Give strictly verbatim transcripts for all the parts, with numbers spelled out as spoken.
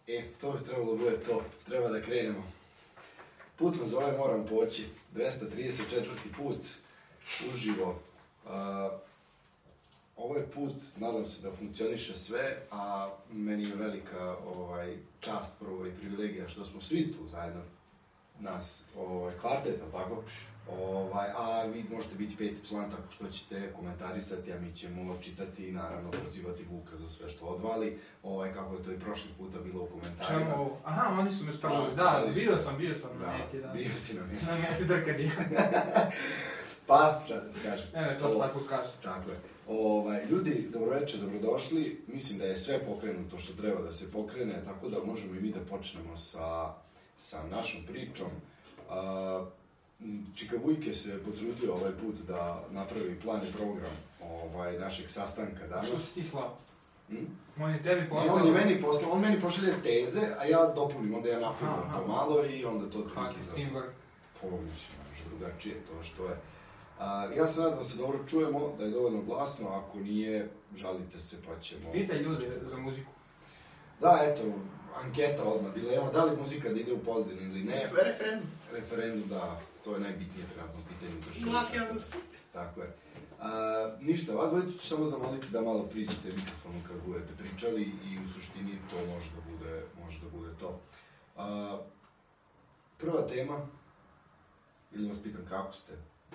E, to bi trebalo bude to. Treba da krenemo. Put na zove moram poći. dvesta trideset četvrti put. Uživo. Uh, ovo je put, nadam se da funkcioniše sve, a meni je velika ovaj, čast prvo i privilegija što smo svi tu zajedno. Nas, ovaj, kvartet, tako? Ovaj, a vi možete biti peti član tako što ćete komentarisati, a mi ćemo čitati i naravno prozivati Vuka za sve što odvali, ovaj, kako je to i prošli puta bilo u komentarima. Čemu? Aha, oni su me spravili, da, da bio sam, bio sam na meti, da. Bio si na meti. Na meti drkađija. Pa, šta da ti kažem. Ne, ne, to se tako kaže. Tako je. Ovaj, ljudi, dobroveče, dobrodošli. Mislim da je sve pokrenuto što treba da se pokrene, tako da možemo i mi da počnemo sa, sa našom pričom. Uh, Čika Vujke se potrudio ovaj put da napravi plan i program ovaj, našeg sastanka danas. Što si ti slao? Hmm? On je tebi poslao? On je meni poslao, on meni pošalje teze, a ja dopunim, onda ja nafilim to malo i onda to triki za to. Pomoćno, može drugačije to što je. A, ja se nadam da se dobro čujemo, da je dovoljno glasno, ako nije, žalite se pa ćemo... Pitaj ljude za muziku. Da, eto, anketa odmah, dilema, da li muzika da ide u Pozdin ili ne. Referendum. Referendum, da, to je najbitnije trenutno pitanje države. Glas javnosti. Tako je. A, ništa, vas dvojicu ću samo zamoliti da malo priđete mikrofonu kad budete pričali i u suštini to može da bude, može da bude to. A, prva tema, ili vas pitam kako ste?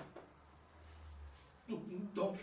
Dobro.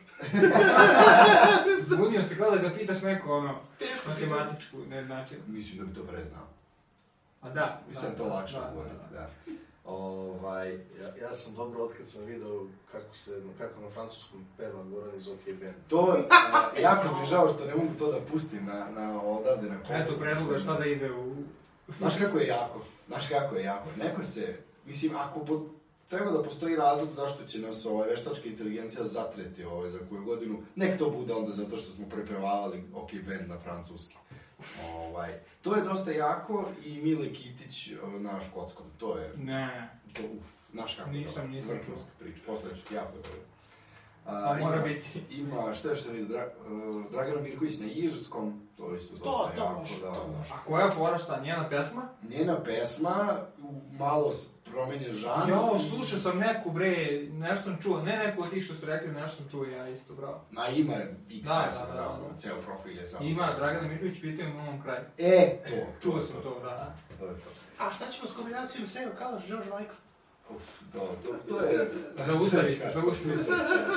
Zbunio se kao da ga pitaš neko, ono, matematičku, ne znači. Mislim da bi to pre znao. A da. Mislim da to lakše govoriti, da. da. Ovaj... Ja, ja sam dobro otkad sam video kako se, kako na francuskom peva Goran iz OK Band. To, a, jako mi je žao što ne mogu to da pustim na, na odavde na kogu. Eto, predloga šta da ide u... Znaš kako je jako, znaš kako je jako. Neko se, mislim, ako po, treba da postoji razlog zašto će nas ovaj, veštačka inteligencija zatreti ovaj, za koju godinu, nek to bude onda zato što smo prepevavali OK Band na francuski. Ovaj, to je dosta jako i Mile Kitić na škotskom, to je... Ne. To, uf, znaš kako nisam, to, nisam. Vrhunska priča, posle ću ti jako dobro. A, ima, mora biti. Ima, šta je što vidio, Dra, uh, Dragana Mirković na irskom, to je isto dosta to, jako, to, da, to, znaš. A koja je fora šta, njena pesma? Njena pesma, malo promenje žanr. Jo, slušao sam neku, bre, nešto sam čuo, ne neku od tih što su rekli, nešto sam čuo ja isto, bravo. Ma ima X da, pesma, da, da, da, da, ceo profil je samo... Ima, Dragana Mirković pitaju u mom kraju. E, to, čuo sam to, da. To je to. A šta ćemo s kombinacijom Seo Kalaš, George Michael? Uf, to, to, to je... Zaustavi se, zaustavi se.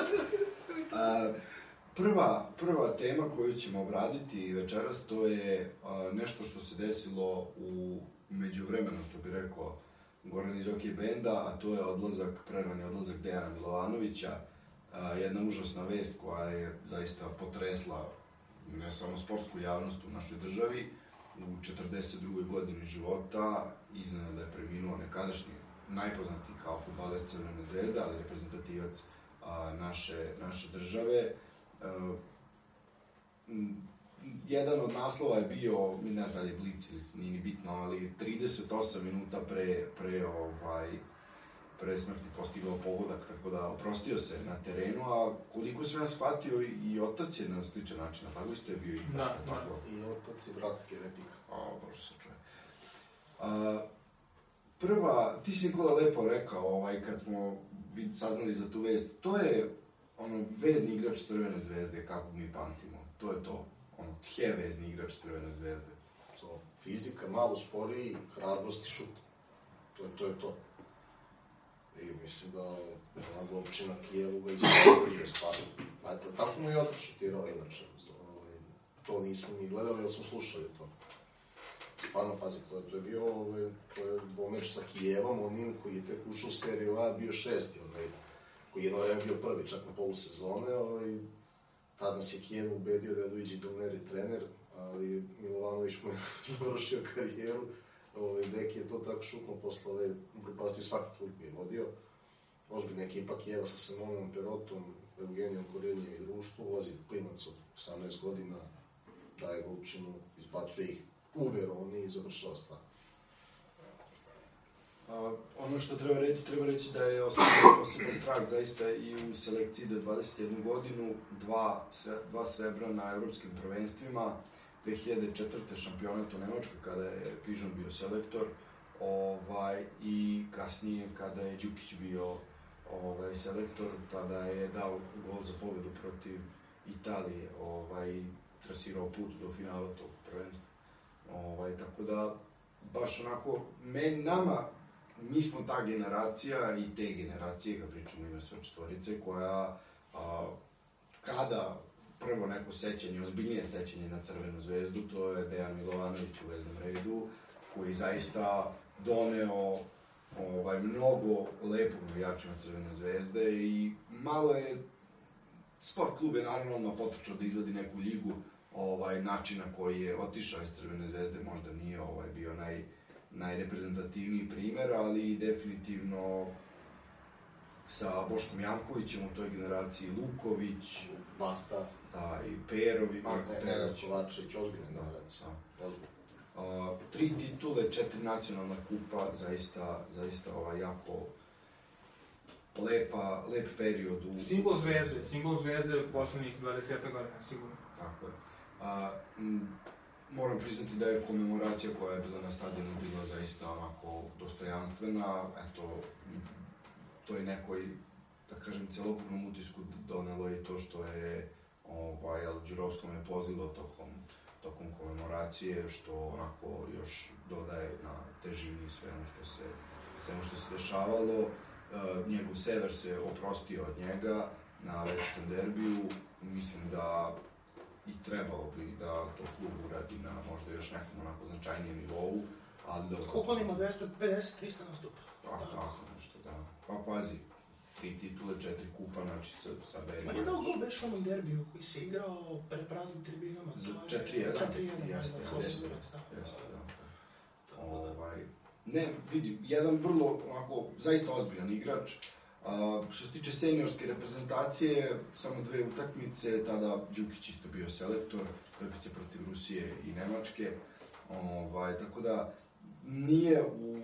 Uh, prva, prva tema koju ćemo obraditi večeras, to je uh, nešto što se desilo u međuvremenu, što bi rekao Goran iz OK Banda, a to je odlazak, prerani odlazak Dejana Milovanovića, uh, jedna užasna vest koja je zaista potresla ne samo sportsku javnost u našoj državi. U četrdeset drugoj godini života iznenada je preminuo nekadašnji najpoznatiji kao fudbaler Crvene zvezde, ali reprezentativac a, naše, naše države. A, m, jedan od naslova je bio, mi ne znam da li je Blic ili nije ni bitno, ali trideset osam minuta pre, pre, ovaj, pre smrti postigao pogodak, tako da oprostio se na terenu, a koliko sam ja shvatio i, i otac je na sličan način, a tako isto je bio i da, brat. Da, tako. I otac i brat genetika. O, bože se čuje. A, prva, ti si Nikola lepo rekao, ovaj, kad smo saznali za tu vest, to je ono, vezni igrač Crvene zvezde, kako mi pamtimo. To je to. Ono, tje vezni igrač Crvene zvezde. To, fizika, malo sporiji, hrabrost i šut. To je to. Je to. I mislim da ona glumčina Kijevu ga istražuje stvarno. A tako mu i otac šutirao inače. To nismo ni gledali, ali smo slušali to. Stvarno, pazi, to je, to je bio ovaj, to je dvomeč sa Kijevom, onim koji je tek ušao u seriju A, bio šesti, ovaj, koji je jedno vreme bio prvi čak na polusezone. Ovaj, tad nas je Kijev ubedio da je Luigi Dolneri trener, ali Milovanović mu je završio karijeru. Ovaj, Deki je to tako šutno posle ove grupasti svaki klub je vodio. Ozbiljna ekipa Kijeva sa Simonom Perotom, Eugenijom Korenjem i društvu, ulazi klinac od osamnaest godina, daje golčinu, izbacuje ih u Veroni i završava stvar. Uh, ono što treba reći, treba reći da je ostavio poseban trag zaista i u selekciji do dvadeset jednu godinu, dva, dva srebra na evropskim prvenstvima, dve hiljade četvrte šampionat u Nemačkoj kada je Pižon bio selektor, ovaj, i kasnije kada je Đukić bio ovaj, selektor, tada je dao gol za pobedu protiv Italije, ovaj, trasirao put do finala tog prvenstva. Ovaj, tako da, baš onako, men, nama, mi smo ta generacija i te generacije, kad pričamo ime sve četvorice, koja, a, kada prvo neko sećanje, ozbiljnije sećanje na Crvenu zvezdu, to je Dejan Milovanović u veznom redu, koji zaista doneo ovaj, mnogo lepog navijačima Crvene zvezde i malo je Sport klub je naravno odmah potrčao da izvadi neku ligu, ovaj, način na koji je otišao iz Crvene zvezde možda nije ovaj, bio naj, najreprezentativniji primer, ali definitivno sa Boškom Jankovićem u toj generaciji, Luković, Basta, da, i Perovi, Marko Perović. Kovačević, ozbiljna generacija. Ozbiljna. Uh, tri titule, četiri nacionalna kupa, zaista, zaista ovaj, jako lepa, lep period. U... Simbol zvezde, simbol zvezde poslednjih dvadeset godina, sigurno. Tako je. Uh, m, moram priznati da je komemoracija koja je bila na stadionu bila zaista onako dostojanstvena. Eto, to je nekoj, da kažem, celokupnom utisku donelo i to što je ovaj, Đurovskom je pozilo tokom tokom komemoracije, što onako još dodaje na težini svemu što se, svemu što se dešavalo. E, njegov Sever se oprostio od njega na večitom derbiju. Mislim da i trebalo bi da to klub uradi na možda još nekom onako značajnijem nivou, ali da... Koliko on ima, dvesta pedeset trista nastupa? Tako, tako nešto, da. Pa pazi, tri titule, četiri kupa, znači sa, sa Berima. On je dao gol beš onom derbiju koji se igrao pre praznim tribinama. Za četiri jedan? četiri jedan, jeste, da, jeste, da, jeste, da. Ovaj, ne, vidi, jedan vrlo, onako, zaista ozbiljan igrač. Uh, što se tiče seniorske reprezentacije, samo dve utakmice, tada Đukić isto bio selektor, utakmice protiv Rusije i Nemačke. Ovaj, tako da, nije u,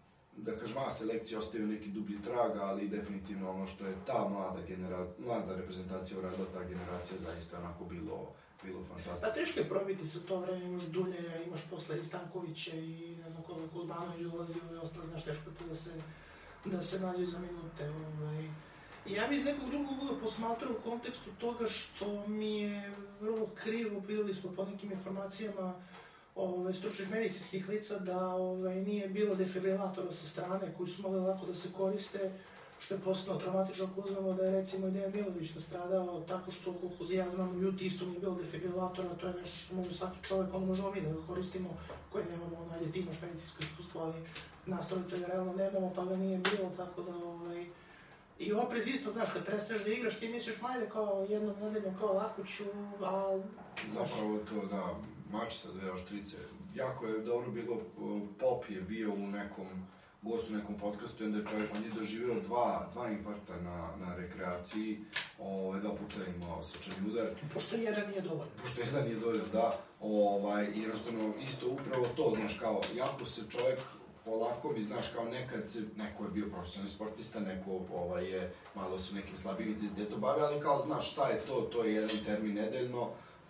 da kažem, a selekcija ostavio neki dublji trag, ali definitivno ono što je ta mlada, genera, mlada reprezentacija uradila, ta generacija zaista onako bilo, bilo fantastično. A teško je probiti se u to vreme, imaš Duljeja, imaš posle i Stankovića i ne znam koliko Kuzmanović dolazio i ostalo, znaš, teško je to da se, da se nađe za minute. Ovaj. I ja bi iz nekog drugog ugla posmatrao u kontekstu toga što mi je vrlo krivo, bili smo po nekim informacijama Ove, stručnih medicinskih lica da ove, nije bilo defibrilatora sa strane koji su mogli lako da se koriste, što je posebno traumatično ako uzmemo da je recimo i Dejan Milović nastradao tako što, koliko ja znam, u Juti isto nije bilo defibrilatora, to je nešto što može svaki čovjek, ono možemo mi da ga koristimo, koji nemamo, ono, ajde ti imaš medicinsko iskustvo, ali nas trojica ga realno nemamo, pa ga nije bilo, tako da, ovaj, i oprez isto, znaš, kad prestaneš da igraš, ti misliš, majde kao jednom nedeljom, kao lako ću, a... Zapravo to, da, mač sa dve oštrice. Jako je dobro bilo, Pop je bio u nekom gostu, u nekom podcastu i onda je čovjek, on je doživio dva, dva infarkta na, na rekreaciji, ovaj, dva puta je imao srčani udar. Pošto jedan nije dovoljno. Pošto jedan nije dovoljno, da. Ovaj, i jednostavno, isto upravo to, znaš, kao, jako se čovjek polako bi, znaš, kao nekad se, neko je bio profesionalni sportista, neko ovaj, je malo su nekim slabijim intenzitetom bave, ali kao, znaš, šta je to, to je jedan termin nedeljno,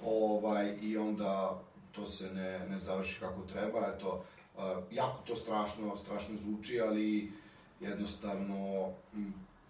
ovaj, i onda to se ne, ne završi kako treba, eto, uh, jako to strašno, strašno zvuči, ali jednostavno m,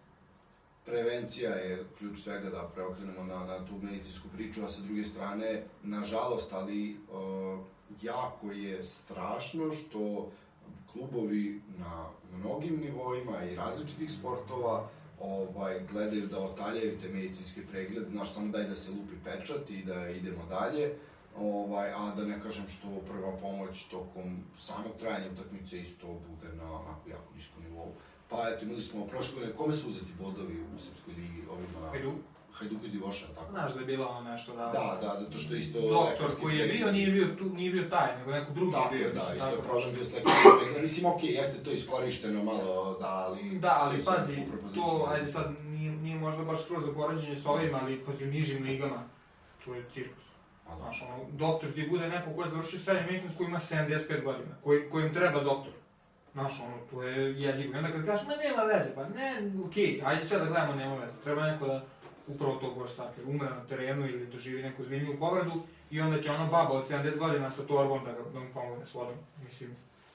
prevencija je ključ svega da preokrenemo na, na tu medicinsku priču, a sa druge strane, nažalost, ali uh, jako je strašno što klubovi na mnogim nivoima i različitih sportova ovaj, gledaju da otaljaju te medicinske preglede, znaš, samo daj da se lupi pečat i da idemo dalje, ovaj, a da ne kažem što prva pomoć tokom samog trajanja utakmice isto bude na onako jako niskom nivou. Pa eto, imali smo prošle godine, kome su uzeti bodovi u Srpskoj ligi ovima? Hajduk. Hajduk iz Divoša, tako? Znaš da je bilo ono nešto da... Da, da, zato što isto... Doktor koji je bio, nije bio, tu, nije bio taj, nego neko drugi tako, bio. Da, isto je problem bio s lekarskih pregleda. Mislim, okej, okay, jeste to iskorišteno malo, da, ali... Da, ali pazi, to, ajde sad, nije, nije možda baš skroz za poređenje s ovim, ali pazi, u nižim ligama, to je cirkus. Znaš, ono, doktor gdje bude neko ko je završio srednju medicinsku ima sedamdeset pet godina, koji, kojim treba doktor. Znaš, ono, to je jezik. I onda kad kažeš, ma nema veze, pa ne, okej, okay, ajde sve da gledamo, nema veze. Treba neko da upravo to baš sačuje, umre na terenu ili doživi neku zbiljniju povredu, i onda će ona baba od sedamdeset godina sa torbom da, ga, da mu pomogne s vodom, mislim.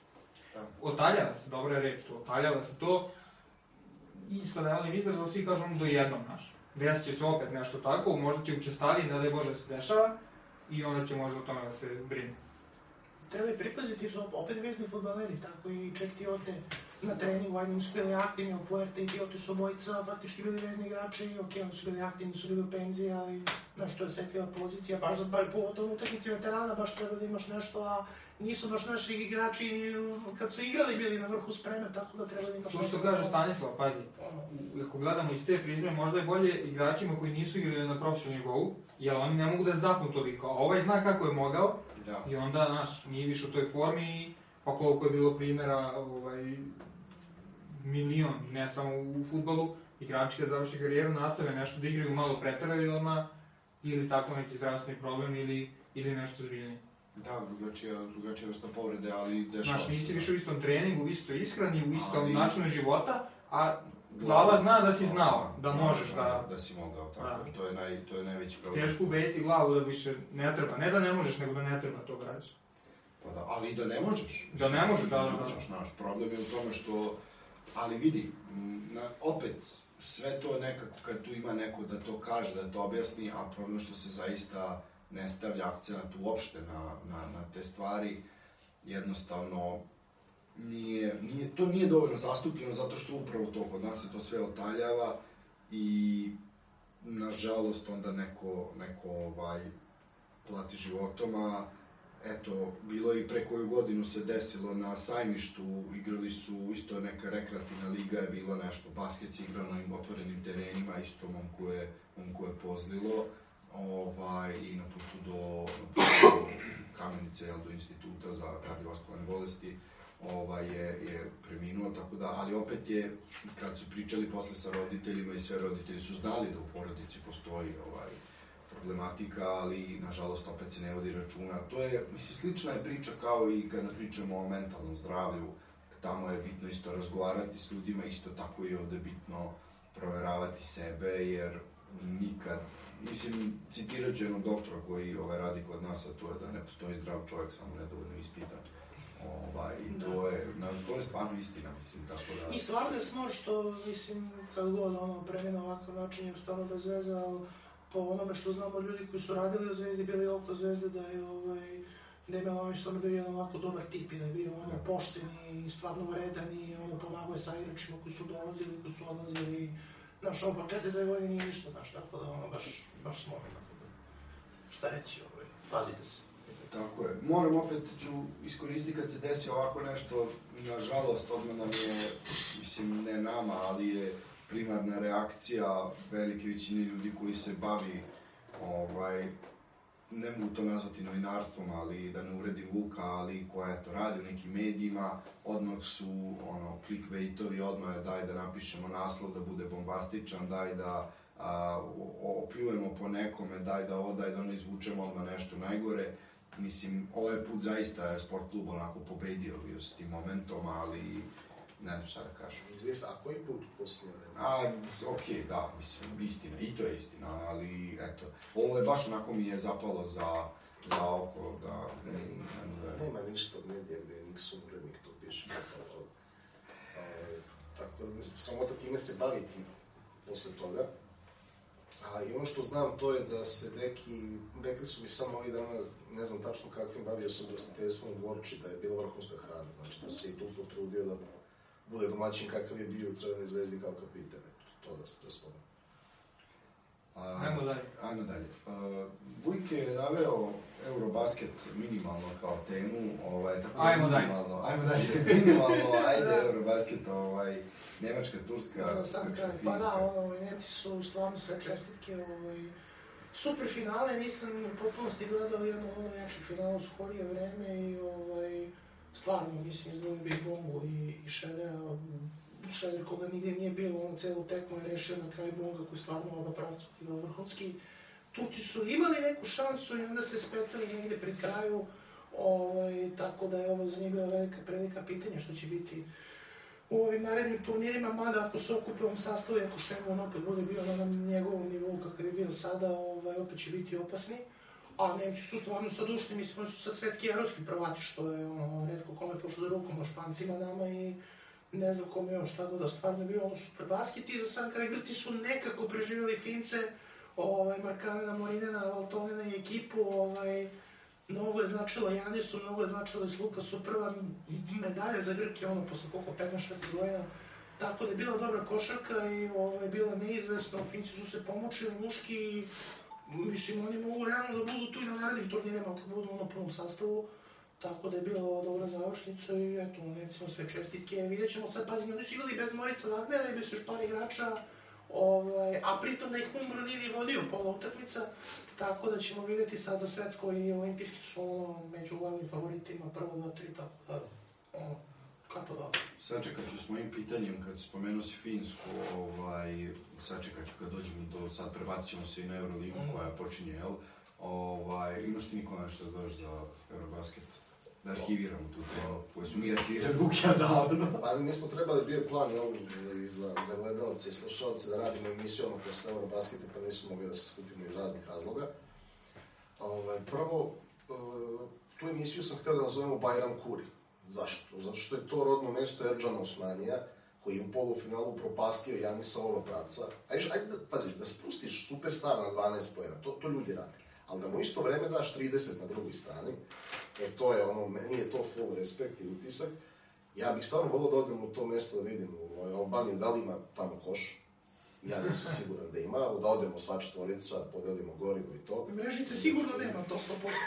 Otaljava se, dobra je reč to, otaljava se to, isto ne volim izraz, ali svi kažu do jednom, znaš. Desit će se opet nešto tako, možda će učestaliji, ne daj Bože se dešava, i onda će možda o tome da se brine. Treba i pripaziti što opet vezni fudbaleri, tako i Ček Tiote na treningu, ajde nisu bili aktivni, ali Puerta i Tiote su obojica faktički bili vezni igrači i okej, oni su bili aktivni, su bili u penziji, ali znaš, to je osetljiva pozicija, baš za pa i pogotovo u utakmici veterana, baš treba da imaš nešto, a nisu baš naši igrači kad su igrali bili na vrhu spreme, tako da treba da imaš... To što kaže Stanislav, pazi, ako gledamo iz te prizme, možda je bolje igračima koji nisu igrali na profesionalnom nivou, jer oni ne mogu da zapnu toliko, a ovaj zna kako je mogao, da. I onda, znaš, nije više u toj formi, pa koliko je bilo primjera, ovaj, milion, ne samo u fudbalu, igrači kad završi karijeru nastave nešto da igraju, malo preteraju i odmah, ili tako neki zdravstveni problem, ili, ili nešto zbiljnije. Da, drugačija, drugačija vrsta povrede, ali dešava se. Znaš, nisi više u istom treningu, u istoj ishrani, u istom ali... načinu života, a glava zna da si znao, da možeš da... Da, da si mogao, tako, da. To je, naj, to je najveći problem. Teško ubediti glavu da više ne treba, ne da ne možeš, nego da ne treba to da radiš. Pa da, ali i da ne možeš. Da ne možeš, da, da, da. Možeš, znaš, problem je u tome što... Ali vidi, na, opet, sve to nekako, kad tu ima neko da to kaže, da to objasni, a problem što se zaista ne stavlja akcenat uopšte na, na, na te stvari, jednostavno nije, nije, to nije dovoljno zastupljeno zato što upravo to kod nas se to sve otaljava i nažalost onda neko, neko ovaj, plati životom, a eto, bilo je i pre koju godinu se desilo na Sajmištu, igrali su isto neka rekreativna liga, je bilo nešto, basket se igrao na otvorenim terenima, isto momku je, momku je pozlilo. Ovaj, i na putu do, na putu do Kamenice, jel, do instituta za kardiovaskularne bolesti, ovaj, je, je preminuo, tako da, ali opet je, kad su pričali posle sa roditeljima i sve roditelji su znali da u porodici postoji ovaj, problematika, ali nažalost opet se ne vodi računa. To je, mislim, slična je priča kao i kada pričamo o mentalnom zdravlju, tamo je bitno isto razgovarati s ljudima, isto tako i ovde bitno proveravati sebe, jer nikad, mislim, citirat ću jednog doktora koji ovaj, radi kod nas, a to je da ne postoji zdrav čovjek, samo nedovoljno ispitan. Ovaj, i to je, na, to je stvarno istina, mislim, tako da... I stvarno je smor što, mislim, kad god ono premine ovakav način je stvarno bez veze, ali po onome što znamo ljudi koji su radili u Zvezdi, bili oko Zvezde, da je, ovaj, da je Milanović stvarno bio jedan ovako dobar tip i da je bio ono pošten i stvarno vredan i ono pomagao je sa igračima koji su dolazili, koji su odlazili. Znaš, ovo po četrdeset dve godine nije ništa, znaš, tako da ono baš, baš smorno, tako da, šta reći, ovaj, pazite se. Tako je. Moram opet ću iskoristiti kad se desi ovako nešto, nažalost, odmah nam je, mislim, ne nama, ali je primarna reakcija velike većine ljudi koji se bavi, ovaj, ne mogu to nazvati novinarstvom, ali da ne uvredim Vuka, ali koja to radi u nekim medijima, odmah su, ono, clickbaitovi, odmah je daj da napišemo naslov, da bude bombastičan, daj da a, opljujemo po nekome, daj da ovo, daj da ono izvučemo odmah nešto najgore. Mislim, ovaj put zaista je sport klub onako pobedio bio s tim momentom, ali ne znam šta da kažem. Izvijest, a koji put u posljednje vreme? A, okej, okay, da, mislim, istina, i to je istina, ali eto, ovo je baš onako mi je zapalo za, za oko, da... Ne, ne, nema ništa od medija gde je Nixon urednik, to piše. Tako da, samo to time se baviti posle toga. A i ono što znam to je da se neki, rekli su mi samo ovih dana, ne znam tačno kakvim, bavio sam gostiteljstvom u Gorči, da je bila vrhunska hrana, znači da se i tu potrudio da bude domaćin kakav je bio u Crvenoj zvezdi kao kapitan, eto, to da se prespomenu. Ajmo dalje. Ajmo dalje. Uh, Vujke je naveo Eurobasket minimalno kao temu, ovaj, tako ajmo da minimalno, ajmo dalje, minimalno, ajde Eurobasket, ovaj, Njemačka, Turska, za sam kraj, pa da, ono, Nemci su stvarno sve čestitke, ovaj, super finale, nisam u potpunosti gledao jedno ono jače finale u skorije vreme i ovaj, stvarno, mislim, izdvojio bih Bongu i, i Šedera, Šeder koga nigdje nije bilo, ono celu tekmu je rešio na kraju Bonga koji stvarno oba pravca igrao vrhunski. Turci su imali neku šansu i onda se spetali negdje pri kraju, ovaj, tako da je ovo za njih bila velika prilika, pitanja što će biti u ovim narednim turnirima, mada ako se okupe ovom sastavu i ako Šengon opet bude bio na njegovom nivou kakav je bio sada, ovaj, opet će biti opasni. a Nemci su stvarno sad ušli, mislim, oni su sad svetski i evropski prvaci, što je ono, redko kome pošlo za rukom, o Špancima nama i ne znam kome još, tako da stvarno je bio ono super basket i za sam kraj Grci su nekako preživjeli Fince, ovaj, Markanena, Morinena, Valtonena i ekipu, ovaj, mnogo je značilo Janisu, mnogo je značilo i s Lukasu, prva medalja za Grke, ono, posle koliko, petnaest šesnaest godina, tako da je bila dobra košarka i ovaj, bila neizvesno, Finci su se pomočili, muški i mislim, oni mogu realno da budu tu i na narednim turnirima, ako budu ono punom sastavu, tako da je bila ova dobra završnica i eto, Nemcima sve čestitke. Vidjet ćemo sad, pazim, oni su igrali bez Morica Wagnera i bez još par igrača, ovaj, a pritom da ih Umbro nije ni vodio pola utakmica, tako da ćemo vidjeti sad za svetsko i olimpijski su ono, među glavnim favoritima, prvo, dva, tri, tako da, ono, kako da. Sačekat ću s mojim pitanjem, kad spomenuo si Finsku, ovaj, sačekat ću kad dođemo do, sad prebacit ćemo se i na Euroligu mm. koja počinje, jel? Ovaj, imaš ti niko nešto da dođeš za Eurobasket? Da arhiviramo tu temu, koju smo mi arhivirali Vukija davno. Ali mi smo trebali, bio je plan, jel, i za, za gledalce i slušalce da radimo emisiju ono posle Eurobasketa, pa nismo mogli da se skupimo iz raznih razloga. Ovaj, prvo, tu emisiju sam htio da nazovemo Bajram Kuri. Zašto? Zato što je to rodno mesto Erdžana Osmanija, koji je u polufinalu propastio Janisa Ovapraca. Ajde, ajde da, pazi, da spustiš superstar na dvanaest pojena, to, to ljudi rade. Ali da mu isto vreme daš trideset na drugoj strani, jer to je ono, meni je to full respekt i utisak. Ja bih stvarno volio da odem u to mesto da vidim u Albaniju, da li ima tamo koš. Ja nisam siguran da ima, da odemo sva četvorica, podelimo gorivo i to. Mrežice sigurno nema, to sto posto.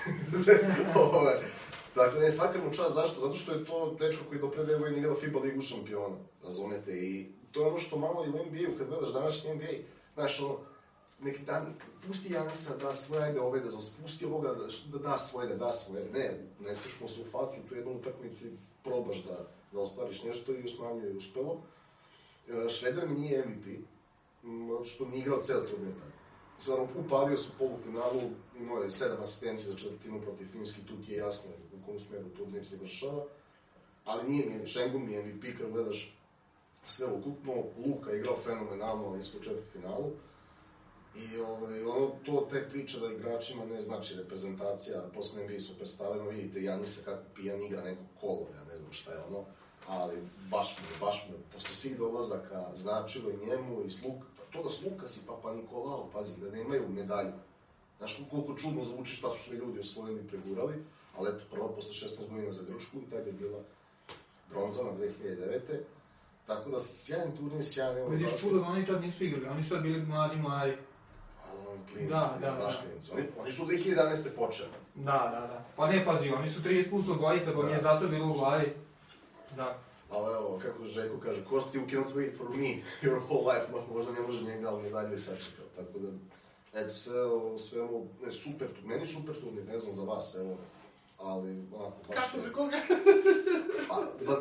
Dakle, ne, svaka mu čast, zašto? Zato što je to dečko koji do pre dve godine igrao FIBA ligu šampiona, razumete? I to je ono što malo i u N B A-u, kad gledaš današnji N B A, znaš, ono, neki dan, pusti Janisa da svoje, ajde ove da pusti ovoga da, da da svoje, da da svoje. Ne, neseš mu se u facu tu jednu utakmicu i probaš da, da ostvariš nešto i Osmaniju je uspelo. Šreder mi nije M V P, zato što nije igrao ceo turnir. Stvarno, upalio se u polufinalu, imao je sedam asistencija za četvrtinu protiv Finjski, tu ti je jasno u kom smeru turnir završava. Ali nije mi, Šengun mi je M V P kad gledaš sve ukupno, Luka je igrao fenomenalno, ali smo u četvrtfinalu. I ovaj, ono, to, te priče da igračima ne znači reprezentacija, posle N B A superstarima, vidite Janisa kako pijan igra nekog kolo, ja ne znam šta je ono, ali baš mi, baš mi, posle svih dolazaka značilo i njemu i Sluk, to da s Lukas i Papa Nikolao, pazi, da nemaju medalju. Znaš koliko čudno zvuči šta su sve ljudi osvojili i pregurali, ali eto, prva posle šesnaest godina za Grčku i tada je bila bronzana dve hiljade devete. Tako da, sjajan turnir, sjajan Eurobasket. Vidiš čudo da oni tad nisu igrali, oni su tad bili mladi, mladi. Klinci, da, da, baš da. klinci. Oni, oni su dve hiljade jedanaeste počeli. Da, da, da. Pa ne, pazi, oni su trideset plus od dvojica, pa mi je zato bilo u glavi. Da. Ali evo, kako Željko kaže, Kosti, you cannot wait for me your whole life, možda ne može njega, ali medalju i sačekao. Tako da, eto, sve ovo, sve ovo, ne, super tu, meni super tu, ne znam za vas, evo, ali, onako, baš... Kako, za koga? Pa, za...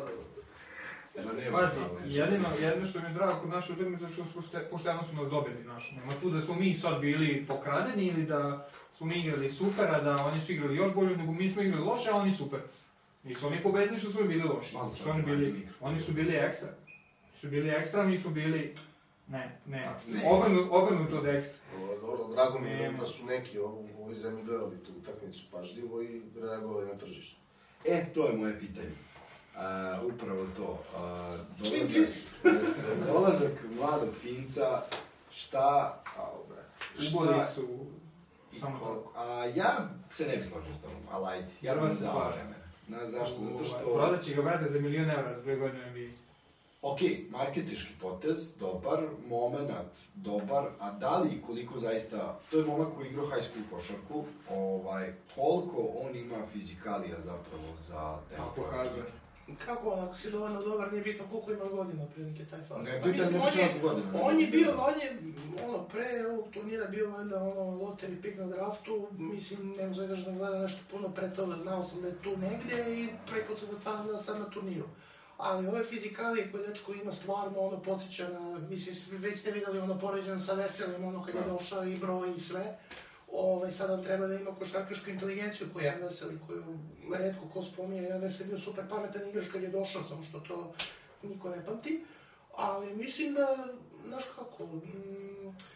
Pazi, jedino, jedino što mi je drago kod naše utakmice što su pošteno su nas dobili, znaš. Nema tu da smo mi sad bili pokradeni ili da smo mi igrali super, a da oni su igrali još bolje, nego mi smo igrali loše, a oni super. Nisu oni pobedni što su bili loši, su oni bili, oni su bili ekstra. Su bili ekstra, mi smo bili, ne, ne, obrnuto od ekstra. Dobro, drago mi je da su neki u ovoj zemlji gledali tu utakmicu pažljivo i reagovali na tržište. E, to je moje pitanje. Uh, upravo to. Uh, dolazak, dolazak mladog Finca, šta... Uboli su samo toliko. A ja se ne bi složio s tobom, ali ajde. Ja bih se slažio. No, zašto? Zato što... Prodat će ga brate za milion evra za dve godine N B A. Ok, marketiški potez, dobar, moment, dobar, a da li koliko zaista, to je momak koji igrao high school košarku, ovaj, koliko on ima fizikalija zapravo za tempo. A pokazuje. Kako, ako si dovoljno dobar, nije bitno koliko imaš godina prilike taj faz. Ne, pitan ne bi čas godina. On je bio, on je, ono, pre ovog turnira bio valjda, ono, lottery pick na draftu, mislim, ne mogu da sam gledao nešto puno pre toga, znao sam da je tu negde i prvi put sam ga stvarno gledao sad na turniru. Ali ove fizikalije koje dečko ima stvarno, ono, podsjeća na, mislim, već ste vidjeli, ono, poređen sa Veselim, ono, kad je došao i broj i sve. Ovaj, sad on treba da ima košarkašku inteligenciju koju je Veseli, koju redko ko spominje, jer Veseli bio super pametan igrač kad je došao, samo što to niko ne pamti. Ali mislim da, znaš kako, m,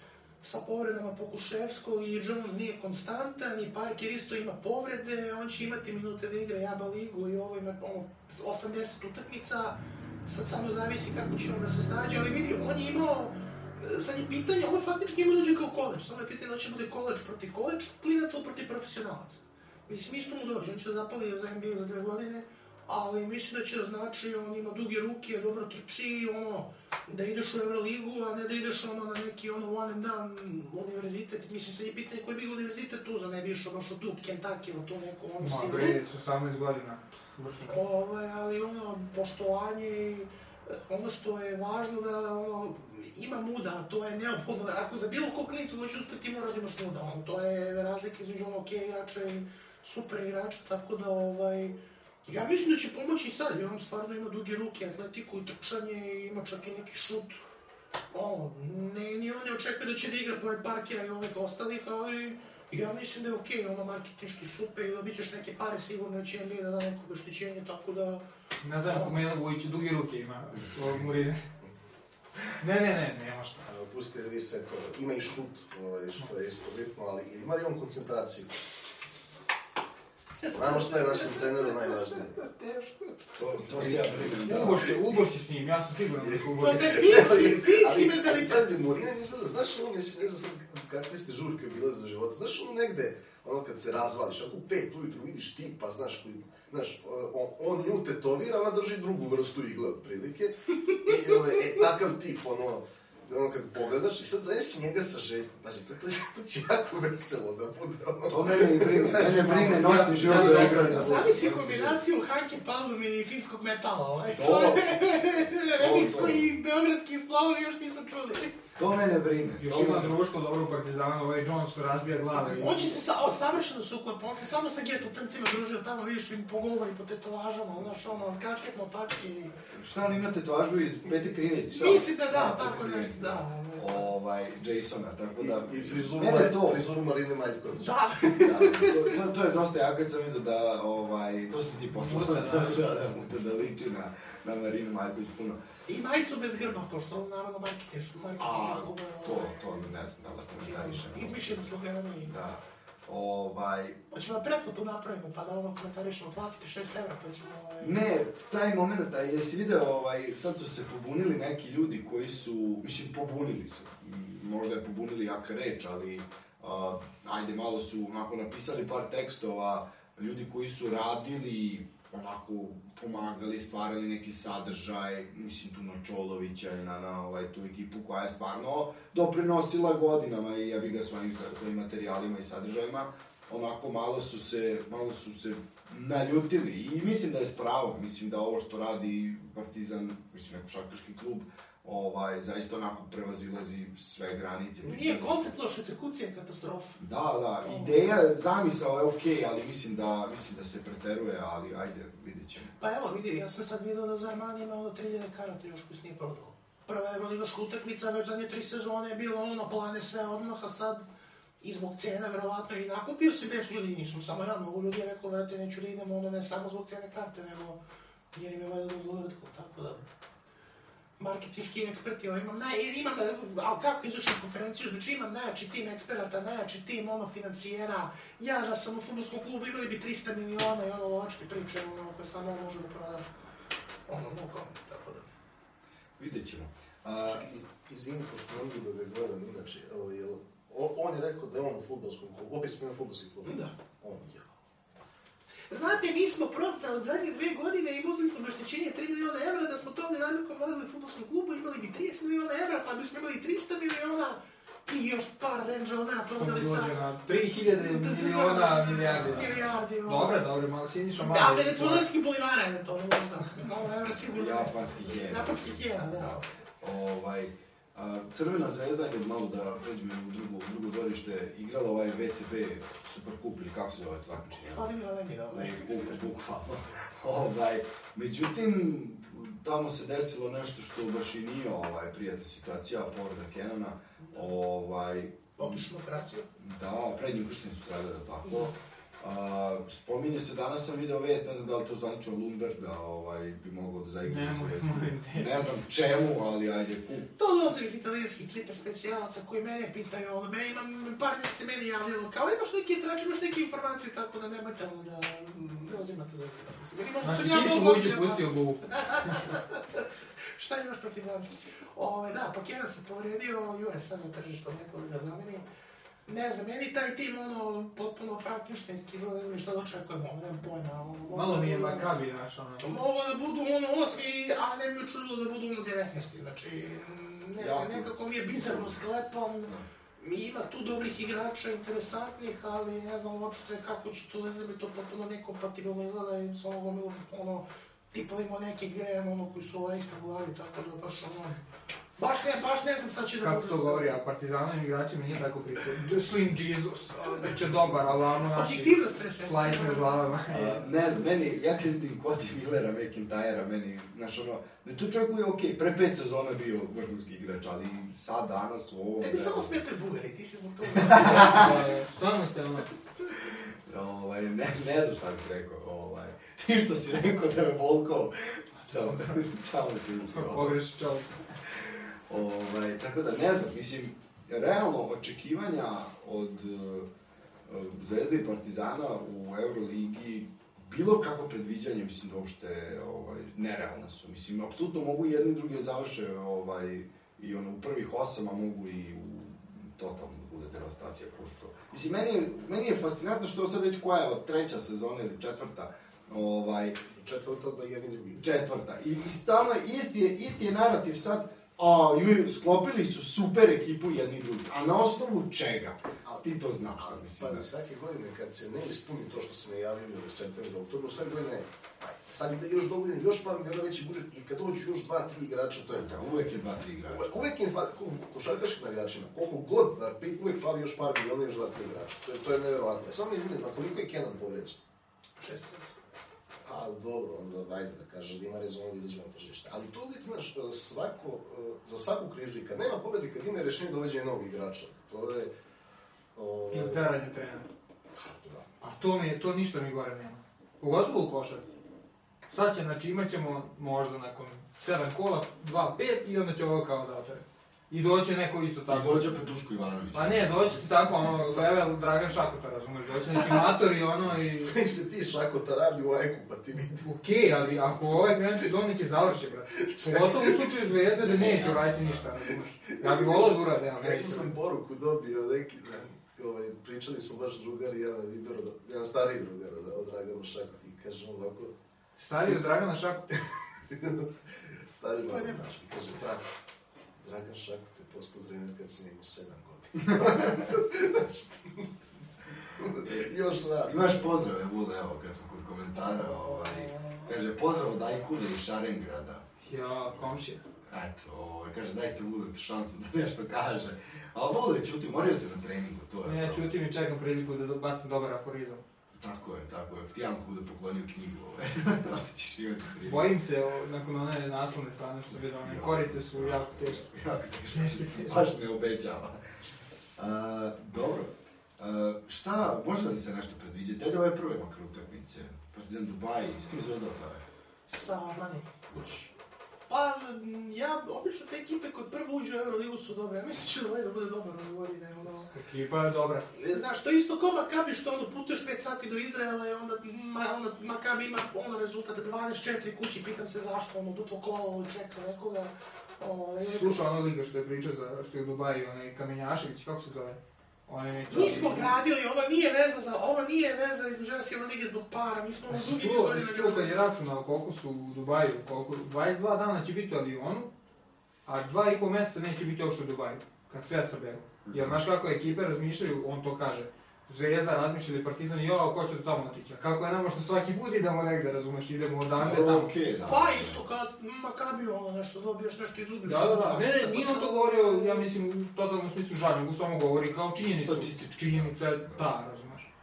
sa povredama Pokuševskog i Jones nije konstantan i Parker isto ima povrede, on će imati minute da igra Jaba ligu i ovo ima ono, osamdeset utakmica, sad samo zavisi kako će on da se snađe, ali vidi, on je imao, sad je pitanje, ovo faktički ima dođe kao koleđ, samo je pitanje da će bude koleđ protiv koleđ, klinaca ili protiv profesionalaca. Mislim, isto mu dođe, on će zapali za N B A za dve godine, ali mislim da će da znači, on ima duge ruke, dobro trči, ono, da ideš u Euroligu, a ne da ideš ono na neki ono one and done univerzitet. Mislim, sad je pitanje koji bi univerzitet tu, za ne bi išao baš od Duke, Kentucky ili tu neku ono silu. Ma, bre, s osamnaest godina. Ovaj, ali ono, poštovanje i ono što je važno da ono, ima muda, to je neophodno. Ako za bilo kog klinicu hoće uspjeti, mora da imaš muda. Ono, to je razlika između ono ok igrača i super igrača, tako da ovaj... Ja mislim da će pomoći sad, jer on stvarno ima duge ruke, atletiku i trčanje i ima čak i neki šut. Ono, ne, ni on ne očekuje da će da igra pored Parkera i ovih ostalih, ali ja mislim da je okej, okay, ono marketinški super i dobit ćeš neke pare, sigurno će N B A da da neko obeštećenje, tako da... Ne znam kako Mela Vujić duge ruke ima, ovog Murine. Ne, ne, ne, nema šta. Pusti vi sve to, ima i šut, ovaj, što je isto bitno, ali ima li on koncentraciju? Znamo šta je našem treneru najvažnije. Teško. To, to se ja brinem, da. Uboš je, uboš je s njim, ja sam siguran da su uboš. To je finski, finski mentalitet. Pazi, Murine nisam da, znaš ono, mislim, ne znam sad kakve ste žurke bile za života, znaš ono negde, ono kad se razvališ, ako u pet ujutru vidiš tipa, znaš, koji, znaš, on, on nju tetovira, ona drži drugu vrstu igle otprilike, i ove, e, takav tip, ono, ono kad pogledaš i sad zavissi njega sa Željkom, pazi, to, to, to će jako veselo da bude, ono... To mene i brine, mene brine, nosim život da igram. Zavisi kombinaciju Hanke Palum i finskog metala, ovaj. To je remix koji beogradski splavovi još nisam čuli. To mene brine. Još ima društvo dobro u Partizanu, ovaj Jones razbija glave. On će se sa, o, savršeno suklapa, on se samo sa geto crncima družio tamo, vidiš im po govori, po tetovažama, znaš ono, kačketno pačke i... Šta on ima tetovažu iz pet trinaest? Mislim da da, tako nešto, da. Ovaj, Jasona, tako da... I, i frizuru, to... frizuru Marine Maljković. Da. da to, to, to je dosta, ja kad sam vidio da, ovaj, to smo ti poslali. Muta, da. da, da, muta, da liči na, na Marinu Maljković puno. I majicu bez grba, pošto on naravno marketing, marketing... A, to, to ne znam da vas komentarišem. Izmišljeno slogani. Da. Ovaj... Hoćemo pretplatu napravimo, pa da ono komentarišemo, platite šest evra, pa ćemo... Ovaj... Ne, taj moment, a jesi video, ovaj, sad su se pobunili neki ljudi koji su, mislim, pobunili su. Možda je pobunili jaka reč, ali, uh, ajde, malo su onako napisali par tekstova, ljudi koji su radili, onako, pomagali, stvarali neki sadržaj, mislim tu na Čolovića i na, na ovaj, tu ekipu koja je stvarno doprinosila godinama i ja bih ga svojim, svojim materijalima i sadržajima, onako malo su se, malo su se naljutili i mislim da je spravo, mislim da ovo što radi Partizan, mislim neko šarkaški klub, ovaj, zaista onako prevazilazi sve granice. Nije koncept loš, egzekucija je katastrofa. Da, da, ideja, zamisao je okej, okay, ali mislim da, mislim da se preteruje, ali ajde, vidjet ćemo. Pa evo, vidi, ja sam sad vidio da za Armani ima ono tri hiljade karata još koji se nije prodalo. Prva Euroligaška utakmica, već zadnje tri sezone je bilo ono, plane sve odmah, a sad i zbog cene, verovatno, i nakupio se bez ljudi, nisam samo ja, mnogo ljudi je rekao, vrati, neću da idem, ono, ne samo zbog cene karte, nego jer im je valjda dozvoljeno, tako da... marketinški eksperti, imam, naj, imam, ali kako izašao konferenciju, znači imam najjači tim eksperata, najjači tim, ono, financijera, ja da sam u fudbalskom klubu imali bi trista miliona i ono lovačke priče, ono, koje samo on može da proda, ono, mogu, tako da. Vidjet ćemo. A, izvini, pošto ne mogu da ga gledam inače, o, jel, on, on je rekao da je on u fudbalskom klubu, opet smo imali fudbalski klub. Da. On, ja. Znate, mi smo procali zadnje dve godine i uzeli smo obeštećenje tri miliona evra, da smo tom dinamikom radili u fudbalskom klubu, imali bi trideset miliona evra, pa bismo imali trista miliona i još par Range Rovera prodali sa... Što dođe na tri hiljade miliona milijardi. Milijardi, ovo. Dobre, dobre, malo Siniša malo. Da, venecuelanski bolivara je to, možda. Malo evra sigurno. Japanski jena. Japanski jena, da. Ovaj, a, Crvena zvezda, je malo da pređemo u drugo, drugo dvorište, igrala ovaj V T B Superkup ili kako se zove to takmičenje? Vladimira Lenina. Bukvalno. Ovaj, međutim, tamo se desilo nešto što baš i nije ovaj, prijatna situacija, povreda Kenana. Ovaj, Otišao na operaciju. Da, prednji ukršteni su stradali, tako. A, spominje se, danas sam video vest, ne znam da li to zvanično Lumber, da ovaj, bi mogao da zaigra za Zvezdu. Ne znam čemu, ali ajde, kup. To dolazi od italijanskih Twitter specijalaca koji mene pitaju, ono, me imam, par njih se meni javljalo, kao imaš neki trač, imaš neke informacije, tako da nemojte ono da ne uzimate za ovo. Znači ti si Vujiću pustio buvu. Šta imaš protiv Danca? Ove, da, pa Kenan se povredio, Jure sad na tržištu, neko da ga zameni. Ne znam, meni taj tim, ono, potpuno frankenštajnski izgleda, ne znam šta da očekujemo, nemam pojma, ono... Malo mi je Makabi, znaš, ono... Mogu da budu, ono, osmi, a ne mi učinilo da budu, ono, devetnaesti, znači... Ne, nekako mi je bizarno sklepan, ima tu dobrih igrača, interesantnih, ali ne znam uopšte kako će to, ne znam, mi to potpuno nekompatibilno izgleda i s ovom, ono, tipovima neke igre, ono, koji su lajs na glavi, tako da baš, ono... Baš ne, baš ne znam šta će da bude. Kako to govori, a Partizanovim igračima nije tako pričao. Slim Jesus, već je dobar, ali ono naši... Objektivnost pre svega. Slajsne u glavama. Ne znam, meni, ja kreditim Cody Millera, McIntyra, meni, znaš ono, da je to čovjek koji je okej, pre pet sezona bio vrhunski igrač, ali sad, danas, u ovom... Tebi samo smetaju bugari, ti si zbog toga. Stvarno ste ono... Ovaj, ne, ne znam šta bih rekao, ovaj... Ti što si rekao da je Volkov, samo, samo ću uspio. Pogreši čovjek. Ovaj, tako da ne znam, mislim, realno očekivanja od uh, Zvezde i Partizana u Euroligi, bilo kako predviđanje, mislim da uopšte ovaj, nerealna su. Mislim, apsolutno mogu i jedni i drugi završe ovaj, i ono, u prvih osama, mogu i u totalno bude devastacija pošto. Mislim, meni, meni je fascinantno što sad već koja je od treća sezona ili četvrta, ovaj... Četvrta da jedni drugi. Četvrta. I, i stalno isti je, isti je narativ sad, a, imaju, sklopili su super ekipu jedni drugi, a na osnovu čega? A ti to znaš, sad mislim. Pa da svake godine kad se ne ispuni to što se najavljaju u septembru, oktobru, svake godine, sad ide još dogodine, još par miliona veći budžet i kad dođu još dva, tri igrača, to je to. Uvijek je dva, tri igrača. Uvijek, uvijek je košarkaškim navijačima, koliko god da pet, uvijek fali još par miliona i još dva, tri igrača. To je, to je nevjerovatno. Ja samo izvinim, na koliko je Kenan povređen? Šest. A dobro, onda ajde da kažeš da ima rezona da izađe na tržište. Ali to uvijek, znaš, svako, za svaku krizu i kad nema pobjede, kad ima rešenje dovođenja novog igrača, to je... O... Ili teranje trenera. Da. A to, mi, to ništa mi gore nema. Pogotovo u košarci. Sad će, znači, imat ćemo možda nakon sedam kola, dva pet i onda će ovo kao da otvore. I doće neko isto tako. I doće Petuško Ivanović. Pa ne, doće ti tako, ono, level Dragan Šakota, razumeš, doće neki mator i ono i... Nek se ti Šakota radi u Ajku, pa ti vidi. Okej, ali ako ovaj krenci do neki završi, brate. Pogotovo u slučaju Zvezde da neću raditi ništa, razumeš. Ja bih volao da urade, ali neću. Neku sam poruku dobio neki dan, ovaj, pričali su baš drugari, jedan Vibero, jedan stariji drugar od Dragana Šakota i kaže ovako... Stariji od Dragana Šakota? Stariji malo naš, kaže, pravi. Dragan Šakot je postao trener kad sam imao sedam godina. Još rad. Imaš pozdrave, Buda, evo, kad smo kod komentara, ovaj, kaže, pozdrav od Ajkuda iz Šarengrada. Ja, komšija. Eto, ovaj, kaže, dajte Buda šansu da nešto kaže. A Buda, čuti, morio se na treningu, to je. Ne, čutim i čekam priliku da bacim dobar aforizam. Tako je, tako je. Ti Janko bude poklonio knjigu, ovaj. Ti ćeš imati priliku. Bojim se, o, nakon one naslovne strane što sam vidio, one korice su jako teške. Jako teške. Baš ne obećava. Uh, dobro. Uh, šta, može li se nešto predviđati? Ajde ove prve makar utakmice. Partizan Dubai, s kim Zvezda otvara? Sa Mani. Uči. Pa, ja, obično te ekipe koje prvo uđu u Euroligu su dobre. Ja mislim da ovaj da bude dobar ove godine. Ono... Ekipa je dobra. Znaš, to je isto kao Makabi što ono putuješ pet sati do Izraela i onda, ma, onda Makabi ima ono rezultat dvadeset četiri kući, pitam se zašto, ono duplo kolo čeka nekoga. O, sluša ono liga što je priča za, što je u Dubaju, onaj Kamenjašević, kako se zove? Mi smo gradili, ovo nije veza za, ovo nije veza između nas i Eurolige zbog para, mi smo odlučili iz godine na čuo kad je računao koliko su u Dubaju, koliko, dvadeset dva dana će biti u avionu, a dva i pol mjeseca neće biti uopšte u Dubaju, kad sve saberu. Jer znaš kako ekipe razmišljaju, on to kaže, Zvezda razmišljali Partizan i jo, ko će do tamo otići. Kako je nama što svaki put idemo negde, razumeš, idemo odande tamo. Okay, da. Pa isto kad Makabi ono nešto dobiješ, nešto izubiš. Da, da, da. Ne, ne, nije on to govorio, ja mislim, u totalnom smislu žalj, nego samo govori kao činjenicu. Statistički. Činjenica je ta, razumeš.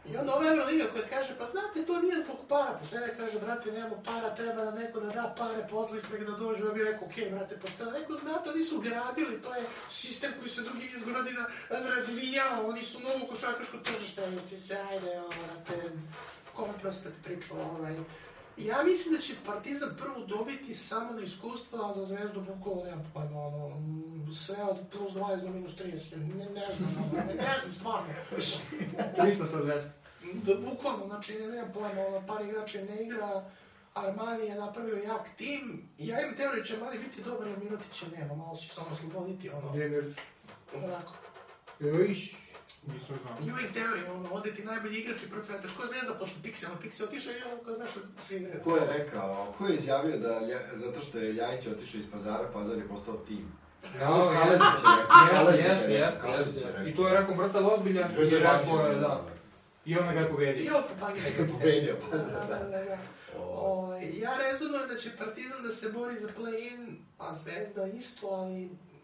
I onda ova Euroliga koja kaže, pa znate, to nije zbog para. Pošteno kaže, brate, nemamo para, treba nam neko da da pare, poslali smo ih da dođu. Ja bih rekao, okej, okay, brate, pošteno neko zna, to oni su gradili, to je sistem koji se dugi niz godina razvijao, oni su novo košarkaško tržište, misli se, ajde, ovo, brate, kome prosto ti priču, ovaj. Ja mislim da će Partizan prvo dobiti samo na iskustva, a za Zvezdu bukvalno nemam pojma, ono, sve od plus dvadeset do minus trideset, ne, ne znam, ne, ne znam, stvarno. trista sa dvesta. Bukvalno, znači, ne, nemam pojma, ono, par igrača ne igra, Armani je napravio jak tim, i ja imam teoriju će Armani biti dobar, jer Minutića nema, malo će se ono sloboditi, ono, Gdje je Minutić? onako. Jojš, nisam znao. I uvijek teorija, ono, ode ti najbolji igrač i procvetaš, ko je Zvezda posle Pixela, Pixel otišao i ono, ko znaš, svi igraju. Ko je rekao, ko je izjavio da, zato što je Ljajić otišao iz Pazara, Pazar je postao tim? No, Kalezić je rekao, Kalezić jeste, je jeste, rekao, jeste. I to je rekao Mrtav ozbiljan, i rekao je, da. I onda ga je pobedio. I opet Pagina ga je pobedio, Pazar, da. da, da, da. O, ja rezonujem da će Partizan da se bori za play-in, a Zvezda isto, ali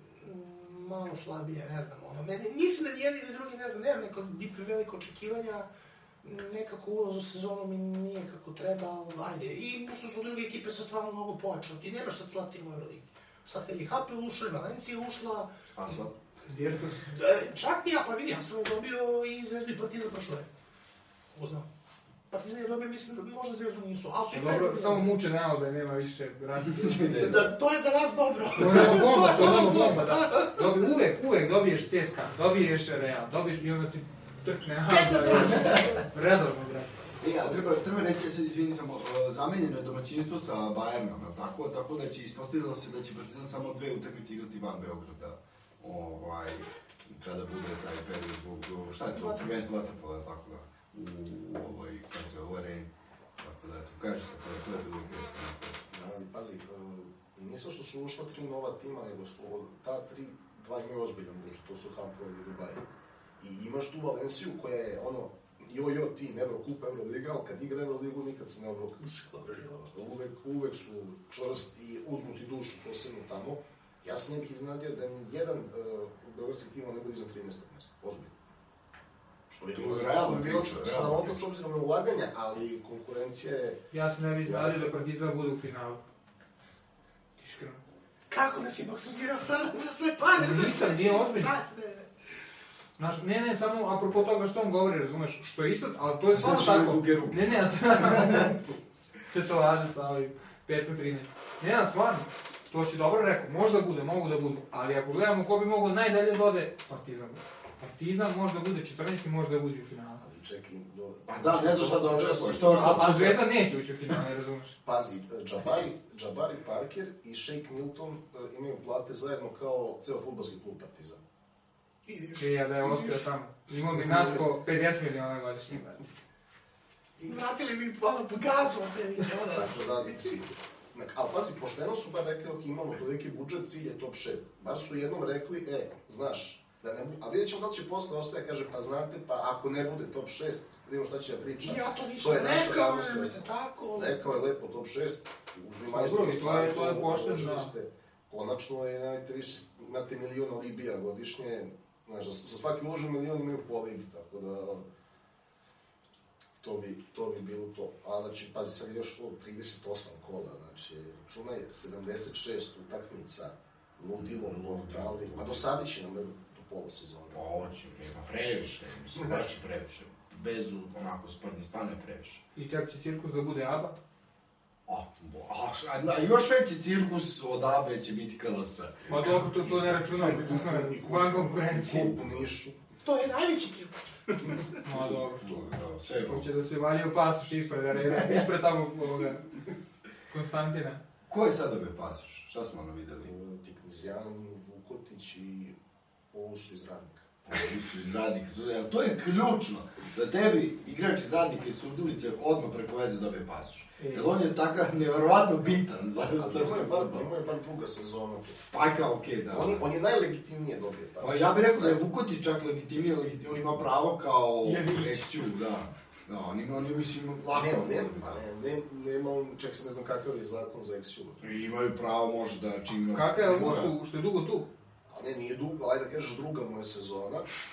m, malo slabije, ne znam, ono. Ne, mislim da nijedni ili drugi, ne znam, nemam neko veliko očekivanja, nekako ulaz u sezonu mi nije kako treba, ali ajde. I pošto su druge ekipe sa stvarno mnogo počeo, ti nemaš sad slab tim u Euroligi. Sad kad je Hapoel ušla, Valencija ušla... A sad? Virtus? Čak ti ja, pa vidi, ja sam je dobio i Zvezdu i Partizan prošle. Uznao. Partizan je dobio, mislim da možda Zvezdu nisu, ali su i dobro, dobro, samo muče nealbe, nema više razlike. Da, to je za vas dobro. To je nama bomba, to je nama bomba, da. Dobi, uvek, uvek dobiješ C S K A, dobiješ Real, dobiješ i onda ti trkne Hamza. Redovno, brate. E, a treba, treba reći, ja se izvini samo, zamenjeno je domaćinstvo sa Bayernom, tako, tako da će ispostavilo se da će Partizan samo dve utakmice igrati van Beograda, ovaj, kada bude taj period zbog, šta je to, prvenstvo vaterpola, tako da, u, u ovoj, kako se, u areni, tako da, eto, kaže se, to je, to je bilo gresno. Ali, pazi, nije samo što su ušla tri nova tima, nego su ta tri, dva imaju ozbiljan budžet, to su Hapoel i Dubai. I imaš tu Valenciju koja je, ono, jo-jo tim, Evrokup, Euroliga, ali kad igra Euroligu nikad se ne obrokuši. Uvek, uvek su čvrst i uzmuti dušu, posebno tamo. Ja se ne bih iznenadio da ni jedan uh, beogradskih tima ne bude iza trinaestog mesta, ozbiljno. Što bi bilo sramotno s obzirom na ulaganja, ali konkurencija je... Ja se ne bih iznenadio da Partizan bude u finalu. Iskreno. Kako nas je baksuzirao sada za sve pare? Nisam, nije ozbiljno. Znaš, ne, ne, samo apropo toga što on govori, razumeš, što je isto, ali to je samo tako. Ne, ne, te to važe sa ovim pet trinaest. Ne, ne, stvarno, to si dobro rekao, možda bude, mogu da budu, ali ako gledamo ko bi mogao najdalje da ode, Partizan. Partizan može da bude četrnaesti, može da uđe u finalu. Ali čekaj, do... Pa da, ne znaš šta da očekuješ. A, a Zvezda neće ući u finalu, ne razumeš. Pazi, Jabari, Jabari Parker i Shake Milton uh, imaju plate zajedno kao ceo fudbalski klub Partizan. I ja da je ospio tamo. Imao bi Natko pedeset miliona godišnji. Vratili bi ono po gazu opredike, ono. Tako da, si... Ali pazi, pošteno su bar rekli, ok, imamo toliki budžet, cilj je top šest. Bar su jednom rekli, e, znaš, da ne... A vidjet ćemo da će posle ostaje, kaže, pa znate, pa ako ne bude top šest, vidimo šta će da priča. Ja to nisam rekao, ne ste tako. Rekao je lepo top šest, uzmi majstori stvari, to je pošteno. Konačno je, najte više, imate miliona Libija godišnje, znaš, za svaki uložen milion imaju po Libi, tako da... To bi, to bi bilo to. A znači, pazi, sad još trideset osam kola, znači, računaj sedamdeset šest utakmica, ludilo, mortali, a dosadit će nam do pola sezona. Pa ovo će, nema previše, mislim, baš je previše. Bez onako sprednje stane previše. I kako će cirkus da bude ABA? A, a, a još veći cirkus od ABE će biti K L S. Pa dobro, to, to ne računam, van konkurenciji. Kup u Nišu. To je najveći cirkus. Ma dobro. Sve je Hoće da se valje u pasoš ispred arena, ispred tamo ovoga Konstantina. Ko je sad dobio pasoš? Šta smo ono videli? Tiknizjan, Vukotić i ovo su iz Radnika. Ovo su iz Radnika, ali to je ključno da tebi igrač iz Radnika i Surdulice odmah preko veze dobije pasoš. Jer on je takav nevjerovatno bitan za srpski fudbal. Imao je bar druga sezona. Pa kao okej, okay, da. On, on je najlegitimnije dobije pasoš. Pa ja bih rekao da je Vukotić čak legitimnije, legitimnije, on ima pravo kao eksiju, da. Da, on ima, on je, mislim, lako. Ne, on nema, ne, ne, nema on, ček se ne znam kakav je zakon za eksiju. I imaju pravo možda čim... Kakav je ovo što je dugo tu? A ne, nije dugo, ajde da kažeš druga moja sezona.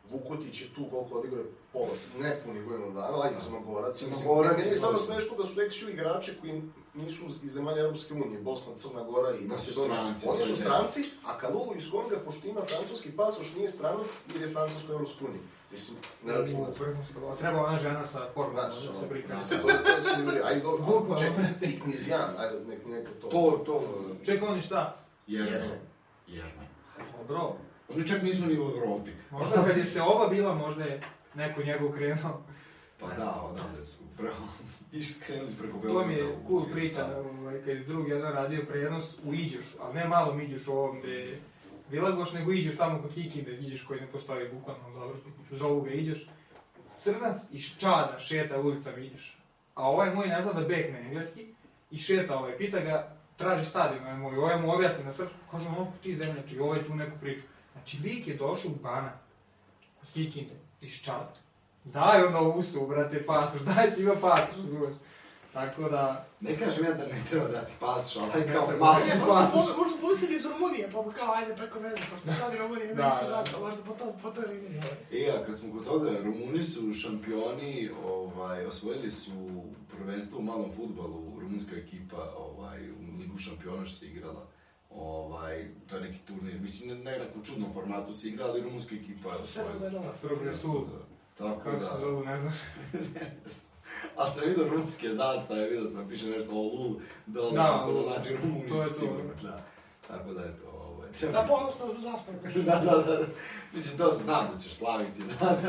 Vukotić je tu koliko odigrao pola, nepuni godinu dana, ajde Crnogorac. Crnogorac. Meni je stvarno smešno da su eksiju igrači koji nisu iz zemalja Europske unije, Bosna, Crna Gora i Makedonija. Oni su stranci, a Kalulu iz Konga, pošto ima francuski pasoš, nije stranac jer je francusko-europske unije. Mislim, ne računam. Treba ona žena sa formom da se prikaže. Mislim, to je se mi uri, ajde dobro, čekaj, Tiknizijan, ajde neko to. To, to... Čekaj, oni šta? Jerme. Jerme. Dobro. Oni čak nisu ni u Evropi. Možda kad je se ova bila, možda je neko njegov krenuo. Pa da, odavde su pravo. Iš krenuli su preko Beograda. To mi je cool priča, kad je drug jedan radio prenos u Iđoš, ali ne malo Iđoš u ovom gde je Vilagoš, nego Iđoš tamo kod Kikinde, Iđoš koji ne postoji bukvalno dobro, zovu ga Iđoš. Crnac iz Čada šeta ulicama Iđoš. A ovaj moj ne zna da bekne engleski i šeta ovaj, pita ga, traži stadion ovaj moj, ovaj mu objasni na srpsku, kaže ono ti zemljači, ovaj tu neku priču. Znači, lik je došao u Banat, kod Kikinde, iz Čada. Daj onda usu, brate, pasoš, daj si ima pasoš, razumeš. Tako da... Ne kažem ja da ne treba dati pasoš, ali kao malo pasoš. Možda pomislili iz Rumunije, pa kao ajde preko veze, pošto sad i Rumunije ima isto zastav, možda po, to, po toj liniji. E, a kad smo kod toga, Rumuni su šampioni, ovaj, osvojili su prvenstvo u malom fudbalu, rumunska ekipa, ovaj, u Ligu šampiona što se igrala. Ovaj, to je neki turnir, mislim, na nekako čudnom formatu se igra, ali rumunska ekipa... Sa sedam gledalaca. Progresul. Tako da... Kako se zovu, ne znam. A sam vidio rumunske zastave, vidio sam, piše nešto o Lul, dole, da, tako da znači Rumuni to je su to. sigurno, da. Tako da je to, ovaj... Da, ponosno zastavu. da, da, da. Mislim, to znam da ćeš slaviti, da, da.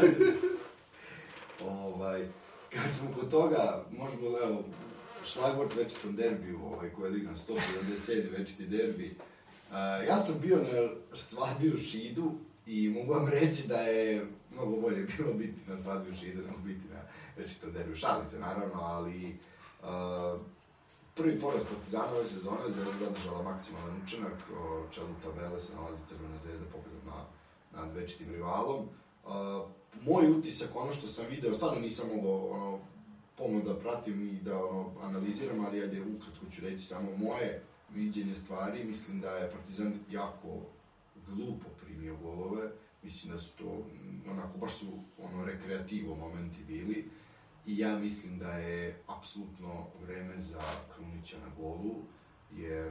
ovaj, kad smo kod toga, možemo, evo, šlagvort večitom derbiju, ovaj, koji je dignan sto sedamdeset sedmi večiti derbi. Uh, ja sam bio na svadbi u Šidu i mogu vam reći da je mnogo bolje bilo biti na svadbi u Šidu nego biti na večitom derbiju. Šalim se, naravno, ali uh, prvi poraz Partizana ove sezone, Zvezda zadržala maksimalan učinak, o čelu tabele se nalazi Crvena Zvezda pobedom na, nad večitim rivalom. Uh, moj utisak, ono što sam video, stvarno nisam mogao ono, pomno da pratim i da ono, analiziram, ali ajde ukratko ću reći samo moje viđenje stvari. Mislim da je Partizan jako glupo primio golove, mislim da su to, onako, baš su ono, rekreativo momenti bili i ja mislim da je apsolutno vreme za Krunića na golu, jer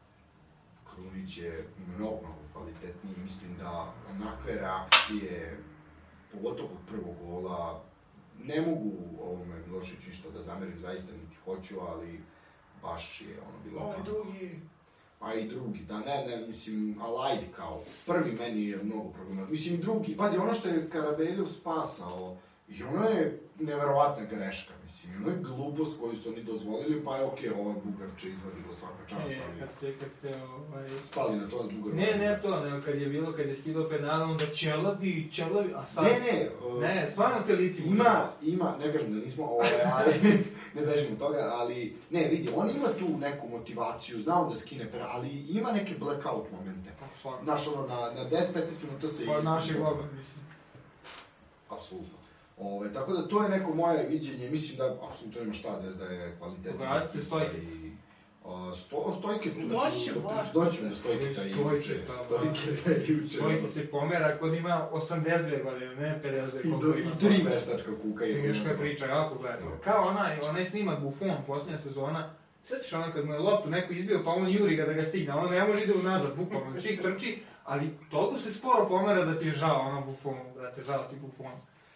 Krunić je mnogo, mnogo kvalitetniji. Mislim da onakve reakcije, pogotovo od prvog gola, ne mogu ovome Miloševiću ništa da zamerim, zaista niti hoću, ali baš je ono bilo... Ovo drugi... A i drugi, da ne, ne, mislim, ali ajde kao, prvi meni je mnogo problematično. Mislim i drugi, pazi, ono što je Karabeljov spasao, i ono je neverovatna greška, mislim, ono je glupost koju su oni dozvolili, pa je okej, okay, ova Bugarče izvadilo svaka čast, e, ali... Kad ste, kad ste, ovaj... Spali na to s Bugarom. Ne, ne to, nego kad je bilo, kad je skidao penala, onda čelavi, čelavi, a sad... Ne, ne, uh, ne, stvarno te lici... Ima, ima, ne kažem da nismo, ovaj, ali, ne bežimo od toga, ali, ne, vidi, on ima tu neku motivaciju, znao da skine pera, ali ima neke blackout momente. Znaš, ono, na, na deset do petnaest minuta se... Pa naši gobe, mislim. Apsolutno. Ove, tako da to je neko moje viđenje, mislim da apsolutno ima šta, Zvezda je kvalitetna. Vratite Stojke. I, a, sto, stojke tu... Doći ćemo, baš. Doći ćemo do Stojke ta i juče. Stojke ta i juče. Stojke se pomera kod ima osamdeset dve godine, ne pedeset dve koliko ima. I tri veštačka kuka. Teška je priča, jako gledano. Kao onaj, onaj snimak Buffon, posljednja sezona, sjetiš ono kad mu je loptu neko izbio, pa on juri ga da ga stigne, ono ne može ide unazad, bukvalno, čik trči, ali toliko se sporo pomera da ti je žao ono Buffon, da te žao ti Buffon.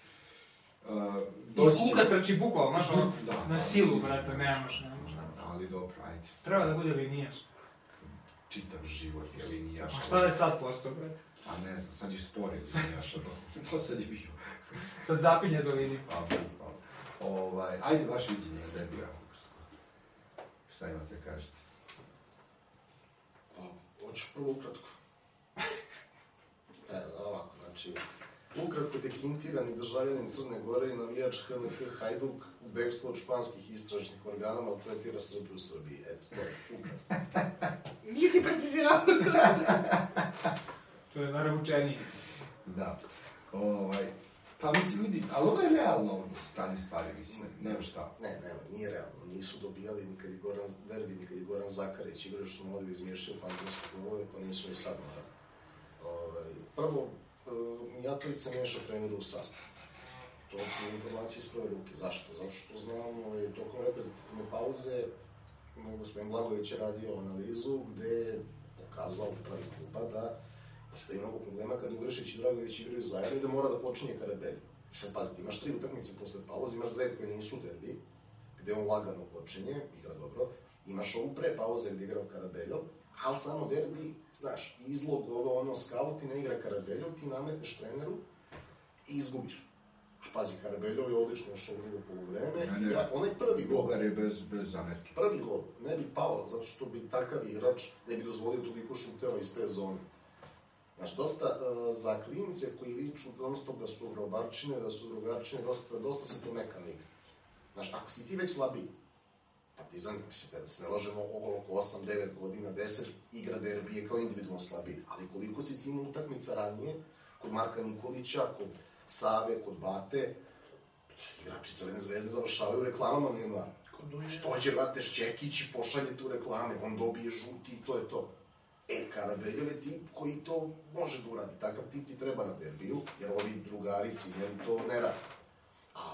Uh, Iz kuka trči bukvalno, znaš ono, da, na da, silu, da, brate, da, nemaš, nemaš. Ali dobro, ajde. Treba da bude linijaš. Čitav život je linijaš. A šta je sad postao, brate? A ne znam, sad je spori linijaš, to sad je bio. Sad zapinje za liniju. Pa, pa. Ovaj, ajde, vaše viđenje od derbija. Šta imate, kažete? Pa, hoćeš prvo ukratko. E, ovako, znači, ukratko dekintirani državljanin Crne Gore i navijač H N K Hajduk u bekstvu od španskih istražnih organa maltretira Srbiju u Srbiji. Eto, to je ukratko. Nisi precizirao. To je naravčenije. Da. Ovaj, pa mislim, vidi, ali ovo je realno stanje stvari, mislim, nema šta. Ne, nema, nije realno. Nisu dobijali nikad i Goran Derbi, nikad i Goran Zakarić. Igrač su mogli da izmješaju fantomske golove, pa nisu ni sad morali. Ovaj, prvo, Mijatović se meša treneru u sastav. To su informacije iz prve ruke. Zašto? Zato što znamo, je tokom reprezentativne pauze gospodin Blagojević je radio analizu gde je pokazao pravi kluba da postoji mnogo problema kad Ugrešić i Dragović igraju zajedno i da mora da počinje Karabelj. I sad pazite, imaš tri utakmice posle pauze, imaš dve koje nisu derbi, gde on lagano počinje, igra dobro, imaš ovu pre pauze gde igrao Karabeljov, ali samo derbi, znaš, izlog ovo ono skauti ne igra Karabeljov, ti nametneš treneru i izgubiš. A pazi, Karabeljov je odlično ušao u drugo polovreme i ja, onaj prvi gol... Bogar je bez, bez zamerke. Prvi gol ne bi pao, zato što bi takav igrač ne bi dozvolio toliko šuteva iz te zone. Znaš, dosta uh, za klince koji viču non stop da su grobarčine, da su drugačine, dosta, dosta se to neka igra. Znaš, ako si ti već slabiji, Partizan, mislim, da se ne lažemo, oko osam devet godina, deset, igra derbije kao individualno slabiji. Ali koliko si ti ima utakmica ranije, kod Marka Nikolića, kod Save, kod Bate, igrači Crvene zvezde završavaju reklamama nema. Što će, brate, Šćekić i pošalje tu reklame, on dobije žuti i to je to. E, Karabeljev je tip koji to može da uradi. Takav tip ti treba na derbiju, jer ovi drugarici ne, to ne radi. A,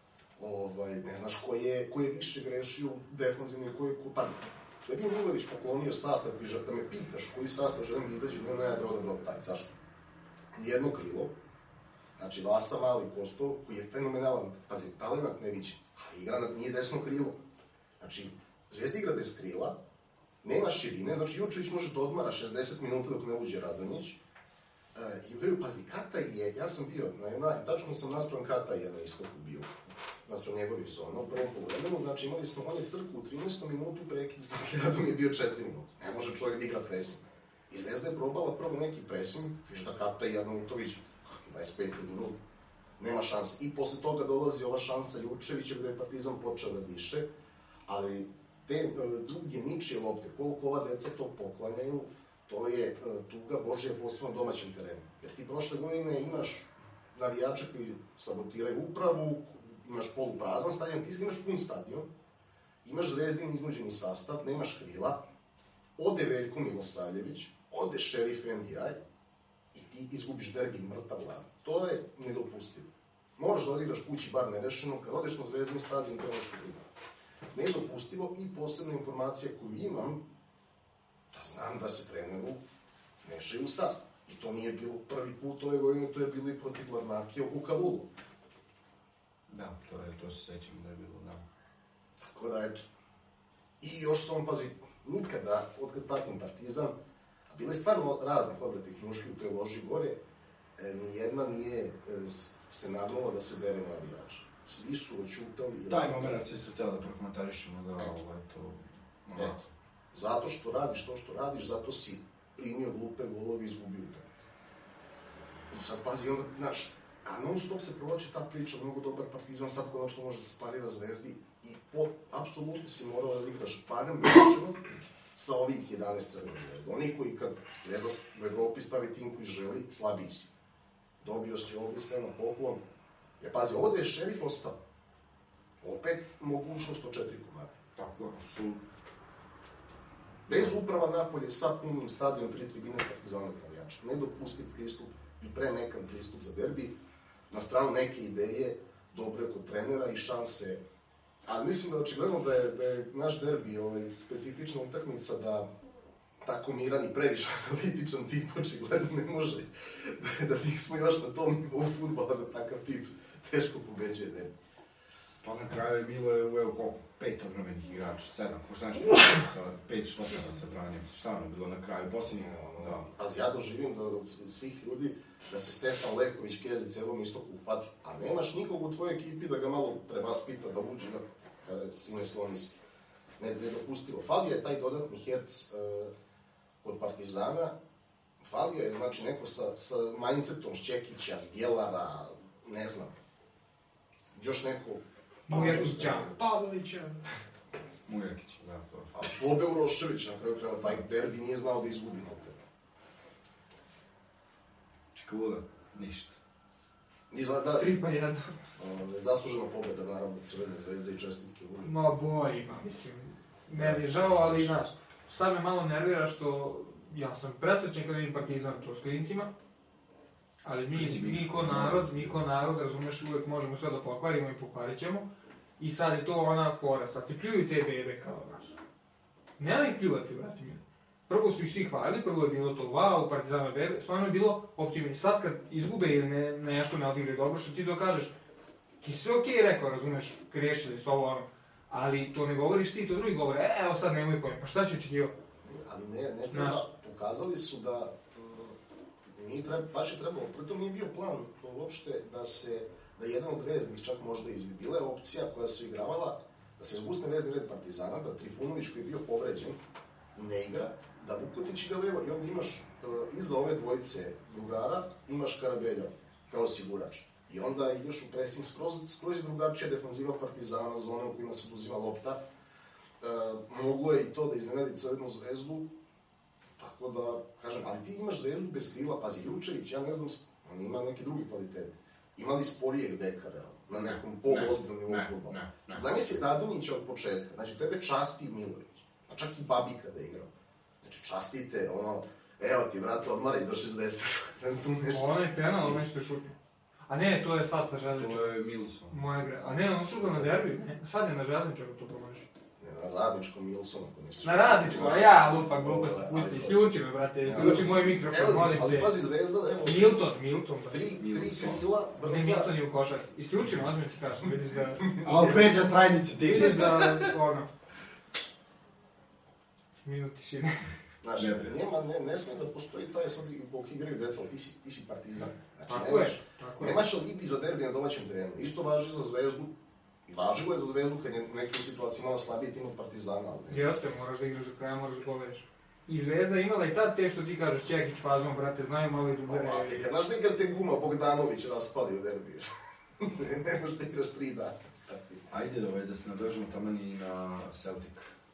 ovaj, ne znaš ko je, ko je više grešio defanzivno i ko je... Ko, pazi, da bi je Milović poklonio sastav, da me pitaš koji sastav želim da izađe, ne ja dobro dobro taj. Zašto? Nijedno krilo, znači Vasa Mali Kostov, koji je fenomenalan, pazi, talent neviđen, ali igra na, nije desno krilo. Znači, Zvezda igra bez krila, nema širine, znači Jučević može da odmara šezdeset minuta dok ne uđe Radonjić. E, I ugraju, pazi, Kataj je, ja sam bio na jedna, i tačno sam naspram Kataja na istoku bio, naspram njegovih zona u prvom polovremenu, znači imali smo on je crku u trinaestom minutu, prekid s Radom je bio četiri minuta. Ne može čovjek da igra presing. I Zvezda je probala prvo neki presing, viš da Kataj i Arnautović, kakvi dvadeset pet minuta, nema šanse. I posle toga dolazi ova šansa Jučevića gde je Partizan počeo da diše, ali te uh, druge ničije lopte, koliko ova deca to poklanjaju, to je uh, tuga Božija posebno domaćem terenu. Jer ti prošle godine imaš navijača koji sabotiraju upravu, imaš poluprazan stadion, ti imaš pun stadion, imaš Zvezdin iznuđeni sastav, nemaš krila, ode Veljko Milosavljević, ode Šerif Endijaj i ti izgubiš derbi mrtav glav. To je nedopustivo. Moraš da odigraš kući bar nerešeno, kad odeš na Zvezdin stadion, to je nešto drugo. Nedopustivo i posebna informacija koju imam, da znam da se treneru mešaju u sastav. I to nije bilo prvi put ove godine, to je bilo i protiv Larnakija u Kalulu. Da, to, je, to se sećam da je bilo, da. Tako da, eto. I još sam, pazi, nikada, otkad pratim Partizan, bile je stvarno raznih obratih njuški u toj loži gore, e, nijedna nije e, se nagnula da se bere navijača. Svi su očutali... Taj moment se isto htjela da prokomentarišemo, da ovo je to... Eto. Zato što radiš to što radiš, zato si primio glupe golove i izgubio utakmicu. I sad, pazi, onda, znaš, a non stop se provlači ta priča, mnogo dobar Partizan, sad konačno može da se parira Zvezdi i po, apsolutno si morala da igraš parnom rečeno sa ovih jedanaest Crvene Zvezde. Oni koji kad Zvezda u Evropi stavi tim koji želi, slabiji si. Dobio si ovdje sve na poklon. Jer pazi, ovdje je Šerif ostao. Opet mogućnost od četiri komada. Tako, apsolutno. Bez uprava napolje, sa punim stadion, tri tribine Partizana navijača. Nedopustiv pristup i premekan pristup za derbi. Na stranu neke ideje, dobre kod trenera i šanse. Ali mislim da očigledno da je, da je naš derbi ovaj, specifična utakmica da tako miran i previše analitičan tip očigledno ne može. Da, da nismo još na tom nivou fudbala da takav tip teško pobeđuje derbi. Pa na kraju je Milo je uveo koliko? Pet odbrambenih igrača, sedam, ko šta nešto sa pet štopera sa branjem. Šta ono bilo na kraju, posljednji da. Pazi, ja doživim da od svih ljudi da se Stefan Leković keze celom istoku u facu, a nemaš nikog u tvojoj ekipi da ga malo prevaspita, da uđe da kada si ne skloni si. Ne, nedopustivo. Falio je taj dodatni herc uh, od Partizana, falio je, znači, neko sa, sa mindsetom Šćekića, Zdjelara, ne znam, još neko... Mujakića. Pavlovića. Mujakić, da, to. A Slobe Urošević, na kraju kreva, taj derbi nije znao da izgubi opet. Čeka Vuda, ništa. Nizla, da, Tri pa jedan. Zaslužena pobjeda, naravno, Crvene Zvezde i čestitke Vuda. Ma boj, ma, mislim, meni je žao, ali, znaš, sad me malo nervira što ja sam presrećen kada vidim Partizan to s klincima, Ali mi, mi ko narod, mi ko narod, razumeš, uvek možemo sve da pokvarimo i pokvarit ćemo. I sad je to ona fora, sad se pljuju te bebe kao, znaš. Nema ih pljuvati, brati mi. Prvo su ih svi hvalili, prvo je bilo to wow, Partizanove bebe, stvarno je bilo optimizam. Sad kad izgube ili ne, nešto ne odigraju dobro, što ti to kažeš, ti sve okej okay rekao, razumeš, grešili su ovo ono. Ali to ne govoriš ti, to drugi govore, e, evo sad nemoj pojem, pa šta će očekivao? Ali ne, ne treba, Naš. Pokazali su da nije treba, baš je trebalo, pritom nije bio plan uopšte da se, da jedan od veznih čak možda izbi. Bila je opcija koja se igravala, da se zgusne vezni red Partizana, da Trifunović koji je bio povređen, ne igra, da Vukotić igra levo i onda imaš uh, iza ove dvojice drugara, imaš Karabelja kao osigurač. I onda ideš u pressing skroz, skroz drugačija defanziva Partizana, zone u kojima se oduzima lopta. Uh, moglo je i to da iznenadi Crvenu zvezdu, tako da, kažem, ali ti imaš zvezdu bez krila, pazi, Jurčević, ja ne znam, on ima neke druge kvalitete. Ima li sporijeg beka, realno, na nekom polu-ozbiljnom nivou fudbala? Sad zamisli Radonjića od početka, znači tebe časti Milović, pa čak i Babika da igrao. Znači častite, ono, evo ti, brate, odmaraj do šezdeset, razumeš? Ono je penal, ono što je šutno. A ne, to je sad sa Železničarom. To je Milson. Moja gre. A ne, on šutno na derbiju, ne? Sad je na Železničaru to promaši. Ne, na Radničkom Milson, ako misliš. Na Radničkom, a ja, lupa, gluposti, pusti, isključi me, brate, isključi moj mikrofon, molim te. Ali pazi, Zvezda, evo... Milton, Milton, brate. Tri, tri krila, brza... Ne, Milton je u košarci. Isključi me, ozbiljno ti kažem, vidiš da... A Peđa Strajnić ti. Vidiš da, ono... Minut tišine. Znači, nema, ne, ne smije da postoji taj sad dok igraju deca, ali ti si, ti si Partizan. Znači, tako nemaš, je, tako nemaš alibi za derbi na domaćem terenu. Isto važi za Zvezdu, i važilo je za Zvezdu kad je u nekim situacijama imala slabiji tim od Partizana, ali ne. Jeste, moraš da igraš do kraja, moraš da pobediš. I Zvezda imala i tad te što ti kažeš, Čekić, Fazon, brate, znaju malo i drugare. A te kad znaš nekad te Guma Bogdanović raspali u derbiju, ne možeš da igraš tri dana. Ajde ovaj, da se nadožemo taman i na Celtic.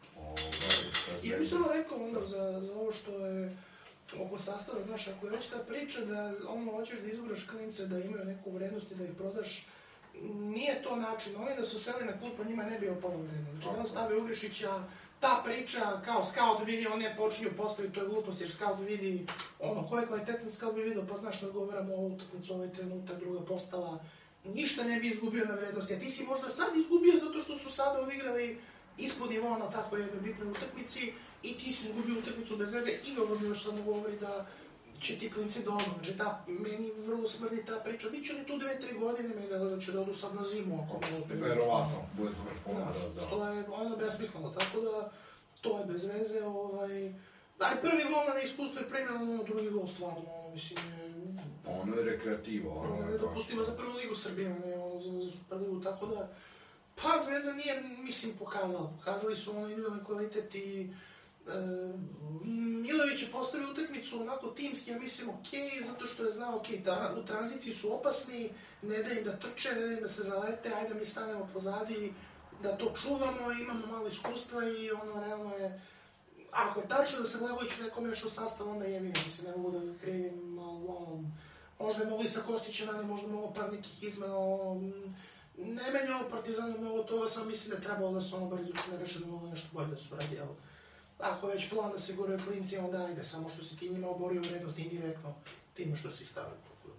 Ja bih samo rekao onda za, za ovo što je oko sastava, znaš, ako je već ta priča da ono hoćeš da izguraš klince, da imaju neku vrednost i da ih prodaš, nije to način. Oni da su seli na klupu, njima ne bi opalo vrednost. Znači, da on stavi Ugrišića, ta priča, kao scout vidi, on je počinju postaviti, to je glupost, jer scout vidi, ono, ko je kvalitetni scout bi vidio, pa znaš što odgovaramo o ovu utakmicu, ovaj trenutak, druga postava, ništa ne bi izgubio na vrednosti, a ti si možda sad izgubio zato što su sada odigrali ispod nivoa na tako jednoj bitnoj utakmici i ti si izgubio utakmicu bez veze i ovo mi još samo govori da će ti klinci do ono, znači da, meni vrlo smrdi ta priča, bit će li tu dve, tri godine, meni da će da odu sad na zimu ako ne opet. Verovatno, bude to vrpomara, da. Što je ono besmisleno, tako da to je bez veze, ovaj... Daj, prvi gol na neiskustvo je primjeno, ono drugi gol stvarno, mislim je... Ono je rekreativo, ono je... Ono je dopustivo za prvu ligu Srbije, ne ono za, za Superligu, tako da... Pa, Zvezda nije, mislim, pokazala. Pokazali su ono individualni kvalitet i... E, Milović je postavio utakmicu onako timski, ja mislim, okej, okay, zato što je znao, okej, okay, u tranziciji su opasni, ne da im da trče, ne da im da se zalete, ajde mi stanemo pozadi, da to čuvamo, imamo malo iskustva i ono, realno je... Ako je tačno da se Blagović nekom još u sastav, onda jebi ga, mislim, ne mogu da ga krivim, ali ono... Možda je mogli sa Kostićem, ne, možda je moglo par nekih izmena, ono... Ne menja ovo Partizanu mnogo toga, samo mislim da je trebalo da se ono bar izučne rešeno mnogo nešto bolje da su radi, ali... Ako već plan da se gore klinci, onda ajde, samo što si ti njima oborio vrednost indirektno, time što si ih stavio.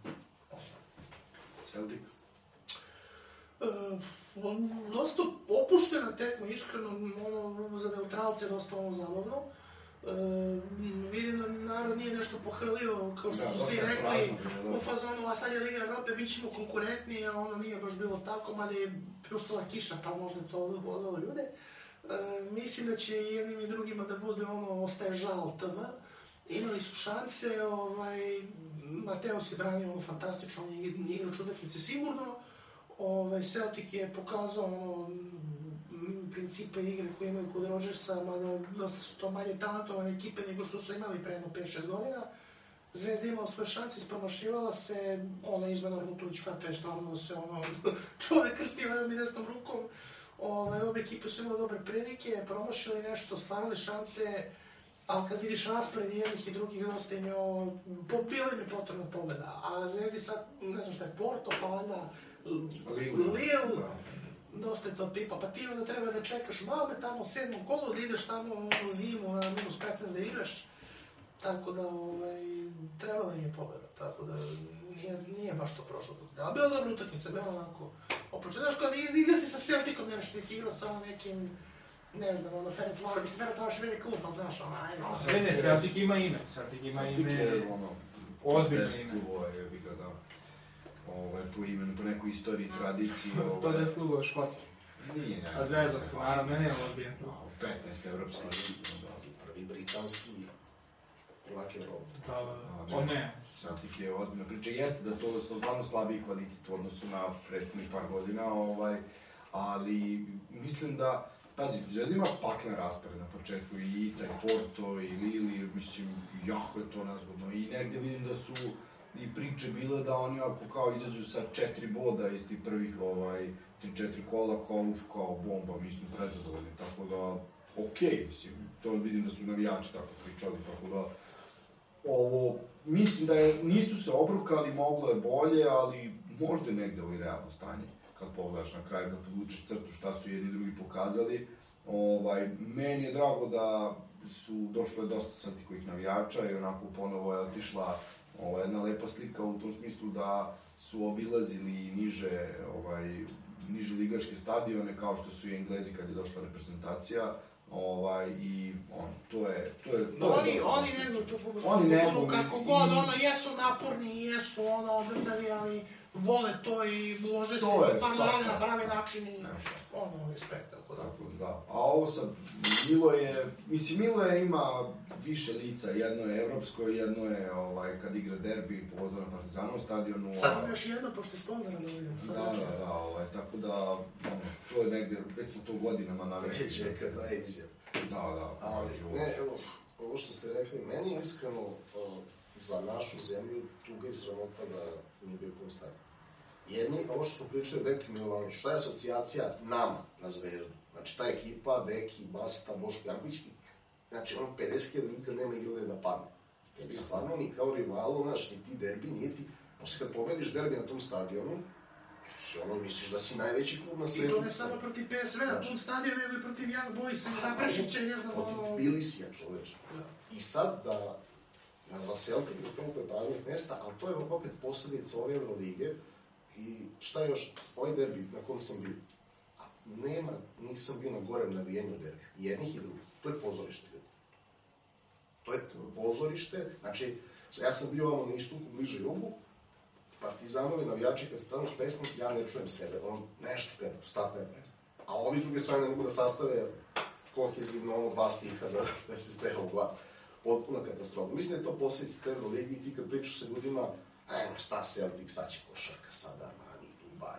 Celtic? E, dosta opuštena tekma, iskreno, ono, za neutralce dosta ono zabavno. E, vidim da narod nije nešto pohrlio, kao što da, su svi rekli, prazno, u fazonu, a sad je Liga Evrope, bit ćemo konkurentniji, a ono nije baš bilo tako, mada je pljuštala kiša, pa možda to odvalo ljude. E, mislim da će i jednim i drugima da bude ono, ostaje žal tm. Imali su šanse, ovaj, Mateo se branio ono fantastično, igrač utakmice sigurno. Ovaj, Celtic je pokazao ono, principe igre koje imaju kod Rodgersa, mada dosta su to manje talentovane ekipe nego što su imali pre jedno pet šest godina. Zvezda imala svoje šanse, ispromašivala se, ono izmena Rutovićka, to je stvarno se ono, čovek krsti levom i desnom rukom. Ove, obe ekipe su imali dobre prilike, promašili nešto, stvarali šanse, ali kad vidiš raspored jednih i drugih, dosta im je ovo, bila im je potrebna pobjeda. A Zvezdi sad, ne znam šta je, Porto, pa valjda Lille, dosta je to pipa, pa ti onda treba da čekaš malo me tamo u sedmom kolu, da ideš tamo u zimu na minus petnaest da igraš. tako da, ovaj, trebala im je pobeda, tako da nije, nije baš to prošlo. Ali bila dobra utakmica, bila onako oproče. Znaš, kada igra si sa Celticom, znaš, ti si igrao sa ono nekim, ne znam, ono, Ferenc Varoš, mislim, Ferenc Varoš je veliki klub, ali znaš, ono, ajde. Ne, ne, Celtic ima ime, Celtic ima ime, ozbiljno ime. Je bi ga dao, ovaj, po imenu, po nekoj istoriji, tradiciji. To je des klubova Škotske. Nije, ne. A zvezog se, naravno, ne je ozbiljan klub. petnaest evropski. Prvi britanski prvak Evrope. Da, da, da. Ne. Celtic je ozbiljna priča. Jeste da to je stvarno slabiji kvalitet u odnosu na prethodnih par godina, ovaj, ali mislim da, pazi, Zvezda ima paklen raspored na početku, i taj Porto, i Lille, mislim, jako je to nezgodno. I negde vidim da su i priče bile da oni ako kao izađu sa četiri boda iz tih prvih, ovaj, tri četiri kola, kao uf, kao bomba, mi smo prezadovoljni, tako da, okej, mislim, to vidim da su navijači tako pričali, tako da, ovo, mislim da je, nisu se obrukali, moglo je bolje, ali možda je negde ovo i realno stanje, kad pogledaš na kraju, da podvučeš crtu šta su jedni drugi pokazali. Ovaj, meni je drago da su došlo je dosta Celticovih navijača i onako ponovo je otišla ovaj, jedna lepa slika u tom smislu da su obilazili niže, ovaj, niže ligaške stadione, kao što su i Englezi kad je došla reprezentacija. Ovaj, i on, to je, to je, to no, je oni, dosta. Oni neguju tu fudbalsku kulturu, kako god, i, ono, jesu naporni, jesu, ono, odrtali, ali vole to i lože se, stvarno rade na pravi način i, ono, respekt, tako da. Tako da, a ovo sad, Milo je, mislim, Milo je ima više lica, jedno je evropsko, jedno je, ovaj, kad igra derbi, pogotovo na Partizanovom stadionu. Sad ima još jedno, pošto je sponzora da vidim. Da, da, da, ovaj, tako da, to je negde, već smo to godinama navrekli. Treće, kada je izjav. Da, da. Ali, ne, evo, ovo što ste rekli, meni je iskreno uh, za našu zemlju tuga i sramota da nije bio kom stanju. Jedni, ovo što smo pričali, Deki Milovanović, šta je asocijacija nama na Zvezdu? Znači, ta ekipa, Deki, Basta, Boško Janković, znači, on pedeset hiljada ljudi nema igre da padne. Tebi stvarno ni kao rivalu, znaš, ni ti derbi, nije ti, posle kad pobediš derbi na tom stadionu, ono, misliš da si najveći klub na svijetu. I to ne samo protiv P S V, na tom stadionu, nego i protiv Young Boysa, Zaprešića, ne znam, ono... Protiv Tbilisija, čoveče. I sad da, na za Celtic da toliko je praznih mesta, ali to je opet posljedica ove Evrolige. I šta još, ovaj derbi na kom sam bio, a nema, nisam bio na gorem navijenju derbi, jednih i drugih, to je pozorište. To je pozorište, znači, ja sam bio ovamo na istoku, bliže jugu, Partizanovi navijači kad stanu s pesmom, ja ne čujem sebe, on nešto peva, šta peva, ne znam. A ovi s druge strane ne mogu da sastave kohezivno ono dva stiha da, da se peva u glas. Potpuna katastrofa. Mislim da je to posljedica te Euroligi i ti kad pričaš sa ljudima, ajmo, šta Celtic, sad će košarka, sad Armani, Dubai.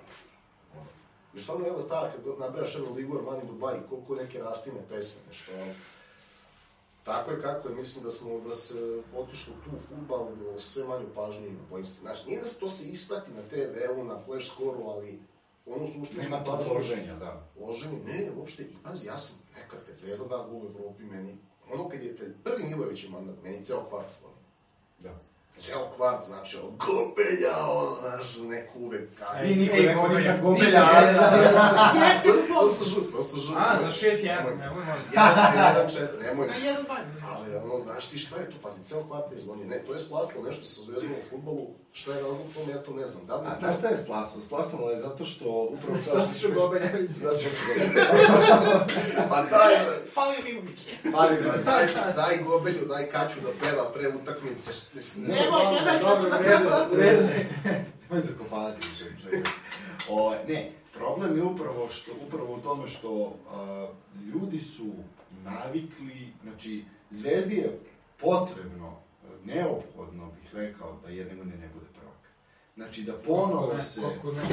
I stvarno, evo, stara, kad nabrajaš Euroligu, Armani, Dubai, koliko neke rastine pesme, nešto, ono. Tako je kako je, mislim da smo, da se otišlo tu u fudbal, sve manju pažnju ima, bojim se. Znači, nije da se to se isprati na te ve u, na flash scoru, ali ono suštinsku pažnju... Nema to loženja, da. Loženje, ne, uopšte, i pazi, ja sam nekad, kad Zvezda da gol u Evropi, meni, ono kad je pred prvi Milojević mandat, meni ceo kvart zvoni. Da. Ceo kvart, znači, ono, Gobelja, ono, znaš, neko uvek kaže. Nije niko rekao nikad Gobelja, jeste, jeste, jeste, to se žut, to se žut. A, za šest jedan, nemoj molim. jedan četiri, nemoj. Na jedan banj. Ali, ono, znaš ti šta je to, pazi, ceo kvart mi je zvonio. Ne, to je splasno nešto sa Zvezdom u fudbalu, šta je razlog tome, ja to ne znam. Da li A znaš šta je splasno? Splasno je zato što upravo kao Zato što Gobelja vidi. Zato što Gobelja. Pa daj, Fali Mimović. Fali mi, daj, daj Gobelju, daj Kaću da peva pre utakmice. Nemoj, ne daj Kaću da peva. U redu, Nemoj zakopavati više. Ne, problem je upravo, što, upravo u tome što uh, ljudi su navikli, znači, Zvezdi je potrebno, neophodno bih rekao, da jedne godine ne bude prvak. Znači, da ponovo se... Koliko ne?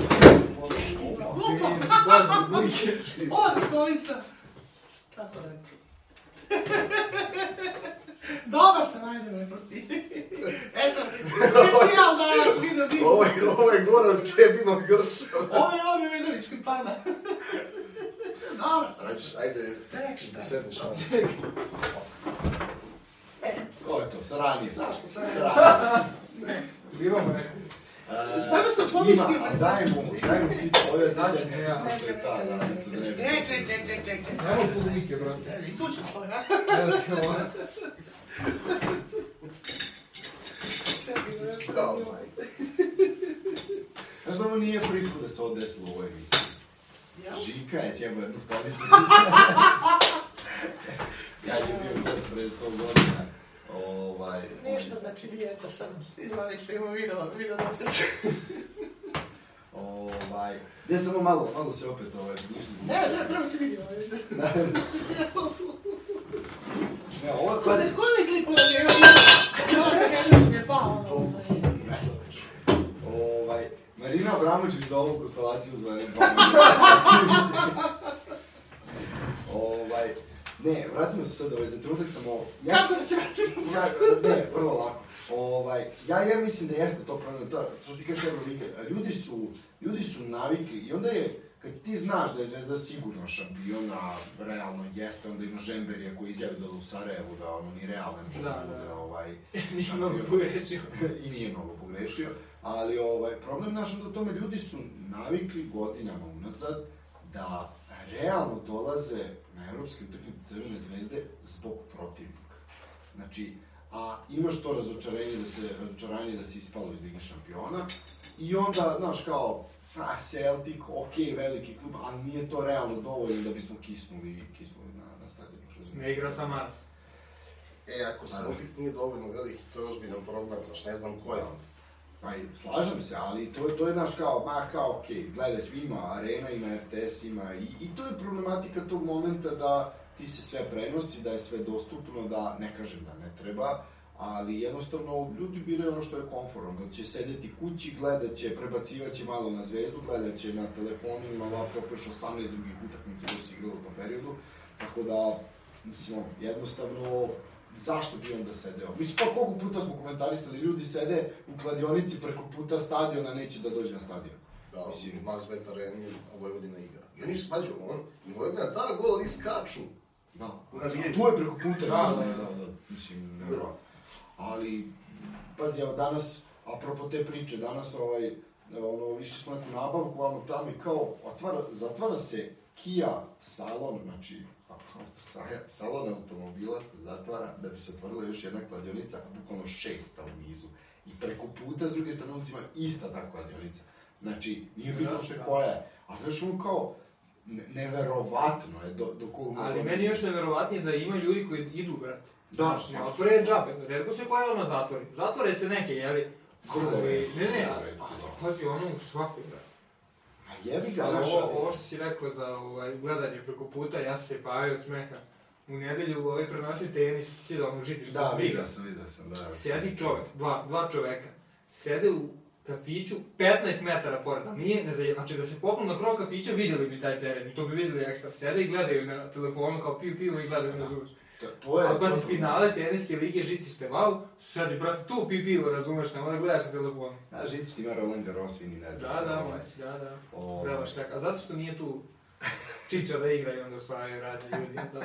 Ova stolica. Tako da ti. Dobar sam, ajde me pusti. Eto, specijal da video vidim. Ovo je, ovo je gore od Kebinog Grča. Ovo je ovo je Medović koji pada. Dobar sam. Ajde, ajde, ćeš da sedneš. To je to, saranije. Zašto saranije? Saranije. Biramo neko. Dajmo se otvorio si. Ima, dajmo mu, dajmo ti tvoje, ti Daću, se ne, ja. što je ta, da, isto da ne bi... Ček, ček, ček, ček, ček. Nemo puzmike, brate. I tu ću stoji, a? Evo ti ovo. Žika je sjebao jednu stolicu. Ja je bio gost pre sto godina. Ovaj... Ništa, znači dijeta sam. Izvanično imam video, video dopis. Ovaj... Ne, samo malo, malo se opet ovaj... Ne, treba, treba se vidio. Ne, ovo... Ko ne, ko ne klipu da ga ima? Ovo da ga još ne pao. Ovaj... Marina Abramović bi za ovu konstelaciju za ne Ovaj... Ne, vratimo se sad ovaj, za trenutak sam ovo... Ja, kako da se vratimo? Ja, ne, vrlo lako. Ovaj, ja, ja mislim da jeste to problem, to, što ti kažeš Euroliga, ljudi su, ljudi su navikli i onda je, kad ti znaš da je Zvezda sigurno šampiona, realno jeste, onda ima Žemberija koji izjavi da u Sarajevu, da ono ni realno ne može da bude ovaj, nije mnogo pogrešio. I nije mnogo pogrešio, ali ovaj, problem naš da u tome ljudi su navikli godinama unazad da realno dolaze na evropske utakmice Crvene Zvezde zbog protivnika. Znači, a imaš to razočarenje da se, razočaranje da se ispalo iz Lige šampiona i onda, znaš, kao, a, Celtic, okej, okay, veliki klub, ali nije to realno dovoljno da bismo kisnuli, kisnuli na, na stadionu. Ne igra sa Mars. E, ako Celtic nije dovoljno veliki, to je ozbiljan problem, znaš, ne znam ko je onda. Pa, slažem se, ali to je, to je naš kao, ma kao, okej, okay, gledać, ima arena, ima R T S, ima i, i to je problematika tog momenta da ti se sve prenosi, da je sve dostupno, da ne kažem da ne treba, ali jednostavno ljudi biraju ono što je konforno, da će sedeti kući, gledat će, prebacivat će malo na Zvezdu, gledat će na telefonu, ima laptop još osamnaest drugih utakmica koji su igrali u tom periodu, tako da, mislim, jednostavno, zašto bi onda sedeo? Mislim, pa koliko puta smo komentarisali, ljudi sede u kladionici preko puta stadiona, neće da dođe na stadion. Da, mislim, Max Bet Arena, a Vojvodina igra. I oni su, pađu, on, i Vojvodina da gol, oni skaču. Da, tu je preko puta, da, da, da, da, mislim, nevjerojatno. Ali, pazi, evo danas, apropo te priče, danas, ovaj, ono, više smo neku nabavku, ono, tamo i kao, otvara, zatvara se Kia salon, znači, salon automobila se zatvara da bi se otvorila još jedna kladionica, bukvalno šesta u nizu. I preko puta, s druge strane, ima ista ta kladionica. Znači, nije bitno što je koja je. A znaš, ono kao, neverovatno je do, do kog... Ali meni još neverovatnije da ima ljudi koji idu, brate. Da, znaš, ne otvore je džabe, redko se koja ono zatvori. Zatvore se neke, jeli? Ali, ne, ne, ali, pazi, ono u svakoj, brate. A jebi ga, ali naša... Ovo, ovo što si rekao za ovaj, gledanje preko puta, ja se pavio od smeha. U nedelju ovaj prenosio tenis, svi da ono žitiš. Da, vidio sam, vidio sam, da. Sjedi čovjek, dva, dva čoveka, sede u kafiću petnaest metara pored, a nije, ne zajem, znači da se popnu na krov kafića, vidjeli bi taj teren i to bi vidjeli ekstra. Sede i gledaju na telefonu kao piju piju i gledaju na zuž. To je... Ali pazi, finale teniske lige Žiti Stevav, sedi, brate, tu piju piju, razumeš, ne mora gledaš na telefonu. Da, Žitić ima Roland Garros, vini, ne znam. Da, da, moj, da, da. Oh. Prelaš tako, a zato što nije tu Čiča da igra i onda osvajaju radnje ljudi, da.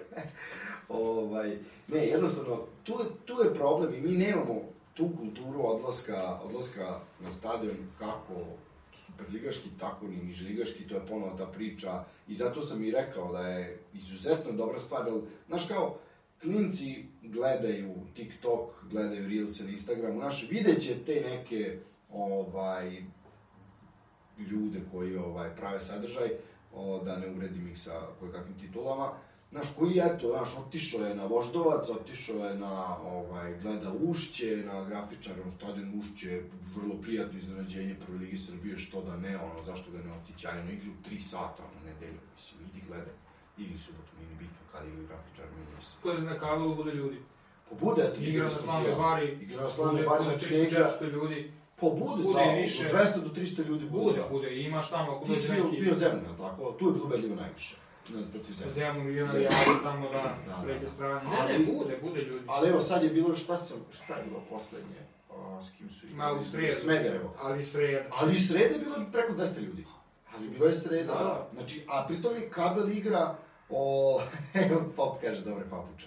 ovaj, ne, jednostavno, tu, tu je problem i mi nemamo tu kulturu odlaska, odlaska na stadion kako superligaški, tako ni niželigaški, to je ponovo ta priča i zato sam i rekao da je izuzetno dobra stvar, jer, znaš kao, klinci gledaju TikTok, gledaju Reels na Instagramu, znaš, vidjet će te neke, ovaj, ljude koji, ovaj, prave sadržaj, o, da ne uredim ih sa kojekakvim titulama, znaš, koji, eto, znaš, otišao je na Voždovac, otišao je na, ovaj, gleda Ušće, na grafičarom stadion Ušće, vrlo prijatno iznenađenje Prve ligi Srbije, što da ne, ono, zašto da ne otići, ajno igri u tri sata, ono, nedelju, mislim, idi gledaj, ili subotu, nije bitno kada igri grafičar, nije mislim. Ko je na kavilu bude ljudi? Po bude, eto, igra na Slavnoj Bari, igra na Slavnoj Bari, znači ne igra... ljudi. Po budu, da, od dvesta do trista ljudi bude. Bude, bude, i imaš tamo, ako dođe neki... Ti si bio Zemun, tako? Tu je bilo ubedljivo najviše. Ne znam, protiv Zemuna. Zemun, bio na javu tamo, da, s treće strane. Ne, ne, bude, bude ljudi. Ali evo, sad je bilo, šta sam, šta je bilo poslednje? O, s kim su igrali? Ma, u sredu. Smederevo. Ali sreda. Ali sreda je bilo preko dvesta ljudi. Ali bilo je sreda, da. da. Znači, a pritom je kabel igra, o... Evo, Pop kaže, dobre papuče.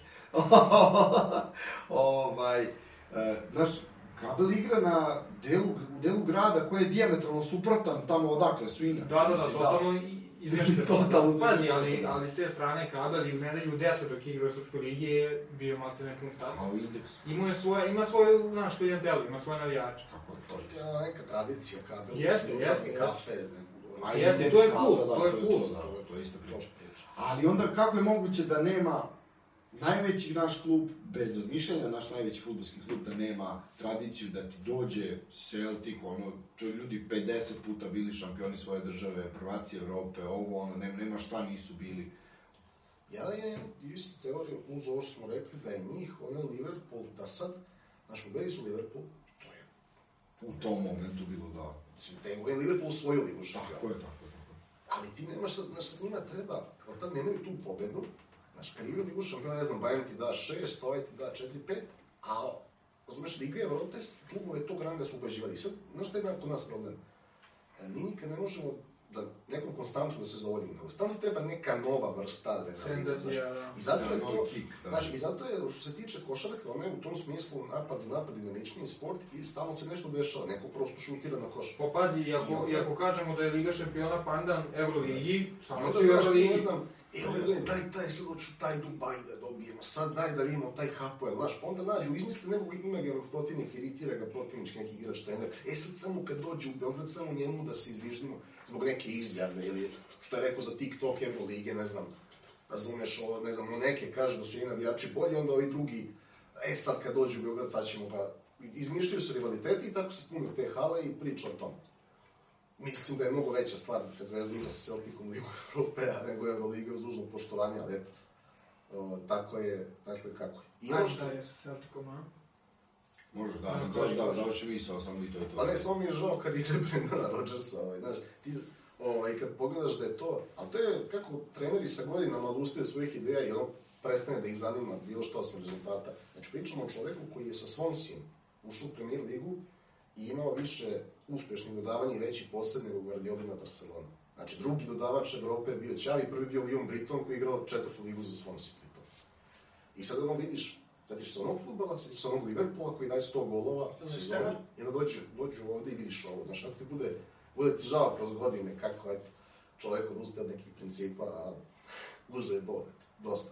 ovaj, znaš, kabel igra na delu, u delu grada koji je dijametralno suprotan tamo odakle su inače. Da, da, da, totalno izmešteno. Totalno Pazi, ali, ali s te strane kabel i u nedelju deset dok igra u Srpskoj ligi je bio malo te nepun stav. A u indeksu? Ima, svoje, ima svoju, naš klijentelu, ima svoje navijače. Tako je, to je. Ja, neka tradicija kabel. Jeste, jeste. Kafe, Jeste, to je cool, to je cool. To je isto priča. Ali onda kako je moguće da nema najveći naš klub, bez razmišljanja, naš najveći fudbalski klub, da nema tradiciju, da ti dođe Celtic, ono, čo ljudi pedeset puta bili šampioni svoje države, prvaci Evrope, ovo, ono, nema, nema šta nisu bili. Ja je isto teoriju, uz ovo što smo rekli, da je njih, ono Liverpool, da sad, znaš, pobedi su Liverpool, to je... U tom momentu bilo da... Znači, da je Liverpool svoju ligu šampion. Tako je, tako je, tako je. Ali ti nemaš sad, znaš, sad njima treba, od tad nemaju tu pobedu, znaš, krivi ligu šampiona, ne znam, Bayern ti da šest, ovaj ti da četiri pet, a, razumeš, Liga Evrope, klubove tog ranga su ubeđivali. Sad, znaš šta je kod nas problem? Mi nikad ne možemo da nekom konstantu da se zadovoljimo, nego stalno ti treba neka nova vrsta adrenalina, znaš. I zato je to, znaš, i zato je, što se tiče košarke, ona je u tom smislu napad za napad dinamičniji sport i stalno se nešto dešava, neko prosto šutira na koš. Pa pazi, i ako, i ako kažemo da je Liga šampiona pandan Euroligi, samo si u Euroligi... Ne znam, e, ove godine, daj, taj, sad hoću taj Dubaj da dobijemo, sad daj da vidimo taj Hapoel, znaš, pa onda nađu, izmisli nekog imagenog protivnika, iritira ga protivnički neki igrač, trener, e sad samo kad dođe u Beograd, samo njemu da se izviždimo zbog neke izjave, ili što je rekao za TikTok Evrolige, ne znam, razumeš, ovo, ne znam, no neke kaže da su i navijači bolji, onda ovi drugi, e sad kad dođu u Beograd, sad ćemo pa, izmišljaju se rivaliteti i tako se pune te hale i priča o tom. Mislim da je mnogo veća stvar kad Zvezda igra sa Celticom Ligu Europea nego Euroliga uz dužnog poštovanja, ali eto, o, tako je, tako je kako je. I ono što je sa Celticom, a? Može, da, da, da, da, da, še misao, samo i to je to. Pa ne, samo mi je žao karijere Brendana Rodgersa, ovaj, znaš, ti, ovaj, kad pogledaš da je to, ali to je kako treneri sa godinama odustaju svojih ideja i ono prestane da ih zanima bilo što osim rezultata. Znači, pričamo o čoveku koji je sa Swanseom ušao u Premier ligu i imao više uspešnih dodavanja i veći posed nego Guardiola na Barcelona. Znači, drugi dodavač Evrope je bio Xavi, prvi bio Leon Britton koji je igrao četvrtu ligu za Swansea. I sad ono vidiš, sjetiš se onog futbala, sjetiš se onog Liverpoola koji daje sto golova u sezoni i onda dođu, dođu ovde i vidiš ovo. Znaš, ako ti bude, bude ti žao kroz godine kako je čovjek odustaje od nekih principa, a uzo je bod, dosta.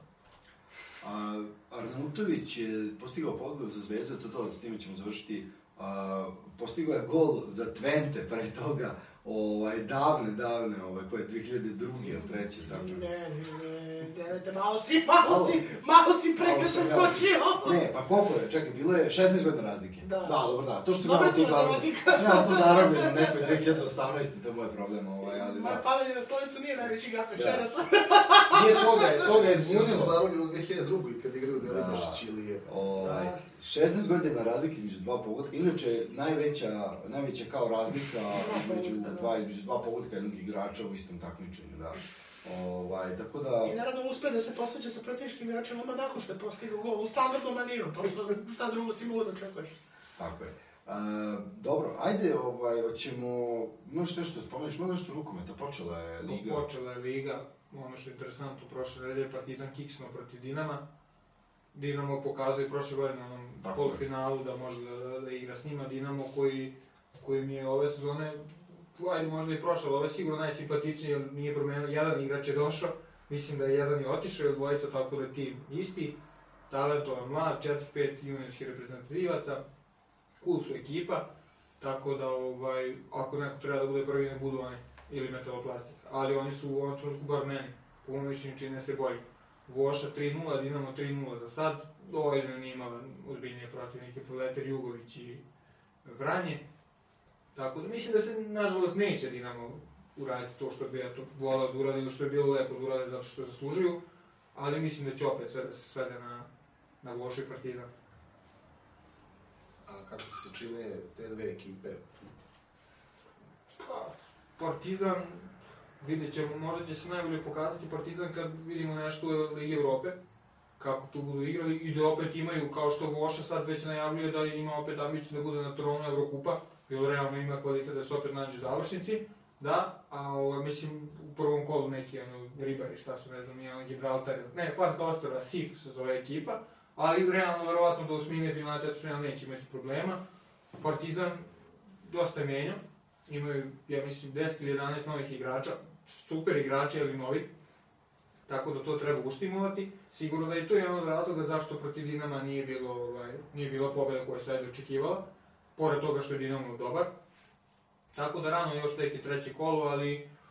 A, Arnautović je postigao podgol za Zvezdu, to to, s time ćemo završiti. A, postigao je gol za Twente pre toga, ovaj, davne, davne, ovaj, koje je dve hiljade druge ili treće, tako. Ne, ne, ne, malo si, malo si, malo si prekasno skočio. Ne, pa koliko je, čekaj, bilo je šesnaest godina razlike. Da. Da, dobro, da, to što sam ja to zarobljeno. Sam ja to zarobljeno u nekoj dve hiljade osamnaeste. To je moj problem, ovaj, ali da. Moje padanje na stolicu nije najveći gaf večeras. Nije toga je, toga je zbunilo. Sam zarobljeno u dve hiljade druge kad igraju Delibašić ili je... Ovaj, šesnaest godina razlike između dva pogotka, inače najveća, najveća kao razlika između dva, između dva pogotka jednog igrača u istom takmičenju, da. Ovaj, tako da... I naravno uspe da se posveća sa protivničkim igračem odmah nakon što je postigao gol u standardnom maniru, to što šta drugo si mogu da očekuješ. Tako je. A, dobro, ajde, ovaj, hoćemo, imaš nešto spomeniš, ima nešto rukometa, počela je Liga. Počela je Liga, ono što je interesantno, prošle nedelje Partizan kiksnuo protiv Dinama. Dinamo pokazuje prošle godine u onom polufinalu da može da, da igra s njima. Dinamo koji, koji mi je ove sezone, ajde možda i prošle, ove sigurno najsimpatičniji, jer nije promenio, jedan igrač je došao, mislim da je jedan i otišao, ili dvojica, tako da je tim isti. Talentovan mlad, četiri pet juniorskih reprezentativaca, cool su ekipa, tako da ovaj, ako neko treba da bude prvi, ne budu oni, ili metaloplastika. Ali oni su u ovom trenutku bar meni, po mojom mišljenju čine se bolji. Voša tri nula, Dinamo tri nula za sad, dovoljno nije imala ozbiljnije protivnike, Proletar Jugović i Vranje. Tako da mislim da se, nažalost, neće Dinamo uraditi to što bi ja to volao da uradi ili što je bilo lepo da uradi zato što zaslužuju, ali mislim da će opet sve da se svede na, na Vošu i Partizan. A kako ti se čine te dve ekipe? Pa, Partizan, vidjet ćemo, možda će se najbolje pokazati Partizan kad vidimo nešto u Ligi Evrope, kako tu budu igrali i da opet imaju, kao što Voša sad već najavljuje da ima opet ambiciju da bude na tronu Evrokupa, jer realno ima kvalitet da se opet nađe u završnici, da, a ovo, mislim u prvom kolu neki ono, ribari, šta su, ne znam, nije ono Gibraltar, ne, Farska Ostrava, S I F se zove ekipa, ali realno, verovatno do osmine finala, četvrtfinala neće imati problema. Partizan dosta je menjao, imaju, ja mislim, deset ili jedanaest novih igrača, super igrača ili novi, tako da to treba uštimovati. Sigurno da je to jedan od razloga zašto protiv Dinama nije bilo, ovaj, nije bila pobjeda koja se ajde očekivala, pored toga što je Dinamo dobar. Tako da rano još tek i treće kolo, ali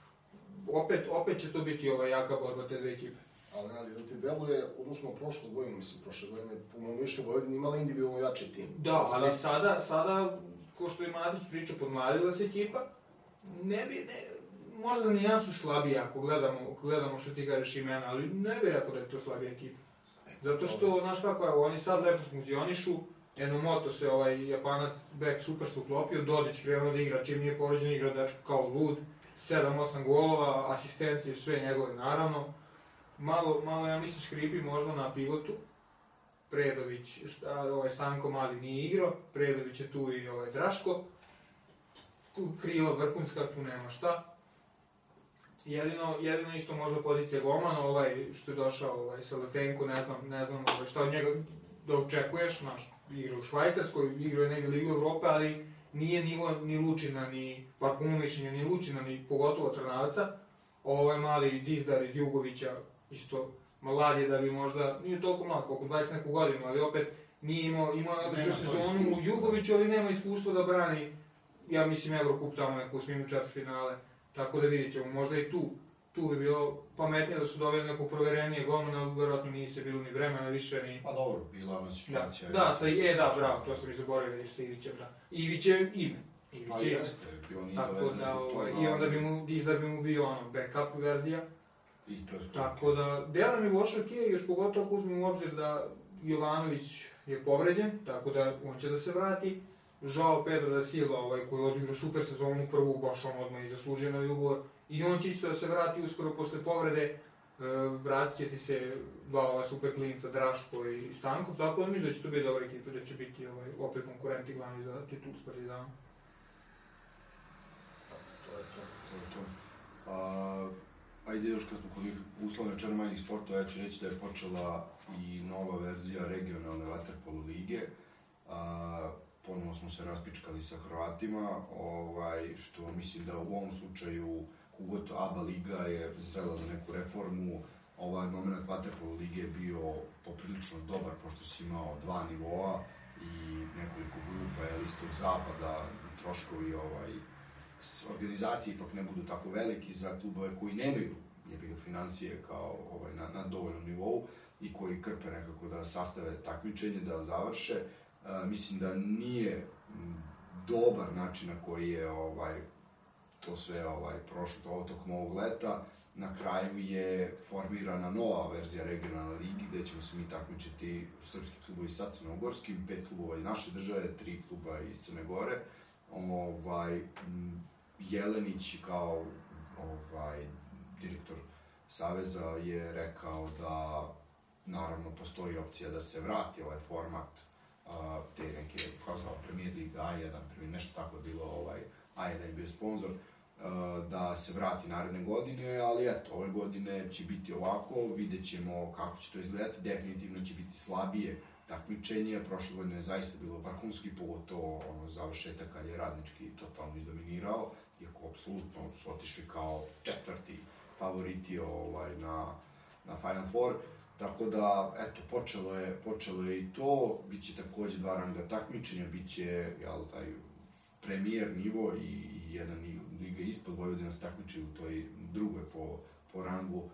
opet, opet će to biti ova jaka borba te dve ekipe. Ali, ali da ti deluje, odnosno prošlu godinu, mislim, prošle godine, po mojom više Vojvodina imala individualno jači tim. Da, ali sada, sada, ko što je Matić pričao, podmladila se ekipa, ne bi, ne, možda nijansu slabija ako gledamo, ako gledamo što ti kažeš imena, ali ne bi rekao da je to slabija ekipa. Zato što, znaš kako, evo, oni sad lepo funkcionišu, Enomoto se, ovaj Japanac, back super se uklopio, Dodić krenuo da igra, čim nije povređen, igra dečko kao lud, sedam osam golova, asistencije, sve njegove, naravno. Malo, malo, ja mislim, škripi možda na pivotu. Predović, ovaj Stanko Mali nije igrao, Predović je tu i ovaj Draško. Krila vrhunska, tu nema šta. Jedino, jedino isto možda pozicija golmana, ovaj što je došao ovaj, sa Letenko, ne znam, ne znam ovaj, šta od njega da očekuješ, znaš, igra u Švajcarskoj, igra je negdje Ligu Evrope, ali nije nivo ni Lučina, ni, par puno mišljenja, ni Lučina, ni pogotovo Trnavca. Ovaj mali Dizdar iz Jugovića, isto mlad je da bi možda, nije toliko mlad, koliko dvadeset neku godinu, ali opet nije imao, imao je odličnu sezonu u Jugoviću, ali nema iskustva da brani, ja mislim, Evrokup tamo neku osminu četvrtfinale. Tako da vidit ćemo, možda i tu, tu bi bilo pametnije da su doveli neko proverenije golmana, ali vjerojatno nije se bilo ni vremena više, ni... Pa dobro, bila ona situacija. Da, da, sa, e, da, bravo, to sam i zaboravio da sa Ivićem, da. Ivić je ime. Ivić pa je ime. Jeste, bio nije tako doveden da, zbog ovaj, toga. i onda bi mu, Dizdar bi mu bio ono, backup verzija. I to je sport. Tako da, dela mi Vošak je, još pogotovo ako uzmemo u obzir da Jovanović je povređen, tako da on će da se vrati. Joao Pedro da Silva, ovaj, koji je odigrao super sezonu, prvu baš on odmah i zaslužio novi ugovor. I on će isto da se vrati uskoro posle povrede, e, vratit će ti se dva ova super klinica, Draško i Stankov, tako da mislim da će to biti dobra ekipa, da će biti ovaj, opet konkurenti glavni za titul s Partizanom. To je to. To je to. A, ajde još kad smo kod uslovno rečeno manjih sportova, ja ću reći da je počela i nova verzija regionalne vaterpolo lige. A, ponovno smo se raspičkali sa Hrvatima, ovaj, što mislim da u ovom slučaju Kugoto A B A liga je zrela za neku reformu. Ovaj moment vaterpolo lige je bio poprilično dobar, pošto si imao dva nivoa i nekoliko grupa, jel, istog zapada, troškovi ovaj, organizacije ipak ne budu tako veliki za klubove koji nemaju jebiga financije kao ovaj, na, na dovoljnom nivou i koji krpe nekako da sastave takmičenje, da završe. Uh, mislim da nije m, dobar način na koji je ovaj, to sve ovaj, prošlo to tokom ovog leta. Na kraju je formirana nova verzija regionalne ligi gde ćemo se mi takmičiti srpski klubovi sa crnogorskim, pet klubova iz naše države, tri kluba iz Crne Gore. Ovaj, m, Jelenić kao ovaj, direktor Saveza je rekao da naravno postoji opcija da se vrati ovaj format uh, te neke, kao zvao, Premier Liga A jedan, nešto tako je bilo, ovaj, A jedan je bio sponsor, uh, da se vrati naredne godine, ali eto, ove godine će biti ovako, vidjet ćemo kako će to izgledati, definitivno će biti slabije takmičenje, prošle godine je zaista bilo vrhunski, pogotovo ono, završetak kad je Radnički totalno izdominirao, iako apsolutno su otišli kao četvrti favoriti ovaj, na, na Final Four. Tako da, eto, počelo je, počelo je i to, bit će takođe dva ranga takmičenja, bit će, jel, taj premijer nivo i, i jedan liga ispod, Vojvodina se takmiči u toj drugoj po, po rangu,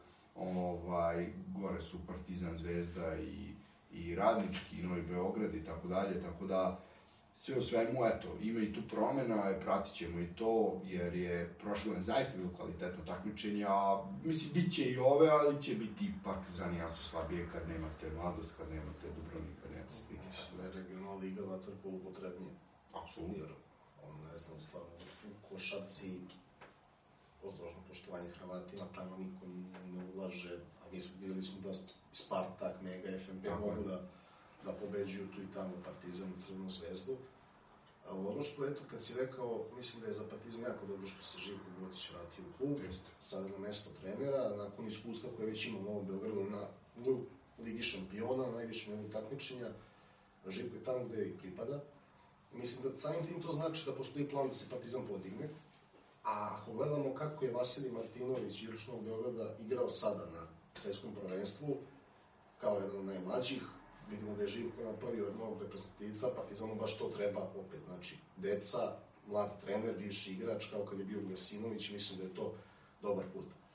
ovaj, gore su Partizan, Zvezda i, i Radnički, i Novi Beograd i tako dalje, tako da, sve u svemu, eto, ima i tu promena, pratit ćemo i to, jer je prošle godine zaista bilo kvalitetno takmičenje, a mislim, bit će i ove, ali će biti ipak za nijansu slabije kad nemate Mladost, kad nemate Dubrovnik, kad nemate Split. Mislim da je regionalna liga vaterpolu potrebnije. Apsolutno. Jer, on, ne znam, stvarno, u košarci, pozdrožno poštovanje Hrvatima, tamo niko ne, ne ulaže, a mi smo bili smo da Spartak, Mega, F M P mogu da da pobeđuju tu i tamo Partizan i Crvenu zvezdu. A ono što, eto, kad si rekao, mislim da je za Partizan jako dobro što se Živko Gocić vratio u klub, sada na mesto trenera, nakon iskustva koje već ima u Novom Beogradu na Ligi šampiona, na najvišem nivou takmičenja, Živko je tamo gde i pripada. Mislim da samim tim to znači da postoji plan da se Partizan podigne, a ako gledamo kako je Vasilij Martinović, igrač Novog Beograda, igrao sada na svetskom prvenstvu, kao jedan od najmlađih, vidimo da je Živko napravio od novog reprezentativca, Partizanu baš to treba opet, znači, deca, mlad trener, bivši igrač, kao kad je bio Glasinović, mislim da je to dobar put.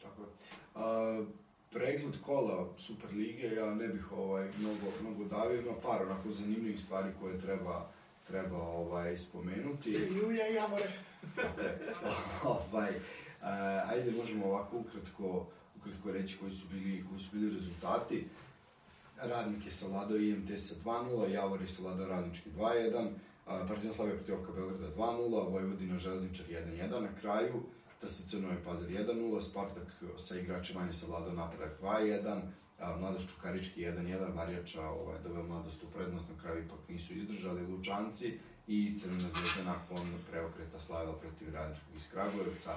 Tako je. Uh, pregled kola Superlige, ja ne bih ovaj, mnogo, mnogo davio, ima par onako zanimljivih stvari koje treba, treba ovaj, spomenuti. Julija i Amore. ovaj, uh, ajde, možemo ovako ukratko, ukratko reći koji su bili, koji su bili rezultati. Radnik je savladao I M T sa dva nula, Javor je savladao Radnički dva jedan, Partizan Slavija protiv Ofka Beograda dva nula, Vojvodina Železničar jedan jedan na kraju, T S C Novi Pazar jedan nula, Spartak sa igračima je savladao Napredak dva jedan, Mladost Čukarički jedan jedan, Varjača ovaj, doveo Mladost u prednost, na kraju ipak nisu izdržali Lučanci i Crvena zvezda nakon preokreta slavila protiv Radničkog iz Kragujevca.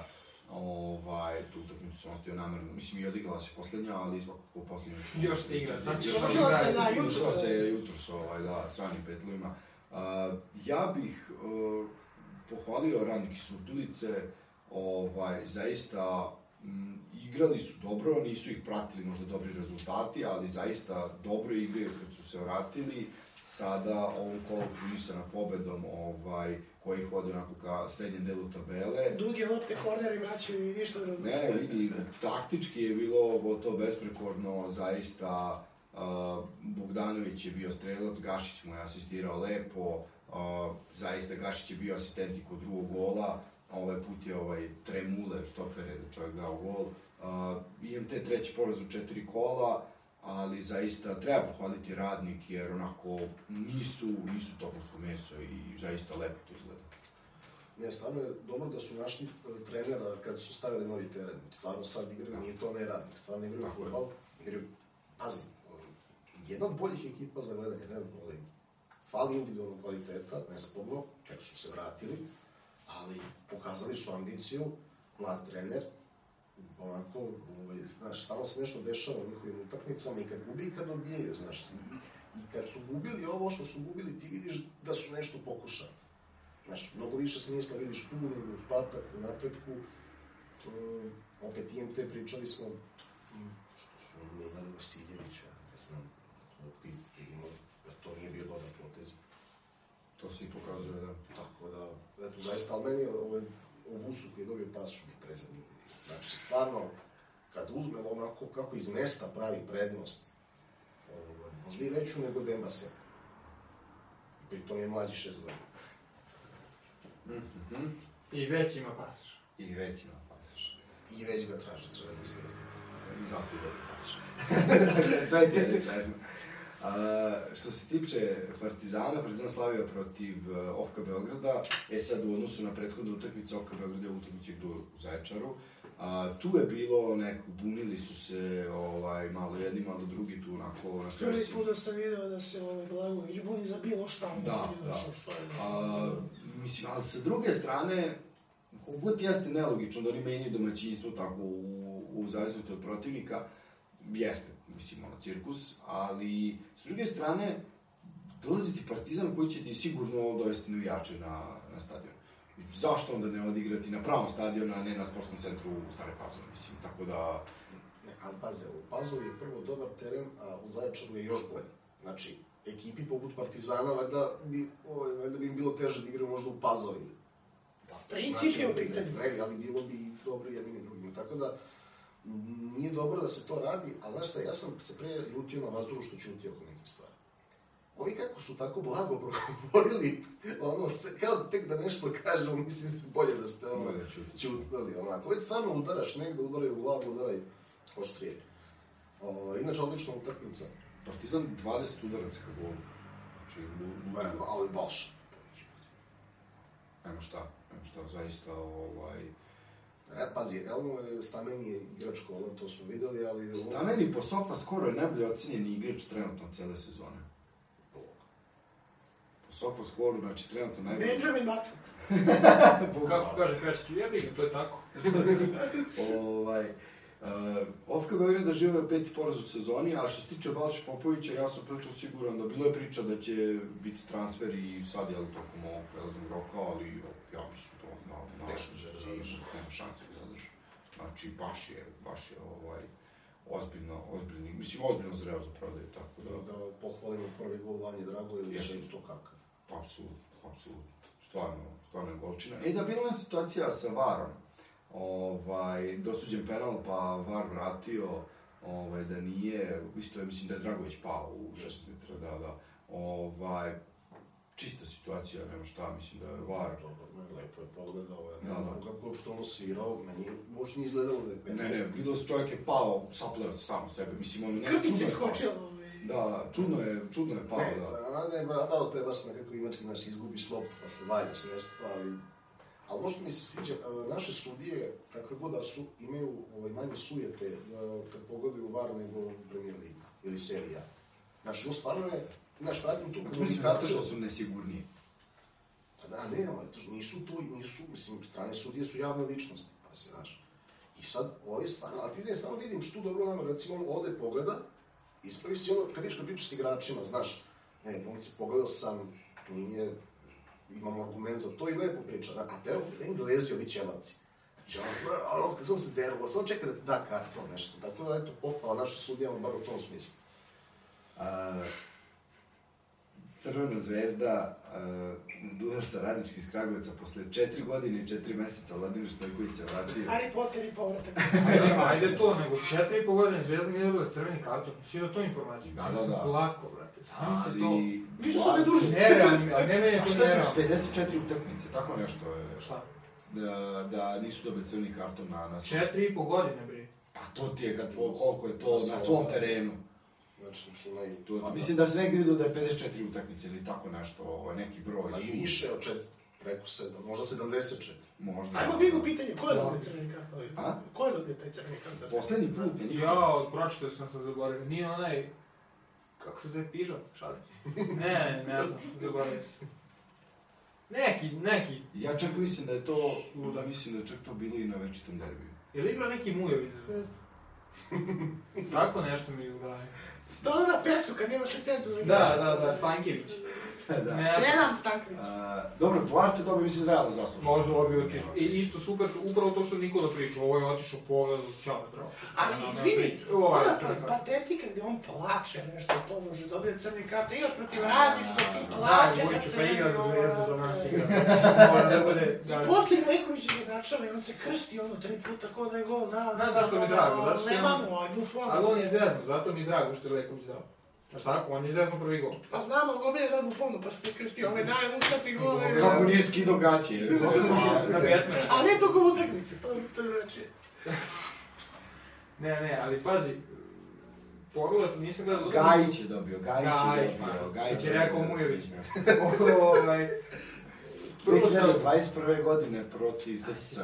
Ovaj, tu utakmicu sam ostio namerno, mislim i odigrala se poslednja, ali svakako poslednja. Još se igra, znači još se igra. Da, jutro se jutros, ovaj, da, stranim petlima. Uh, ja bih uh, pohvalio Radnik iz Surdulice, ovaj, zaista m, igrali su dobro, nisu ih pratili možda dobri rezultati, ali zaista dobro igraju kad su se vratili. Sada ovom kolu prinisana pobedom ovaj, koji ih vode onako ka srednjem delu tabele. Duge lopte, korneri vraćaju i ništa drugo. Ne, vidi, taktički je bilo gotovo besprekorno, zaista uh, Bogdanović je bio strelac, Gašić mu je asistirao lepo, uh, zaista Gašić je bio asistent i kod drugog gola, ovaj put je ovaj Tremule, štoper je da čovjek dao gol. Uh, I M T treći poraz u četiri kola, ali zaista treba pohvaliti Radnik jer onako nisu, nisu topovsko meso i zaista lepo to izgleda. Ne, stvarno je dobro da su našli trenera kad su stavili novi teren. Stvarno sad igraju, nije to ne Radnik, stvarno igraju fudbal. Igraju, pazi, jedna od boljih ekipa za gledanje, ne znam, ovaj, fali individualnog kvaliteta, nesporno, kako su se vratili, ali pokazali su ambiciju, mlad trener, onako, ovaj, znaš, stalno se nešto dešava u njihovim utakmicama i kad gubi i kad dobijaju, znaš, i, i kad su gubili ovo što su gubili, ti vidiš da su nešto pokušali. Znaš, mnogo više smisla vidiš tu nego u Spartak, u Napretku, um, opet I M T pričali smo, um, što su oni menjali Vasiljevića, ne znam, opet vidimo da to nije bio dobar potez. To se i pokazuje, da. Tako da, eto, zaista, ali meni ovaj, o Vusu koji je dobio pas što bi prezanimljiv. Znači, stvarno, kad uzme onako kako iz mesta pravi prednost, ovaj, možda i veću nego Dembase. Pri tom je mlađi šest godina. Mm-hmm. I već ima pasoš. I već ima pasoš. I već ga traži Crvena zvezda. I zato je dobro pasoš. Sve ti je rečeno. Uh, što se tiče Partizana, Partizan slavio protiv uh, Ofka Beograda, e sad u odnosu na prethodnu utakmicu, Ofka Beograda je utakmicu igru u Zaječaru. Uh, tu je bilo neko, bunili su se ovaj, malo jedni, malo drugi tu onako... Na Prvi put da sam video da se ovaj Blagović buni za bilo šta. Da, da. Što je uh, mislim, ali sa druge strane, kogod jeste nelogično da oni menjaju domaćinstvo tako u, u zavisnosti od protivnika, jeste, mislim, ono, cirkus, ali s druge strane, dolazi ti Partizan koji će ti sigurno dovesti navijače na, na stadion. Zašto onda ne odigrati na pravom stadionu, a ne na sportskom centru u Stare Pazove, mislim, tako da... Ne, ali pazi, u Pazovi je prvo dobar teren, a u Zaječaru je još bolje. Znači, ekipi poput Partizana, valjda bi, ovaj, valjda bi im bilo teže da igraju možda u Pazovi. Da, princip je u pitanju. Ne, ali bilo bi dobro jednim i drugim. Tako da, nije dobro da se to radi, ali znaš šta, ja sam se pre ljutio na Vazuru što ćutio oko nekih stvari. Ovi kako su tako blago progovorili, ono, sve, kao da tek da nešto kažemo, mislim se bolje da ste ono, ćutali, onako. Već stvarno udaraš negde, udaraj u glavu, udaraj oštrije. O, inače, odlična utakmica. Partizan dvadeset udaraca ka golu. Znači, Evo, ali baš. Nema šta, nema šta, zaista, ovaj... E, pazi, Elmo je Stameni igrač kola, to smo videli, ali... Stameni po Sofa skoro je najbolje ocenjeni igrač trenutno cele sezone. Po Sofa skoru, znači trenutno najbolje... Benjamin Button. Kako kaže Pešić, jebi ga, to je tako. ovaj... Uh, Ofka Beograda živeo peti poraz u sezoni, a što se tiče Balša Popovića, ja sam pričao siguran da bilo je priča da će biti transfer i sad, jel, tokom ovog prelaznog roka, ali ja mislim to na, na, nema šanse da zadrži. Znači, baš je, baš je ovaj, ozbiljno, ozbiljno, mislim, ozbiljno zreo za prodaju, tako da... Da pohvalimo prvi gol Vanje Dragojevića i to kakav. Apsolutno, apsolutno. Stvarno, stvarno je golčina. E, da, bila je situacija sa Varom. ovaj, dosuđen penal pa V A R vratio, ovaj, da nije, isto je, mislim da je Dragović pao u šest metra, da, da, ovaj, čista situacija, nema šta, mislim da je V A R. Lepo je pogledao, ja ne znam kako uopšte ono svirao, meni uopšte nije izgledalo da je penal. Ne, ne, vidio se čovjek je pao, sapleo se sam u sebe, mislim, ono, ne, Krtica je skočila, ovaj. Da, čudno je, čudno je pao, da. Ne, ne, dao to je baš nekako inački, znaš, izgubiš loptu pa se valjaš nešto, ali... Ali možda mi se sviđa, naše sudije, kakve god da su, imaju ovaj, manje sujete kad pogledaju V A R nego u Premier Ligu ili serija. Znači, no stvarno je, znaš, vratim tu komunikaciju... Mislim, zato što su nesigurniji. Pa da, ne, ali nisu tu, nisu, mislim, strane sudije su javne ličnosti, pa se, znaš. I sad, ovo je stvarno, ali ti ne stvarno vidim što dobro nama, recimo, on ode pogleda, ispravi si ono, kad vidiš kad pričaš s igračima, znaš, ne, momci, pogledao sam, nije... imamo argument za to i lepo priča, da, a teo Englezi ovi ćelavci. Znači, ono, kad sam se deruo, samo čeka da ti da karton, nešto. Tako da, eto, popala naša sudijama, bar u tom smislu. A, Crvena zvezda, udarca Radnički iz Kragujevca, posle četiri godine i četiri meseca Vladimir Stojković se vratio. Harry Potter i povratak. Ajde, ajde to, nego četiri i po godine Zvezda nije dobila crveni karton. Svi da to informaciju. Da, da, da. Lako, brate. Znam se to... Nisu se ne duže. Nerealni, a ne meni je A to šta nerealno. su pedeset četiri utakmice, tako nešto je. Šta? Da, da nisu dobili crveni karton na... na Četiri i po godine, bre. Pa to ti je kad, koliko je to na svom terenu. Znači, računaju... A mislim da se negdje vidio da je pedeset četiri utakmice ili tako nešto, neki broj. A više od četiri, preko sedam, možda sedamdeset četiri. Možda. Ajmo Bigu pitanje, ko je dobio crveni karton? A? Ko je dobio taj crveni karton? Poslednji put je niko. Ja, pročitao sam se zaboravio. Nije onaj... Kako se zove, pižon? Šalim. Ne, ne znam, zaboravio sam. Neki, neki... Ja čak mislim da je to... Mislim da je čak to bilo i na večitom derbiju. Je li igrao neki Mujović za Zvezdu? Tako nešto mi je u glavi. To je ona pesu kad nemaš licencu za Da, da, da, Stankević. Da. Nenad Stanković. Dobro, Duarte dobio, mislim, realno zasluženo. Možda dobio čisto. I isto super, upravo to što Nikola priča. Ovo je otišao pogled, čao, zdravo. Ali izvini, Ovaj, ona patetika gdje on plače nešto, to može dobiti crni karton, igraš protiv Radničkog i plače za crveni. Pa igra za Zvezdu, za nas igra. Mora da bude... I poslije Leković izjednačava i on se krsti ono tri puta ko da je gol dao. Znaš zašto mi je drago? Zato što je on... Nemanu, ovaj Buffon. Ali on je zezno, zato mi je drago što je Leković dao. Znaš tako, on je zezno prvi gol. Pa znamo, gome je da Buffonu, pa se ti krsti, ove daje ustati gol. Kako nije skido gaće. Na Batmana. A ne tokom utakmice, to je znači. Ne, ne, ali pazi, pogledao sam, nisam gledao... Gajić je dobio, Gajić je Gajić, dobio. Gajić je rekao Mujović. Ovaj... dve hiljade dvadeset prve godine protiv T S C.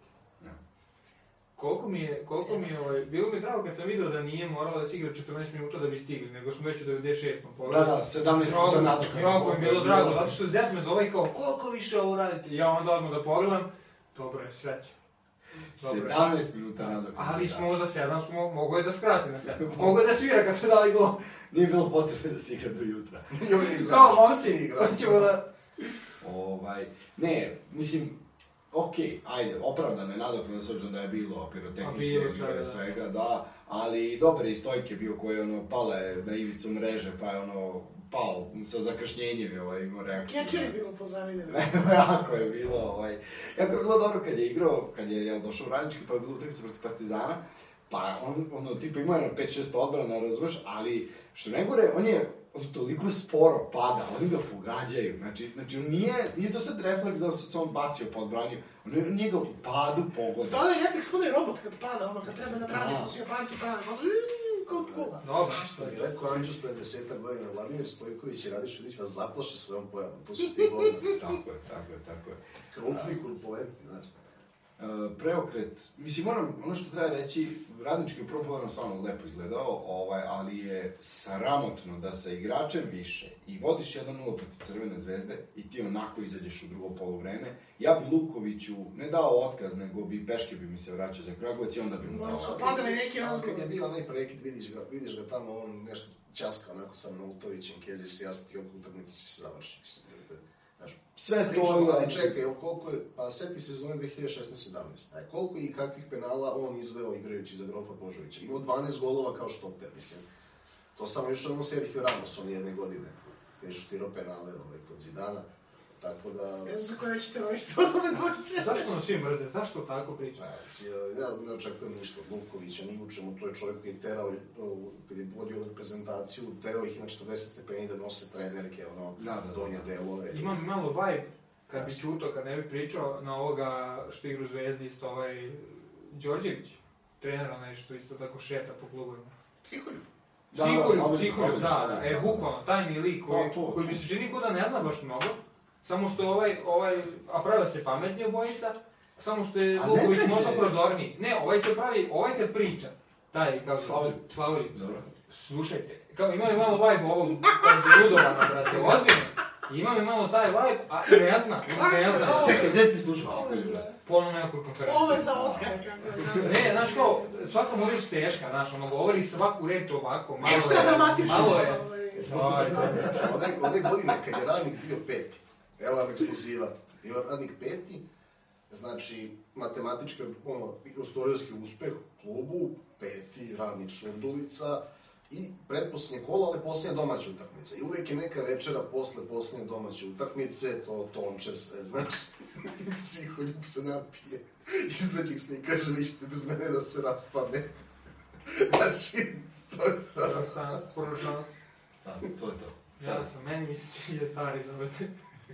Koliko mi je, koliko mi je, ovaj, bilo mi drago kad sam vidio da nije moralo da se igra četrnaest minuta da bi stigli, nego smo već u devedeset šestom Da, da, sedamnaest minuta nadoknadno. Jako mi je bilo drago, zato što Zet me zove kao, koliko više ovo radite? Ja onda odmah da pogledam, dobro je, sreće. sedamnaest minuta nadoknadno. Ali smo za sedam, smo, mogo je da skrati na sedam. Mogo je da svira kad se dali gol. Nije bilo potrebe da se igra do jutra. Kao, momci, hoćemo da... Ovaj, ne, mislim, okej, ajde, opravdano je nadoknadno s obzirom da je bilo pirotehnike, bilo je svega, da, ali dobar je i Stojke bio koji je ono, pala je na ivicu mreže, pa je ono, pao sa zakašnjenjem je ovaj, imao reakciju. Kečer je bilo pozavideno. Jako je bilo, ovaj, jako je bilo dobro kad je igrao, kad je jel, došao u Radnički, pa je bilo utakmica protiv Partizana, pa on, ono, tipa imao je pet šest odbrana, razumeš, ali što ne gore, on je on toliko sporo pada, oni ga pogađaju, znači, znači on nije, nije to sad refleks da se on bacio po odbranju, on je njega u padu pogoda. To je refleks kod je robot kad pada, ono, kad treba da braniš, što su Japanci pravi, ono, kod kola. Dobro, što bi rekao Anđus pred desetak godina, Vladimir Stojković i Radiš Ilić vas zaplaše svojom pojavom, to su ti godina. Tako je, tako je, tako je. Krupni, kurpulentni, znaš. Uh, preokret, mislim, moram, ono što treba reći, Radnički u prvom polovremenu stvarno lepo izgledao, ovaj, ali je sramotno da sa igračem više i vodiš jedan nula protiv Crvene zvezde i ti onako izađeš u drugo polovreme. Ja bi Lukoviću ne dao otkaz, nego bi Peške bi mi se vraćao za Kragujevac i onda bi mu dao. Ono su padali neki razgovor. Kad je bio onaj prekid, vidiš ga, vidiš ga tamo, on nešto časka onako sa Nautovićem, Kezi se jasno ti oko utakmice će se završiti. Sve stoji, ali čekaj, koliko je, pa seti sezone dve hiljade šesnaeste sedamnaeste. Aj, koliko i kakvih penala on izveo igrajući za Grofa Božovića. Imao dvanaest golova kao štoper, mislim. To samo još ono Sergio Ramos, on jedne godine. Sve šutirao penale ovaj, kod Zidana. tako da... Ne znam koja će terorista od ove dvojice. Zašto nas svi mrze? Zašto tako priča? Ja ne očekujem ništa od Lukovića, ni u čemu, to je čovjek koji je terao, kad je vodio reprezentaciju, terao ih na četrdeset stepeni da nose trenerke, ono, donje delove. Imam malo vibe, kad bi čuto, kad ne bi pričao, na ovoga što igra u Zvezdi, isto ovaj Đorđević, trener onaj što isto tako šeta po klubovima. Psiholju. Psiholju, psiholju, da, da, e, bukvalno, taj mi lik koji, koji mi se čini ko da ne zna baš mnogo, samo što ovaj, ovaj, a prave se pametni obojica, samo što je Luković možda prodorniji. Ne, ovaj se pravi, ovaj kad priča, taj, kao Slavoljić, slušajte, kao ima mi malo vibe ovog, kao Rudovana, brate, ozbiljno. Ima mi malo taj vibe, a ne zna, ne zna. Čekaj, gdje si ti slušao? Polno nekoj konferenciji. Ovo je za Oskara, kako je. Ne, znaš kao, svaka mu reč teška, znaš, ono, govori svaku reč ovako, malo je... Ekstra dramatično. Malo je... Ode godine, kad je Radnik bio peti, evo vam ekskluziva, bio Radnik peti, znači, matematički, ono, istorijski uspeh u klubu, peti, Radnik Surdulica, i pretposljednje kolo, ali posljednja domaća utakmica. I uvijek je neka večera posle posljednje domaće utakmice, to tonče sve, znaš, psiholjub se napije, između se i kaže, vi ćete bez mene da se raspadne. Znači, to je to. Porušao. Da, to je to. Ja sam, meni mi se sviđa stari zavete.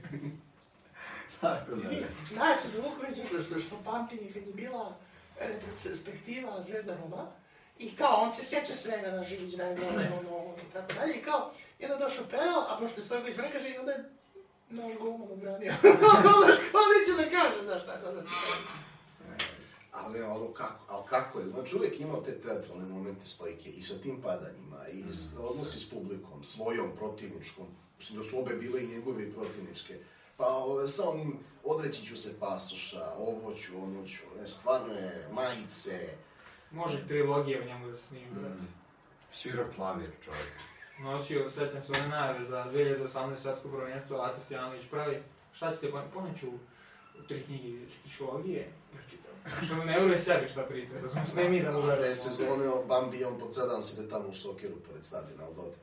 Tako da je. Najče za Vukovića, što pamtim je kad je bila retrospektiva Zvezda Roma, i kao, on se sjeća svega na Žilić, da je gole, ono, ono, i tako dalje, i kao, jedan došao penal, a pošto je Stojković prekaže, i onda je naš golman odbranio. Ono, kao neće da kaže, znaš, tako da... Ali ono, kako, ali kako je, znači uvijek imao te teatralne momente Stojke i sa tim padanjima, i s, odnosi s publikom, svojom, protivničkom, da su obe bile i njegove i protivničke, pa ove, sa onim, odreći ću se pasoša, ovo ću, ono ću, ne, stvarno je, majice. Može trilogije u njemu da snimim, brate. Mm. Svirao klavir, čovjek. Nosio, srećam se one najave za dve hiljade osamnaeste svetsko prvenstvo, Aca Stojanović pravi, šta ćete, poneću tri knjige iz psihologije, što ne ure sebi šta priča, da smo sve mi da mu verujemo. Te sezone Bambi, on pod sedam sede tamo u Sokeru, pored stadiona, ali dobro.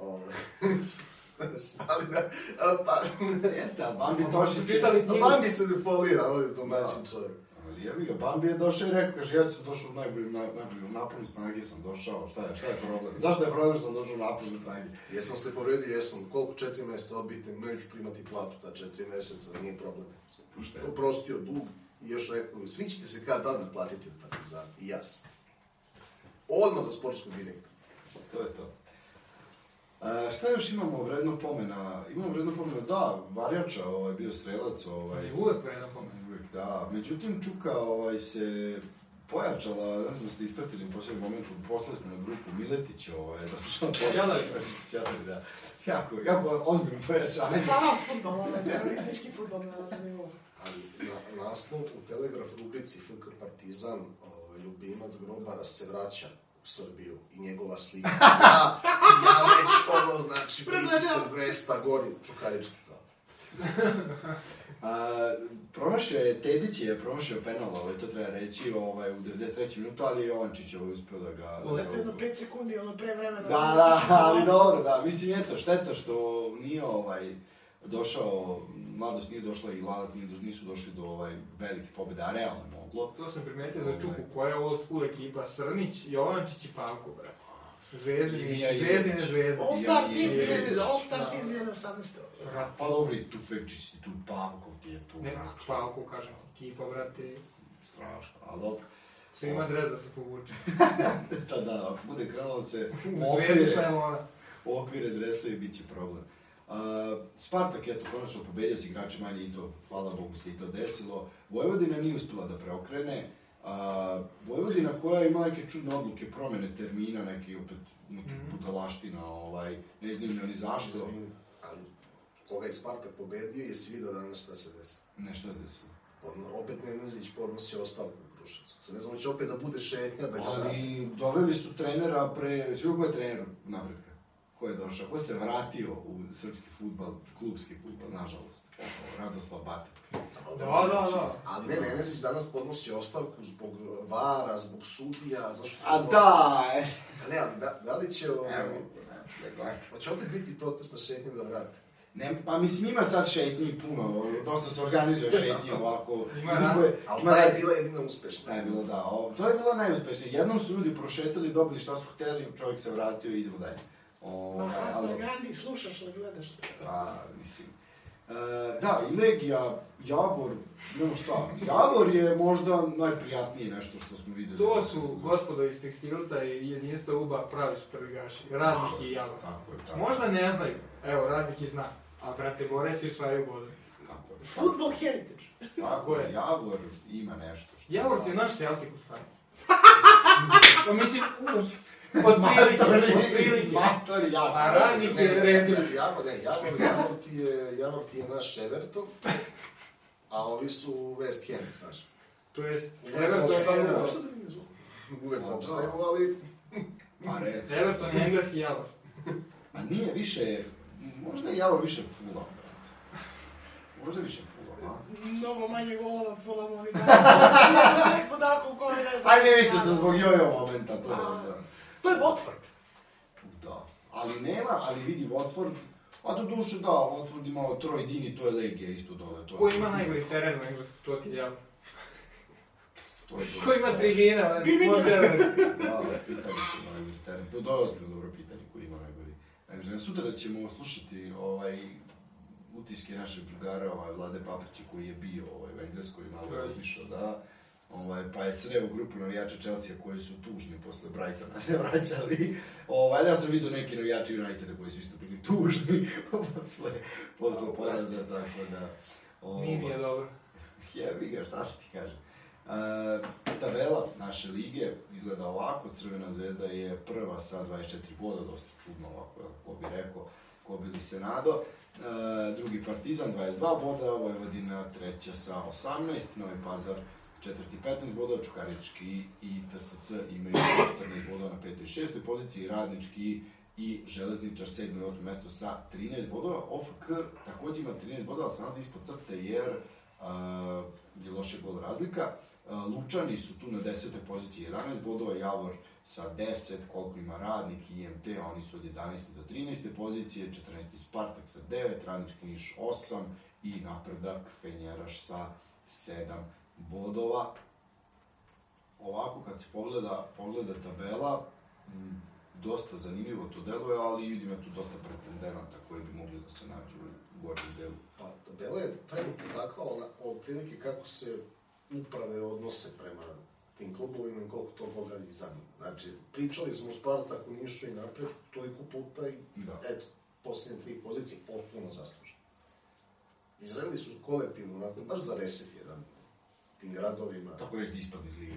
Ali da, pa... Jeste, a Bambi Tošić je... Bambi se ne folira, on je domaćin čovjek. Ali jebi ga, Bambi je došao i rekao, kaže, ja sam došao u najbolju, najbolju naponu snage, sam došao, šta je, šta je problem? Zašto je problem sam došao u naponu snage? Jesam se povredio, jesam, koliko četiri mjeseca odbite, neću primati platu ta četiri mjeseca, nije problem. Oprostio dug i još rekao, svi ćete se kad dan naplatiti od Partizana, i ja sam. Odmah za sportskog direktora. To je to. A, šta još imamo vredno pomena? Imamo vredno pomena, da, Varjača ovaj, bio strelac. Ovaj, uvek vredno pomena. Uvek, da. Međutim, Čuka ovaj, se pojačala, ne znam da ste ispratili u posljednom momentu, poslali smo na grupu Miletić, ovaj, došao po... Ćelavi. Ćelavi, da. Jako, jako ozbiljno pojačanje. Hvala, futbol, ovaj, teroristički futbol na nivou. Ali na, naslov u Telegraf rubrici F K Partizan, ovaj, ljubimac Grobara se vraća u Srbiju i njegova slika. Ja, ja već ono, znači, pritisak dvesta gori, Čukarić. A, promašio je, Tedić je promašio penal, ovaj, to treba reći, ovaj, u devedeset trećem minutu, ali Jovančić ovaj uspio da ga... Uleto jedno pet sekundi, ono pre vremena. Da, da, ali dobro, da, mislim, eto, šteta što nije ovaj, došao, mladost nije došla i Ladat nisu došli do ovaj, velike pobjede, a realno moglo. To sam primetio za Čuku, koja je old school ekipa, Srnić, Jovančić i Pavko, bre. Zvezdine, zvezdine, zvezdine. All-star team bio, all-star team bio na osamnaeste. Pa dobro, i tu Fekčić, tu Pavkov ti je tu. Ne, Pavkov, kažem, ekipa, brate. Strašno, ali dobro. Sve ima dres da se povuče. Da, da, ako bude krenulo se u okvire dresa i bit će problem. Uh, Spartak, eto, konačno pobedio s igrači manje i to, hvala Bogu se i to desilo. Vojvodina nije uspjela da preokrene. Uh, Vojvodina koja ima neke čudne odluke, promjene termina, neke opet neke mm-hmm. budalaština, ovaj, ne znam ni zašto. Ali koga je Spartak pobedio, jesi vidio danas šta se desi? Ne, šta se desilo? Opet Nenezić podnosi ostavku u Kruševcu. Sad ne znam, će opet da bude šetnja, da ga... Ali doveli su trenera pre... Svi ko je trener napretka? Ko je došao? Ko se vratio u srpski fudbal, klubski fudbal, nažalost? Radoslav Batak. Da, da, da. Ali ne, Nenezić danas podnosi ostavku zbog vara, zbog sudija, zašto su... A da! Ne, ali da, da li će... Evo, ne, Hoće opet biti protestna šetnja da vrate? Ne, pa mislim ima sad šetnji puno, dosta se organizuje šetnji ovako. Ima raz... Ali ta je bila jedina uspešna. Ta je bila, da. O, to je bila najuspešnija. Jednom su ljudi prošetali, dobili šta su hteli, čovjek se vratio i idemo dalje. O, Mahatma Gandhi, slušaš li gledaš? Pa, mislim. E, da, i Legija, Javor, nema šta. Javor je možda najprijatnije nešto što smo videli. To su, gospodo iz Tekstilca i Jedinstva UBA, pravi su prvigaši. Radnik i Javor. Tako je, tako. Možda ne znaju, evo, Radnik i zna. A, brate, bore se i osvajaju bodove. Tako je. Football heritage. Tako je, Javor ima nešto što... Javor ti je naš Celtic u stvari. Pa mislim, od prilike, od prilike. Matori, Javor. A Radnik Ne, je ne, ne, Rangers. Javor, ne, Javor, Javor ti je, Javor ti je naš Everton, a ovi su West Ham, znaš. To jest, Uvek Everton opstaju, je... možda da mi ne zovu. Uvek opstaju, ali... Pa recimo. Everton je engleski Javor. A nije više, možda je Javor više Fulham. Možda je više Fulham, a? Mnogo manje golova Fulham, oni da neko dako u kome da je... Ajde, mislio sam zbog jojo momenta, to je da. To je Watford. Da, ali nema, ali vidi Watford, a do duše da, Watford imao Troy Dini, to je Legija isto dole. To je Ko ima najgori teren u englesku, to ti je Javor. To je to. Ko ima tribina, ne? Da, pitanje ko ima najgori teren, to je ozbiljno dobro pitanje ko ima najgori. Znači, sutra ćemo slušati ovaj utiske našeg drugara, ovaj Vlade Papića koji je bio ovaj, u Engleskoj i malo je otišao, da. Ovaj, pa je sreo grupu navijača Chelsea koji su tužni posle Brightona se vraćali. Ovaj, ja sam vidio neki navijači Uniteda koji su isto bili tužni posle, posle poraza, tako da... Ovaj, Nije mi je dobro. Jebi ga, šta ti kažem. E, tabela naše lige izgleda ovako, Crvena zvezda je prva sa dvadeset četiri boda, dosta čudno ovako, ko bi rekao, ko bi li se nadao. E, drugi Partizan, dvadeset dva boda, Vojvodina treća sa osamnaest, Novi Pazar četvrti petnaest bodova, Čukarički i T S C imaju četrnaest bodova na petoj i šestoj poziciji, Radnički i Železničar sedmo i osmo mesto sa trinaest bodova, O F K također ima trinaest bodova, ali se nalazi ispod crte jer uh, je loše gol razlika. Uh, Lučani su tu na desetoj poziciji jedanaest bodova, Javor sa deset, koliko ima Radnik i I M T, oni su od jedanaeste do trinaeste pozicije, četrnaesti Spartak sa devet, Radnički Niš osam i Napredak Fenjeraš sa sedam bodova. Ovako kad se pogleda, pogleda tabela, m, dosta zanimljivo to deluje, ali vidim tu dosta pretendenata koji bi mogli da se nađu u gornjem delu. Pa tabela je trenutno takva, ona, od prilike kako se uprave odnose prema tim klubovima i koliko to koga i zanima. Znači, pričali smo o Spartaku, Nišu i Napred toliko puta i da. Eto, posljednje tri pozicije potpuno zaslužene. Izradili su kolektivno, onako, baš za reset jedan tim gradovima. Tako reći da ispadne iz lige.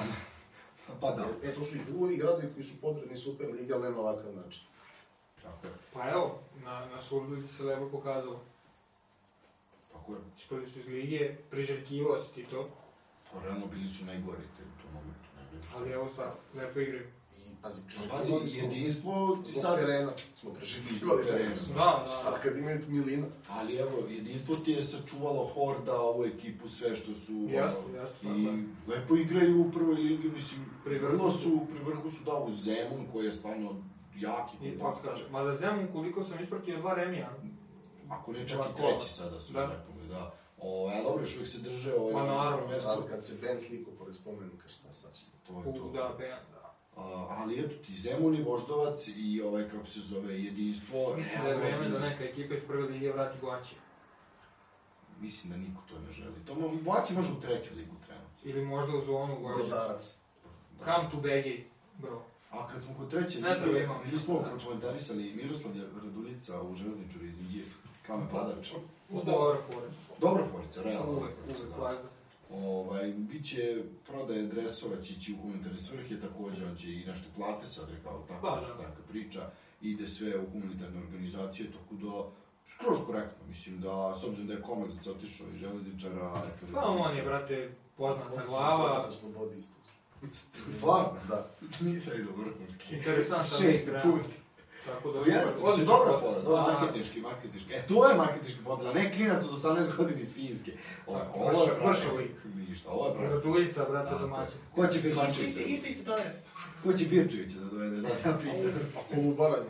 Pa da. E, to su i drugi gradovi koji su podredni Super Liga, ali ne na ovakav način. Tako je. Pa evo, na, na Surdulici se lepo pokazalo. Tako je. Ispali su iz lige, priželjkivao si ti to. Pa realno bili su najgori te u tom momentu. Ali evo sad, lepo igraju. Pazi, Pazi, jedinstvo ti sad... terena smo preživljivali terena. Da, da. Sad kad imaju Milina. Ali evo, jedinstvo ti je sačuvalo Horda, ovu ekipu, sve što su... Jasno, jasno. I lepo igraju u prvoj ligi, mislim, vrlo su, pri vrhu su dao Zemun, koji je stvarno jaki, kompaktan. Mada Zemun, koliko sam ispratio, dva remija. Ako ne čak i treći sada su zlepili, da. O, a dobro, još uvijek se drže ovaj... Ma naravno, sad kad se Ben sliko pored spomenika, šta sad će? To je to. Da, Ben, da. Uh, ali eto ti, Zemun i Voždovac i ovaj, kako se zove, jedinstvo... Mislim da je vreme da neka ekipa iz prve lige vrati Boaći. Mislim da niko to ne želi. To Boaći može u treću ligu trenutno. Ili možda u zonu Gojđac. Godarac. Come to Begij, bro. A kad smo kod treće ne lige, mi smo prokomentarisali Miroslavlja Raduljica u Železničaru iz Indije. Kamen Padača. U dobra forica. Dobra forica, realno. Uvek, uvek, vazda. Ovaj, biće prodaje dresova, će ići u humanitarne svrhe, također on će i nešto plate sad rekao, tako ba, nešto taka priča, ide sve u humanitarne organizacije, tako da skroz korektno, mislim da, s obzirom da je Komazac otišao i Železničara, eto... Pa on je, brate, poznata glava. On se slobodi isto. Stvarno? Da. Nisam vidio vrhunski. Interesantan. Šesti put. Tako da, Jeste, mislim, dobra fora, dobra marketinški, marketinški. E, to je marketinški potez, a ne klinac od osamnaest godina iz Finjske. Ovo je pršali. Ništa, ovo je pršali. Raduljica, brate, domaćin. Ko će Birčevića? Isti, isti, isti to je. Ko će Birčevića da dovede, da ja pitam. A Kolubara njegova.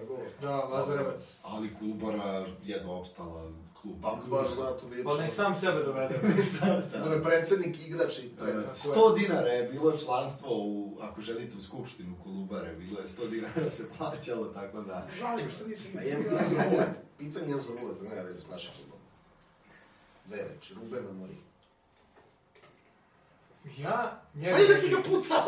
Da, Lazarevac. Ali Kolubara jedva opstala klub. Pa baš zato vidjeti. Pa nek sam sebe dovede. Bude predsjednik, igrač i trener. sto dinara je bilo članstvo u, ako želite, u skupštinu Kolubare, bilo je sto dinara se plaćalo, tako da... Žalim što nisam... Ja za rulet, pitanje je za rulet, nema veze s našim futbolom. Dve reči, Ruben Amorim. Ja... Njega... Ali da si ga pucao!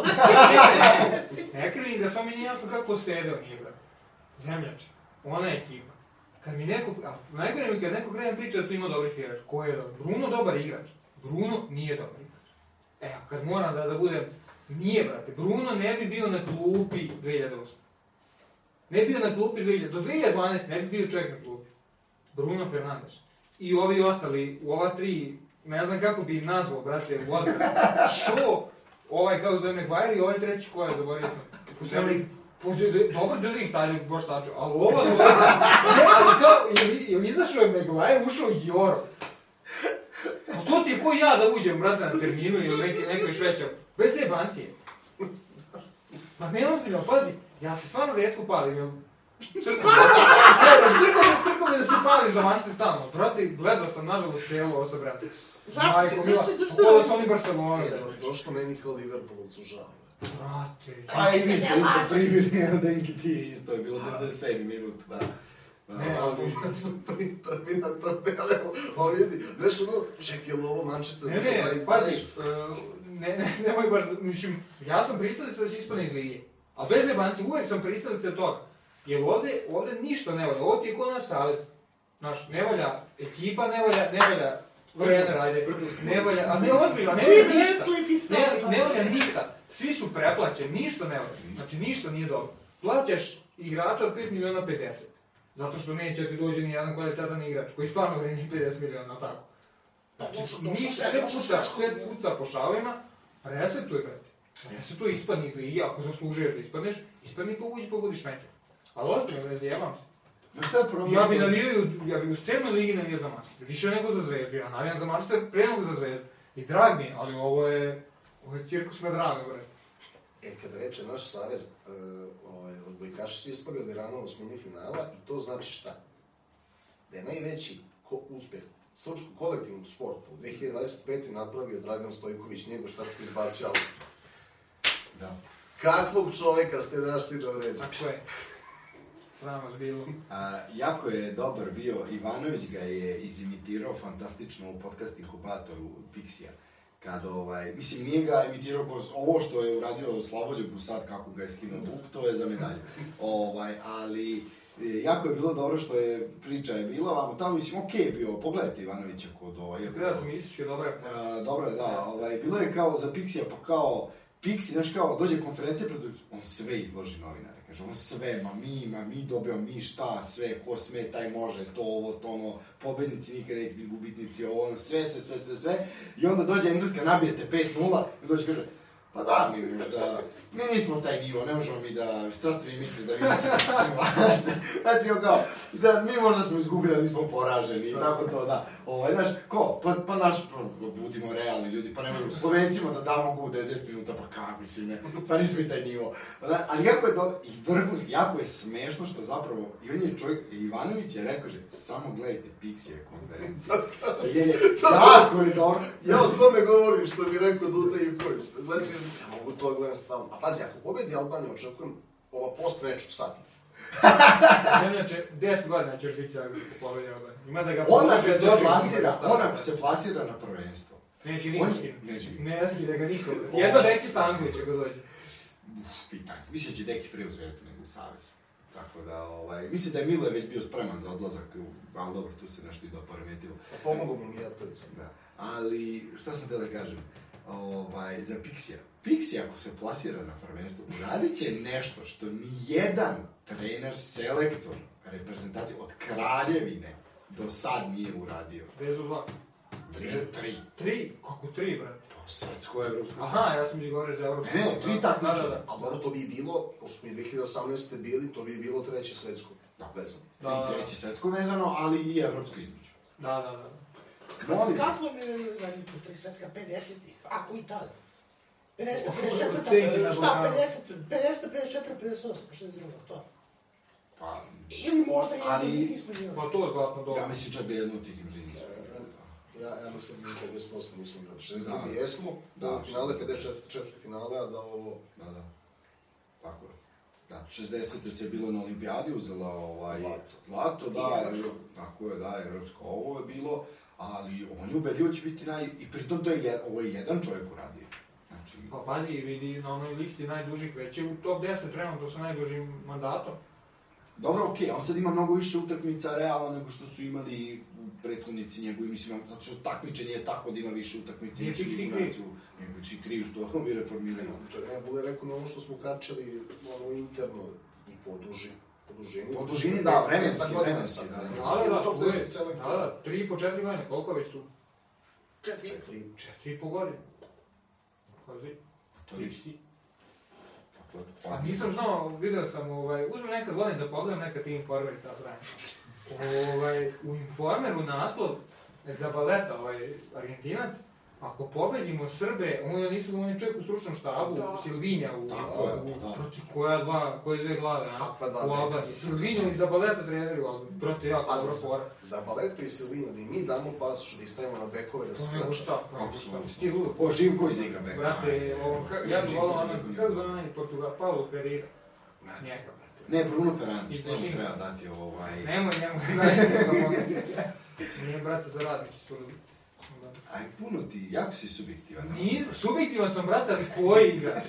Ne krivim ga, samo mi nije jasno kako sedeo nije, brate. Zemljače. Ona je ekipa. Kad mi neko... A najgore mi kad neko krene priča da tu ima dobrih igrač. Ko je dobar? Bruno dobar igrač. Bruno nije dobar igrač. Evo, kad moram da, da budem... Nije, brate. Bruno ne bi bio na klupi dve hiljade osme. Ne bi bio na klupi dve hiljade... Do dve hiljade dvanaeste ne bi bio čovjek na klupi. Bruno Fernandes. I ovi ostali, u ova tri... Ne znam kako bi ih nazvao, brate, u odbrani. Šo, ovaj kao zove Maguire i ovaj treći ko je, zaboravio sam. Delikt. Dobar Delikt, taj boš sačuo, ali ovo je... Ne, ali kao, je izašao je Maguire, ušao Joro. Pa to ti je ko ja da uđem, brate, na terminu ili neki, nekoj švećar. Bez jebancije. Ma ne ozbiljno, pazi, ja se stvarno rijetko palim, jel? Crkvo me da se palim za Manchester stalno. Brate, gledao sam, nažalost, cijelo ovo, brate. Zašto si, zašto si, zašto Ovo su oni Barcelona. Došto meni kao Liverpoolcu žao. Brate. A i vi ste isto primili, da Inki ti je isto, je bilo devedeset sedmi minut, da. Ne, ali sam prvi na tabele, ovo vidi, znaš ono, ček, je li ovo Manchester? Ne, ne, pazi, ne, ne, nemoj baš, mislim, ja sam pristalica da se ispane iz lige, a bez jebanci uvijek sam pristalica toga, jer ovdje, ovdje ništa ne valja, ovo ti je ko naš savez, znaš, ne valja ekipa, ne valja, ne valja trener, ajde, ne valja, a ne ozbiljno, ne valja ništa, ne, ne valja ništa, svi su preplaćeni, ništa ne valja, znači ništa nije dobro, plaćaš igrača od pet miliona pedeset. Zato što neće ti dođe ni jedan kvalitetan igrač, koji stvarno vredi pedeset miliona, tako. Znači, ništa, sve puca, sve puca po šavima, resetuj, brate. Resetuj, ispadni iz ligi, ako zaslužuješ da ispadneš, ispadni povuđi, pogodiš neke. Ali ozbiljno, ne zajebam se. Ja bi navijao, ja bi u sedmoj ligi navijao za Manchester, više nego za Zvezdu, ja navijam za Manchester pre nego za Zvezdu. I drag mi, ali ovo je, ovo je cirkus me drago, brate. E, kada reče naš savez, uh, ovaj, odbojkaši su ispali od Irana u osmini finala i to znači šta? Da je najveći ko uspjeh srpskog kolektivnog sporta u dve hiljade dvadeset pete napravio Dragan Stojković, njegov štačku izbacio Austriju. Da. Kakvog čovjeka ste našli da vređe? Tako je. Sram vas bilo. A, jako je dobar bio, Ivanović ga je izimitirao fantastično u podcastu Inkubatoru Pixija. Kad, ovaj, mislim, nije ga imitirao kroz ovo što je uradio Slavoljubu sad, kako ga je skinuo Vuk, to je za medalju. Ovaj, ali, jako je bilo dobro što je priča je bila, vamo tamo, mislim, okej okay je bio, pogledajte Ivanovića kod ovaj... Gleda sam ističke, dobro je. Dobro je, da, ovaj, bilo je kao za Pixija, pa kao, Pixi, znaš kao, dođe konferencija, on sve izloži novinare, kaže, on sve, ma mi, ma mi dobijamo, mi šta, sve, ko sme, taj može, to, ovo, to, ono, pobednici nikada neće biti gubitnici, ovo, ono, sve, sve, sve, sve, sve, i onda dođe Engleska, nabijete pet nula, i dođe kaže, pa da, mi možda, mi nismo taj nivo, ne možemo mi da, šta ste mi mislili da vi možete da znači, on kao, da mi možda smo izgubili, da nismo poraženi, i tako to, da, ovaj, znaš, ko, pa, pa naš, pa, budimo realni ljudi, pa ne možemo Slovencima da damo go u devedeset minuta, pa kako, mislim, ne, pa nismo i taj nivo, da, ali jako je do, i vrhunski, jako je smešno što zapravo, i on je čovjek, Ivanović je rekao, že, samo gledajte Pixije konferencije, jer je, jako je dobro. Ja o tome govorim što bi rekao Duda Ivković, znači, ja mogu to gledam stavno. A pazi, ako pobedi Albanija, očekujem ova post-meču sad. Zemljače, deset godina ćeš biti sad ako pobedi Albanija. Ima da ga on ako se plasira, on ako se plasira na prvenstvo. Neće niko skinu. Neće niko. Ne skine ga niko. Jedno Deki Stanković ako dođe. Pitanje. Mislim da će Deki prije u Zvezdu nego u Savez. Tako da, ovaj, mislim da je Milo već bio spreman za odlazak, ali dobro, tu se nešto izdao poremetilo. Pomogu mu Mijatovica. Da. Ali, šta sam te da kažem? Ovaj, za Pixija. Pixija, ako se plasira na prvenstvo, uradit će nešto što nijedan trener, selektor, reprezentacije od Kraljevine do sad nije uradio. Bez u dva. Tri. Tri. Tri? Kako tri, brate? Pa svetsko evropsko. Aha, ja sam mi govorio za evropsko. Ne, ne, tri takmičenja. Da, da, da. Ali dobro, to bi bilo, pošto smo i dve hiljade osamnaeste bili, to bi bilo treće svetsko vezano. Da, i treće svetsko vezano, ali i evropsko između. Da, da, da. Molim. Kad smo mi zadnji put tri svetska? pedesetih, ako i tad. pedeset, pedeset četiri, šta, pedeset, pedeset, pedeset četiri, pedeset osam, šezdeset dva, to. Pa, Ili možda ali, jedno, nismo igrali. Pa to je zlatno dobro. Ja mislim čak da jedno od tih tim nismo. Ja, ja mislim da pedeset osam nismo igrali. šezdeset drugi jesmo, da, finale pedeset četiri finale, a da ovo... Da, da. Tako je. Da, šezdesete se je bilo na olimpijadi, uzela ovaj... Zlato. Zlato, da, je, tako je, da, evropsko ovo je bilo, ali on je ubedljivo će biti naj... I pritom to je, jed, ovo je jedan čovjek uradio. Znači... Pa pazi, vidi na onoj listi najdužih, već je u top deset trenutno sa najdužim mandatom. Dobro, okej, okay, on sad ima mnogo više utakmica realno nego što su imali prethodnici njegovi, mislim, zato što takmičenje je tako da ima više utakmica i više eliminaciju. Nego si kriv što mi reformiramo. To je najbolje rekao na ono što smo kačali, ono interno i po dužini. Po dužini, po dužini da, vremenski, vremenski, da. Da, da, top deset, da, da, tri i po četiri godine, koliko je već tu? Četiri. Četiri i po godine. Pazi, to je si. A nisam znao, vidio sam, ovaj, uzmem nekad, volim da pogledam nekad ti Informer i ta sranja. Ovaj, u Informeru naslov Zabaleta, ovaj, Argentinac, ako pobedimo Srbe, onda nisu oni čovjek u stručnom štabu, da. Silvinja, u, tako je, u, protiv koja dva, koje dve glave, a, u Albaniji. Silvinju i Zabaleta treneri u Albaniji, protiv jako dobro pora. Zabaleta i Silvinju, da i mi damo pasoš, da ih stavimo na bekove, da se nego šta, nego šta, stil uvijek. Ko Živković da igra bekove. Brate, ja bih volao onaj, kako zove onaj Portugal, Paulo Ferreira. Njega, brate. Ne, Bruno Fernandes, njemu treba dati ovaj... Nemoj, nemoj, znaš njega mogu. Nije, brate, za radnike su ljudi. Aj, puno ti, jako si subjektivan. Nije, subjektivan sam, brate, ali koji igrač?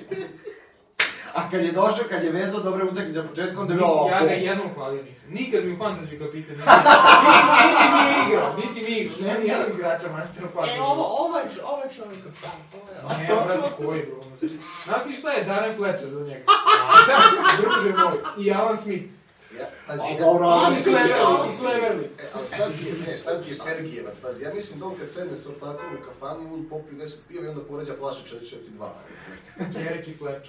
A kad je došao, kad je vezao dobre utakmice na početku, onda je bilo... Ja ga jednom hvalio nisam. Nikad mi u fantasy kapitan nije niti mi je igrao, niti mi je igrao. Nema nijednog igrača Manchester Fantasy. E, ovo, ovaj, ovaj čovjek od stana, ovo je... Ne, brate, koji bro? Znaš ti šta je Darren Fletcher za njega? Druže moj. I Alan Smith. Ja, pazi, a dobro, ali Cleverly, i Cleverly. E, ali šta ti je, ne, šta ti je Fergijevac, pazi, ja mislim da on kad sedne sa ortakom u kafani, uz popiju deset pijeva i onda poređa flaše četiri četiri dva. Kerek i Fletcher.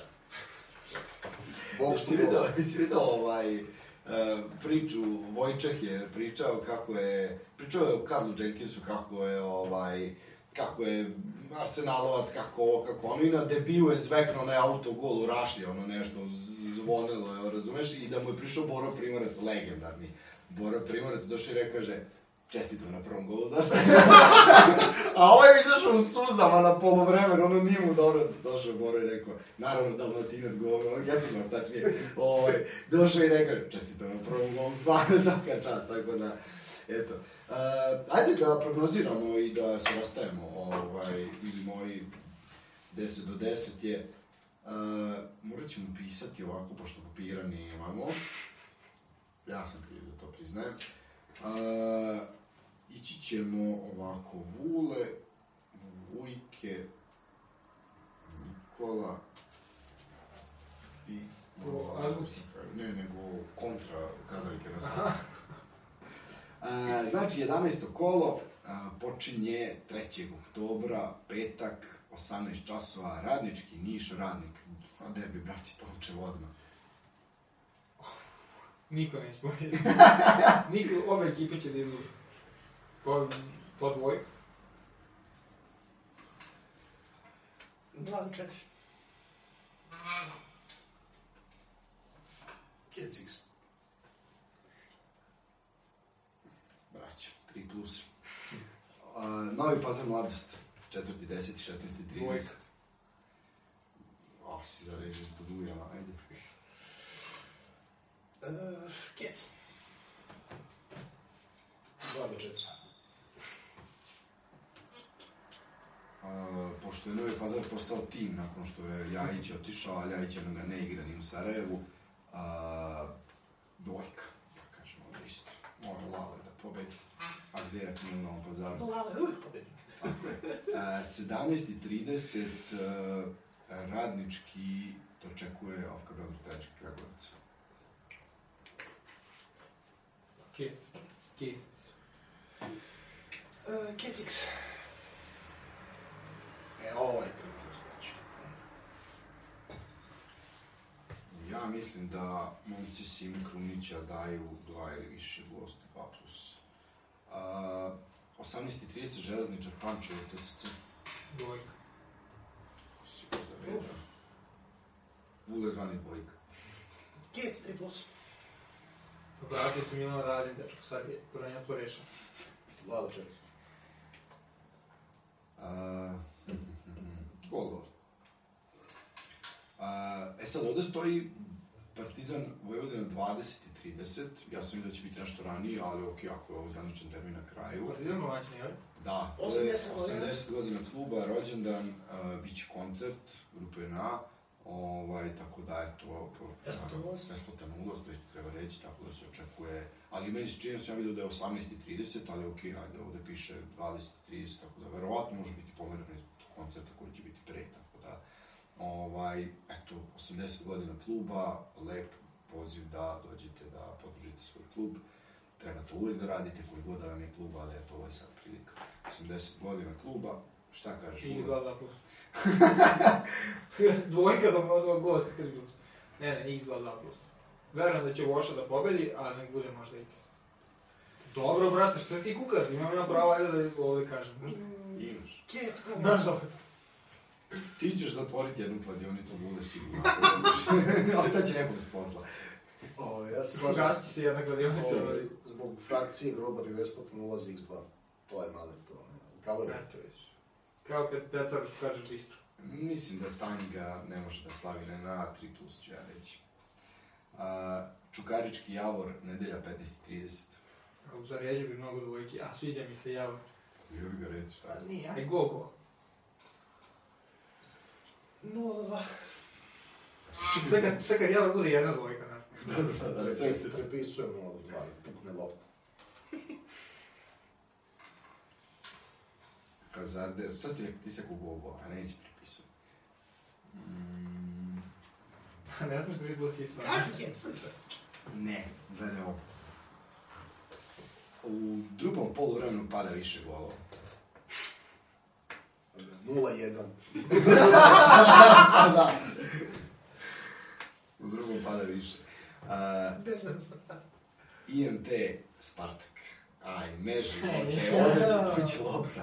Jesi vidio, jesi vidio ovaj, uh, priču, Vojčeh je pričao kako je, pričao je o Karlu Jenkinsu kako je, ovaj, kako je Arsenalovac, kako ovo, kako ono, i na debiju je zvekno onaj autogol u Rašlji, ono nešto zvonilo, evo, razumeš, i da mu je prišao Boro Primorac, legendarni. Boro Primorac došao i rekao, kaže, čestitam na prvom golu, znaš se? A ovaj je izašao u suzama na polovremenu, ono nije mu dobro. Došao je Boro i rekao, naravno Dalmatinac govor, ono Gecimos, tačnije, ovaj, došao i rekao, čestitam na prvom golu, stvarno svaka čast, tako da, eto. Uh, ajde da prognoziramo i da se rastajemo, ovaj, vidimo ovaj deset do deset je, uh, morat ćemo pisati ovako, pošto papira nemamo, ja sam kriv da to priznajem. Uh, ići ćemo ovako, Vule, Vujke, Nikola i... O, azbuci. Ne, nego kontra kazaljke na sada. Uh, znači, jedanaesto kolo uh, počinje trećeg oktobra, petak, osamnaest časova, Radnički Niš, Radnik. A derbi, braći, Tomčev odmah. Niko neće pobediti. Niko, ove ekipe će da idu po, po dvojku. Dva do četiri. Keciks. Braćo, tri plus. Uh, Novi Pazar Mladost, četvrti, deseti, šesnaesti, trinaesti. O, si zarežen do Dujana, ajde. Uh, Kec. Dva do četiri. Uh, pošto je Novi Pazar postao tim nakon što je Ljajić otišao, a Ljajić ga ne igra ni u Sarajevu, uh, dvojka, da kažemo da isto. Može Lale da pobedi. A gdje je u Novom Pazaru? Lale je uvijek pobedi. Tako je. Uh, sedamnaest i trideset uh, Radnički dočekuje Ofka Beograd Trećeg Kragujevac. Kec. Kec. Uh, Keciks. E, ovaj prvi znači. Ja mislim da momci Sime Krunića daju dva ili više gostu, dva plus. Uh, osamnaest i trideset Železničar Pančevo T S C. Dvojka. Sigurno da reda. Vule zvani dvojka. Kec, tri plus. Vratio se Milan Radin, dečko, sad je prvenstvo rešeno. Dva do četiri. Gol, gol. E sad, ovde stoji Partizan Vojvodina dvadeset i trideset, ja sam vidio da će biti nešto ranije, ali ok, ako je ovo zanačan termin na kraju. Partizan domaćin, jel? Da, to je osamdeset godina kluba, rođendan, uh, bit će koncert, grupe N A, ovaj, tako da je to... Besplatan ulaz. Besplatan ulaz, to isto treba reći, tako da se očekuje... Ali meni se čini, sam vidio da je osamnaest i trideset, ali ok, ajde, ovde piše dvadeset i trideset, tako da verovatno može biti pomereno iz koncerta koji će biti pre, tako da... Ovaj, eto, osamdeset godina kluba, lep poziv da dođete da podržite svoj klub. Treba to uvijek da radite, koji god da vam je klub, ali eto, ovo je sad prilika. osamdeset godina kluba, šta kažeš? I dva dva plus. Dvojka da me odmah gost, kaži plus. Ne, ne, X dva dva plus. Verujem da će Voša da pobedi, ali nek bude možda X. Dobro, brate, što ti kukaš? Imam ja pravo, ajde da ovdje kažem. Imaš. Kjecko. Nažalost. Ti ćeš zatvoriti jednu kladionicu, bude sigurno. Ostaće nekom s posla. O, ja se slažem... Gasti se jedna kladionica. Ovaj, zbog frakcije Grobar i Vespotan ulazi X dva. To je male, to ne. Upravo je. Eto vidiš. Kao kad Pecaru kažeš bistro. Mislim da Tanga ne može da slavi ne na tri plus, ću ja reći. A, Čukarički Javor, nedelja petnaest i trideset. U Zaređu bi mnogo dvojki, a sviđa mi se Javor. Jo bi ga reći, šta? Pa nije, aj go go. nula dva. Sve kad, sve kad Javor bude jedna dvojka, ne? Da, da, da, da, sve se... Prepisujem nula dva, pukne lopta. Hazarder, šta si rekao, ti si ako go-go, a ne si prepisao. Mm. Ne smiješ da biti bilo sisva. Kaži Kjecko. Ne, gledaj ovo. U drugom poluvremenu pada više golova. nula jedan. Da. U drugom pada više. Uh, Bezvedno Spartak. I M T Spartak. Aj, meži, ovdje, ovdje će poći lopta.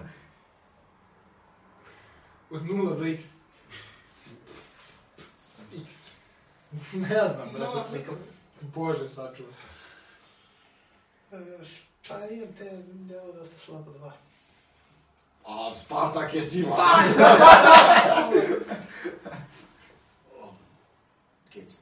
Od nula do X. X. Ne znam, brate. Nula klikam. Bože, sačuvaj. Pa I M T delo dosta slabo dva. A, Spartak je sila. Kec.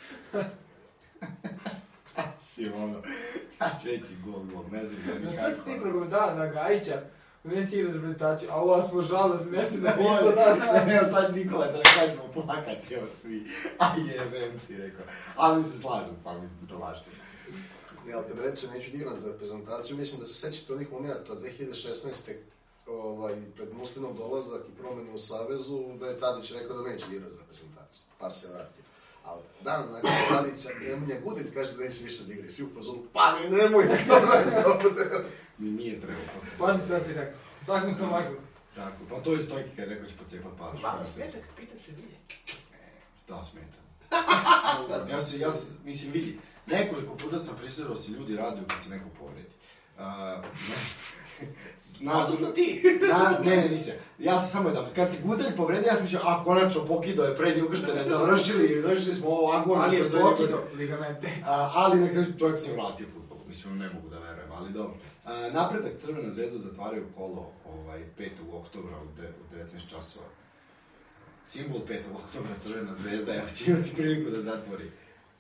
Simono. Ja ću reći gol, gol, ne znam da mi Znaš šta si ti kako. progom da, na Gajića, neće igrati reprezentaciju, a ovo smo žalost, nešto napisao da, da. Evo sad Nikola, da ne kažemo plakati, evo svi. A jebem ti, rekao. Ali mi se slažem, pa mislim da lažete. Ne, ali kad reče neću da igram za reprezentaciju, mislim da se sećate onih momenta dve hiljade šesnaeste. Ovaj, pred Muslinov dolazak i promjene u Savezu, da je Tadić rekao da neće igrati za reprezentaciju, pa se vratio. Ali dan nakon Tadića, Emilija Gudelj kaže da neće više da igra. Svi u fazonu, pa ne, nemoj, dobro, Mi nije trebao posle. Pazi šta si rekao, tako mi to maglo. Tako, pa to je Stojki kad je rekao će pocepat pasoš. Vama smeta kad pitan se bilje. Da, smeta. ja se, ja se, mislim, vidi, nekoliko puta sam prisjedao se ljudi raduju kad se neko povredi. Uh, Odnosno ti. Na, ne, ne, nisam. Ja sam samo jedan. Kad se Gudelj povredio, ja sam mislio, a konačno pokidao je prednji ukrštene, završili, završili smo ovo agonu. Ali je pokidao ligamente. A, ali na kraju čovjek se vratio u fudbalu. Mislim, ne mogu da verujem, ali dobro. A, napredak Crvena zvezda zatvaraju kolo ovaj, petog oktobra u, de, u devetnaest časova. Simbol petog oktobra Crvena zvezda, evo će imati priliku da zatvori.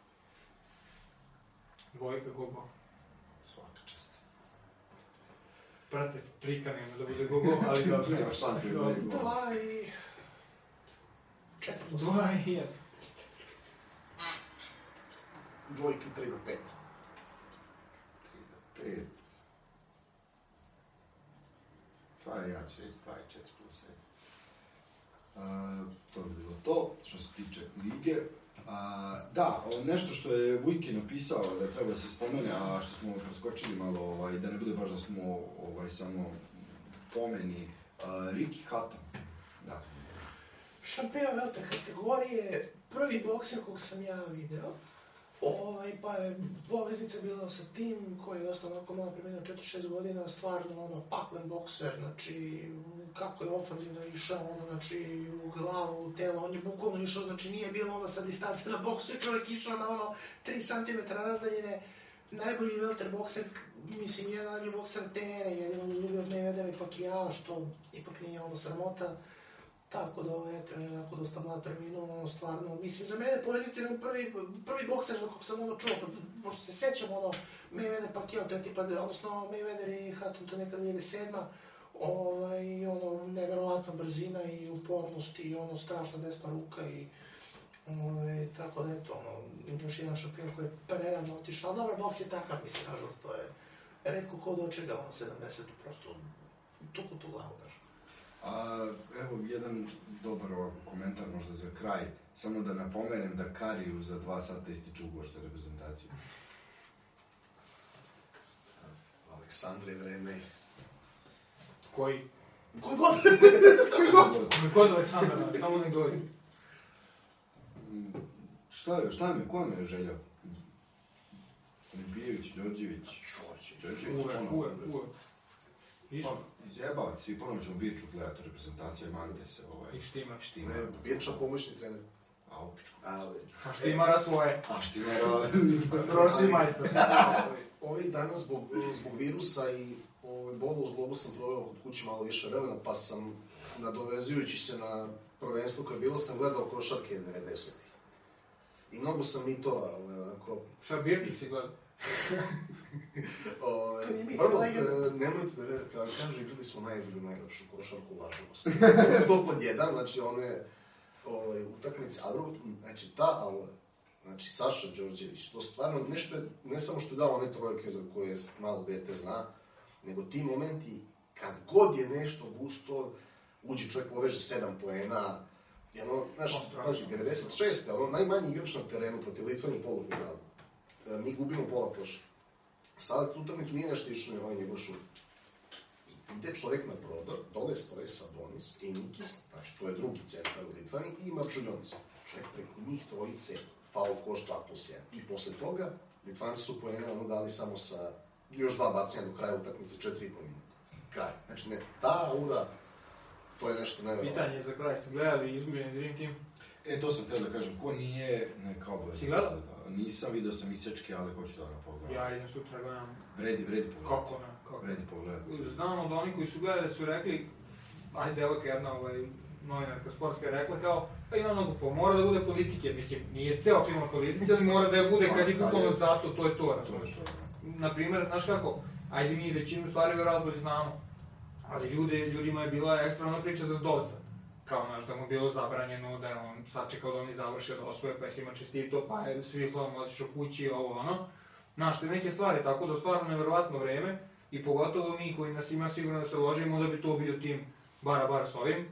Dvojka gogo. Svaka čast. Prate, trika nema da bude gogo, ali dobro. Nema šanse da bude gol. Dva i... Četiri. Dva i jedan. Dvojke tri do pet. tri do pet. Pa ja ću reći dva i četiri plus jedan. Uh, to bi bilo to, što se tiče lige. Uh, da, nešto što je Vujki napisao da treba da se spomene, a što smo preskočili malo, ovaj, da ne bude baš da smo ovaj, samo pomeni, uh, Ricky Hatton. Da. Šampion velike kategorije, prvi bokser kog sam ja video. Ovaj, pa je poveznica bila sa tim koji je dosta onako malo premenio četiri šest godina, stvarno ono, paklen bokser, znači kako je ofanzivno išao, ono, znači u glavu, u telo, on je bukvalno išao, znači nije bilo ono sa distance na boksu, čovjek išao na ono tri centimetra razdaljine, najbolji welter bokser, mislim, jedan najbolji bokser tere, jedino izgubio od Mayweathera i Pacquiao, što ipak nije ono sramota. Tako da, eto, je onako dosta mlad preminuo, ono, stvarno, mislim, za mene pozicija je prvi, prvi bokser za kog sam ono čuo, pa, pošto se sećam, ono, Mayweather Pacquiao, to je tipa, odnosno, Mayweather i Hatton, to je nekad dvije hiljade sedma. Ovaj, ono, nevjerovatna brzina i upornost i ono, strašna desna ruka i ovaj, tako da eto, ono, još jedan šampion koji je prerano otišao, ali dobro, boks je takav, mislim, nažalost, to je retko ko dočega, ono, sedamdesetu, prosto tuku tu glavu, daš. A, evo, jedan dobar ovako komentar možda za kraj, samo da napomenem da Kariju za dva sata ističe ugovor sa reprezentacijom. Aleksandre, vreme. Koji? Koji god! Koji god! Koji god Aleksandar, samo nek dođe. Šta je, šta me, ko me je želja? Olibijević, Đorđević, Đorđević, Uvek, ponovo. uvek, uvek. Isto. Jebavac, svi ponovo ćemo Birču gledati reprezentacija, manite se ovaj. I štima. Štima. Ne, Birča pomoćni trener. A upičku. Ali... A štimara svoje. A štimara... Prošli majstor. Ovih dana zbog, zbog virusa i ovaj, boda uz globu sam proveo kod kući malo više vremena, pa sam, nadovezujući se na prvenstvo koje je bilo, sam gledao košarke devedesetih. I mnogo sam mitova, onako... Šta Birču si gledao? Prvo, nemojte da kada kažu, igrali smo najbolju, najlepšu košarku, laženost. To pod jedan, znači one utakmice, a drugo, znači ta aura, znači Saša Đorđević, to stvarno nešto je, ne samo što je dao one trojke za koje malo dete zna, nego ti momenti, kad god je nešto gusto, uđe čovjek poveže sedam poena, i ono, znaš, pazi, devedeset šeste ono, najmanji igrač na terenu protiv Litvani u polufinalu. Mi gubimo pola koša. Sada tu utakmicu nije nešto išao na ovaj njegov šut. Ide čovjek na prodor, dole stoje Sabonis i Nikis, znači to je drugi centar u Litvani, i Marčuljonis. Čovjek preko njih trojice, faul koš dva plus jedan. I posle toga, Litvanci su poene ono dali samo sa još dva bacanja do kraja utakmice, četiri i po minuta. Kraj. Znači ne, ta aura, to je nešto nevjerovatno. Pitanje za kraj, ste gledali izgubljeni Dream Team? E, to sam htio da kažem, ko nije, neka obaveza. Si gledao? Nisam, vidio sam isečke, ali hoću da ga pogledam. Ja idem sutra gledam. Vredi, vredi pogledati. Kako ne, kako? Vredi pogledati. Znam od oni koji su gledali su rekli, ajde, devojka jedna ovaj, novinarka sportska je rekla kao, pa ima mnogo po, mora da bude politike, mislim, nije ceo film o politici, ali mora da je bude kad je bukvalno zato, to je to, razumiješ. Naprimjer, znaš kako, ajde mi većinu stvari vjerojatno znamo, ali ljude, ljudima je bila ekstremna priča za Zdovca. Kao, znaš, da mu bilo zabranjeno, da je on sačekao da oni završe, da osvoje, pa je svima čestito, pa je svi slavom otišao kući, ovo, ono. Znaš, te neke stvari, tako da stvarno nevjerovatno vreme, i pogotovo mi koji nas ima sigurno da se ložimo da bi to bio tim bara-bar s ovim,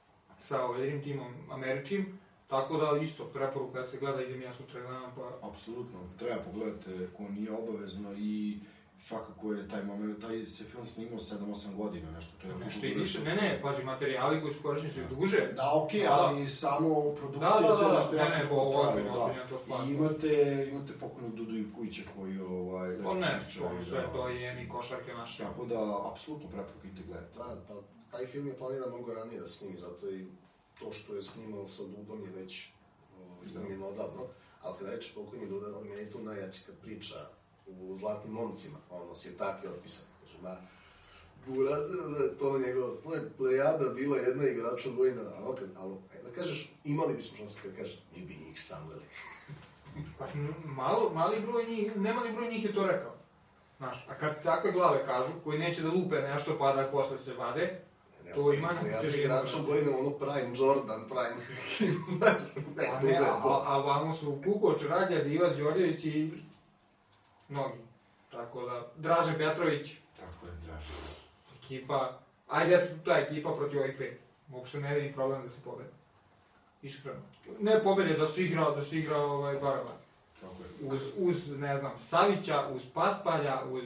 sa ovim timom američkim, tako da isto, preporuka da se gleda, idem ja sutra gledam, pa... Apsolutno, treba pogledati ko nije obavezno i svakako je taj moment, taj se film snimao sedam osam godina, nešto, to je... Nešto i više, ne, ne, pazi, materijali koji su korišteni su duže. Da, okej, okay, ali samo produkcija sve nešto jako... Da, da, da, ne, ne, ovo ozbiljno, ozbiljno to stvarno. I imate, imate pokojnog Dudu Ivkovića koji, ovaj... Pa ne, sve to je i košarke naše. Tako da, apsolutno preporuka idite gledati. Da, pa taj film je planiran mnogo ranije da snimi, zato i to što je snimao sa Dudom je već snimljeno odavno. Ali kada reče pokojni Duda, on je tu najjači kad priča u Zlatnim momcima, ono si je tako je otpisan. Kaže, ma, burazir, da je to njegov, to je plejada bila jedna igrača Vojna, ali kad, ali, da kažeš, imali bismo šanse kad kažeš, mi bi njih samlili. Pa, malo, mali broj njih, nemali broj njih je to rekao. Znaš, a kad takve glave kažu, koji neće da lupe nešto pa da posle se vade, ne, to ima neku težinu. Igrača Vojna, ono Prime Jordan, Prime Hakim, znaš, ne, a ne, a, a vamo su Kukoč, Rađa, Divac, Đorđević i mnogi. Tako da, Dražen Petrović. Tako je, Dražen. Ekipa, ajde, eto, ta ekipa protiv ovih pet. Uopšte ne vidim problem da se pobedi. Iskreno. Ne pobedi, da se igra, da se igra ovaj, bara-bara. Tako je. Uz, uz, ne znam, Savića, uz Paspalja, uz...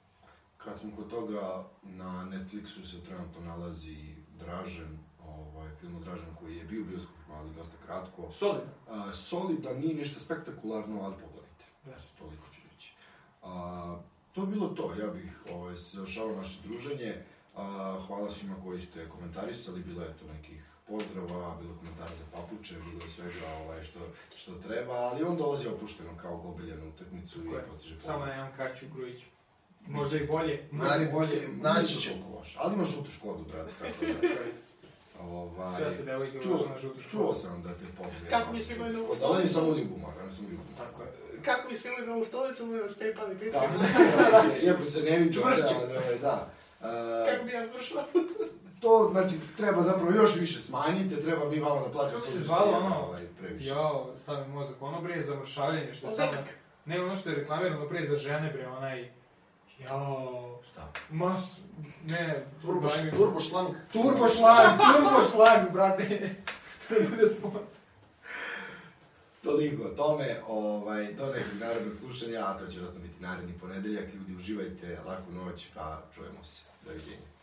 Kad smo kod toga, na Netflixu se trenutno nalazi Dražen, ovaj, film o Dražen koji je bio u bioskopima, ali dosta kratko. Solidan. Uh, solidan, nije ništa spektakularno, ali pogledajte. Yes. Toliko ću reći. Uh, to je bilo to, ja bih ovaj, završavao naše druženje. Uh, hvala svima koji ste komentarisali, bilo je to nekih pozdrava, bilo komentar za papuče, bilo svega ovaj, što, što treba, ali on dolazi opušteno kao gobeljan u utakmicu i postiže pobjedu. Samo nemam Kaću Grujić. Možda i bolje, možda i bolje. Naći će loš, ali ima žutu Škodu, brate, kako da. Ovaj, sve se devojke čuo, ulažu na žutu Škodu. čuo sam da te pobjede. Kako mi smo imali novu stolicu? Ali sam u ligu, mora, ne sam u ligu. Tako je. Kako mi smo imali novu stolicu, moji vas pejpali pitanje. Tako, iako se ne vidio, Čvršću. da. Kako bi ja zvršila? To, znači, treba zapravo još više smanjiti, treba mi vama da plaćamo. Kako se zvalo ono? Ovaj, previše. Jao, stavim mozak, ono bre za mršavljenje, što je samo... Ne, ono što je reklamirano pre za žene, bre, onaj... Jao... Šta? Mas... Ne... Turbo, turbo šlang. Turbo šlang, turbo šlang, brate. Da bude sponsor. Toliko o tome, ovaj, do nekog narednog slušanja, a to će vjerojatno biti naredni ponedeljak. Ljudi, uživajte, laku noć, pa čujemo se. Doviđenja.